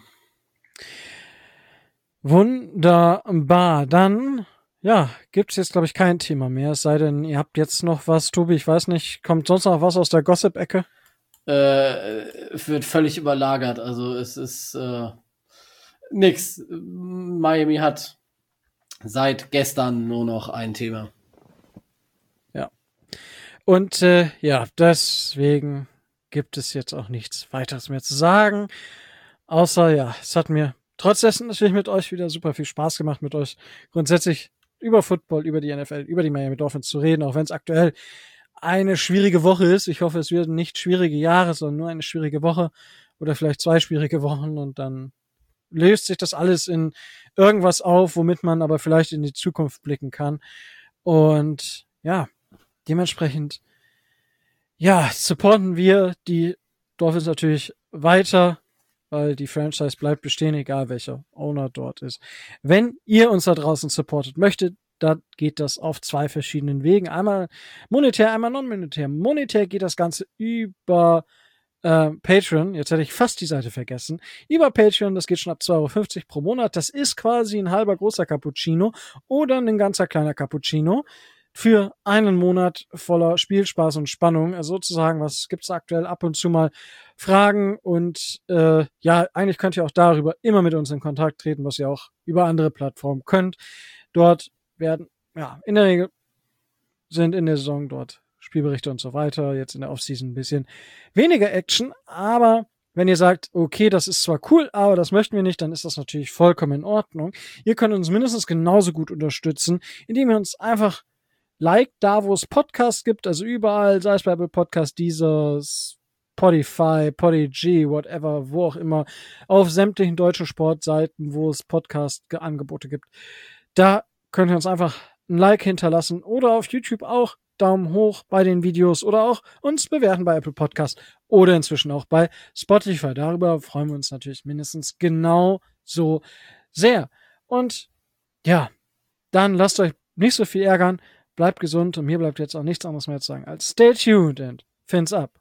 Wunderbar. Dann, ja, gibt's jetzt, glaube ich, kein Thema mehr. Es sei denn, ihr habt jetzt noch was, Tobi, ich weiß nicht, kommt sonst noch was aus der Gossip-Ecke? Wird völlig überlagert. Also es ist nix. Miami hat seit gestern nur noch ein Thema. Ja. Und ja, deswegen gibt es jetzt auch nichts weiteres mehr zu sagen. Außer, ja, es hat mir trotz dessen natürlich mit euch wieder super viel Spaß gemacht, mit euch grundsätzlich über Football, über die NFL, über die Miami Dolphins zu reden, auch wenn es aktuell eine schwierige Woche ist. Ich hoffe, es werden nicht schwierige Jahre, sondern nur eine schwierige Woche oder vielleicht 2 schwierige Wochen, und dann löst sich das alles in irgendwas auf, womit man aber vielleicht in die Zukunft blicken kann. Und ja, dementsprechend, ja, supporten wir die Dolphins natürlich weiter, weil die Franchise bleibt bestehen, egal welcher Owner dort ist. Wenn ihr uns da draußen supportet möchtet, dann geht das auf 2 verschiedenen Wegen. Einmal monetär, einmal non-monetär. Monetär geht das Ganze über Patreon. Jetzt hätte ich fast die Seite vergessen. Über Patreon, das geht schon ab 2,50 € pro Monat. Das ist quasi ein halber großer Cappuccino oder ein ganzer kleiner Cappuccino. für einen Monat voller Spielspaß und Spannung. Also sozusagen, was gibt's aktuell? Ab und zu mal Fragen und eigentlich könnt ihr auch darüber immer mit uns in Kontakt treten, was ihr auch über andere Plattformen könnt. Dort werden, in der Regel sind in der Saison dort Spielberichte und so weiter. Jetzt in der Offseason ein bisschen weniger Action, aber wenn ihr sagt, okay, das ist zwar cool, aber das möchten wir nicht, dann ist das natürlich vollkommen in Ordnung. Ihr könnt uns mindestens genauso gut unterstützen, indem ihr uns einfach liked, da wo es Podcasts gibt, also überall, sei es bei Apple Podcast, Deezer, Spotify, Podigy, whatever, wo auch immer, auf sämtlichen deutschen Sportseiten, wo es Podcast-Angebote gibt. Da könnt ihr uns einfach ein Like hinterlassen oder auf YouTube auch Daumen hoch bei den Videos oder auch uns bewerten bei Apple Podcast oder inzwischen auch bei Spotify. Darüber freuen wir uns natürlich mindestens genauso sehr. Und ja, dann lasst euch nicht so viel ärgern, bleibt gesund und mir bleibt jetzt auch nichts anderes mehr zu sagen als stay tuned and fins up.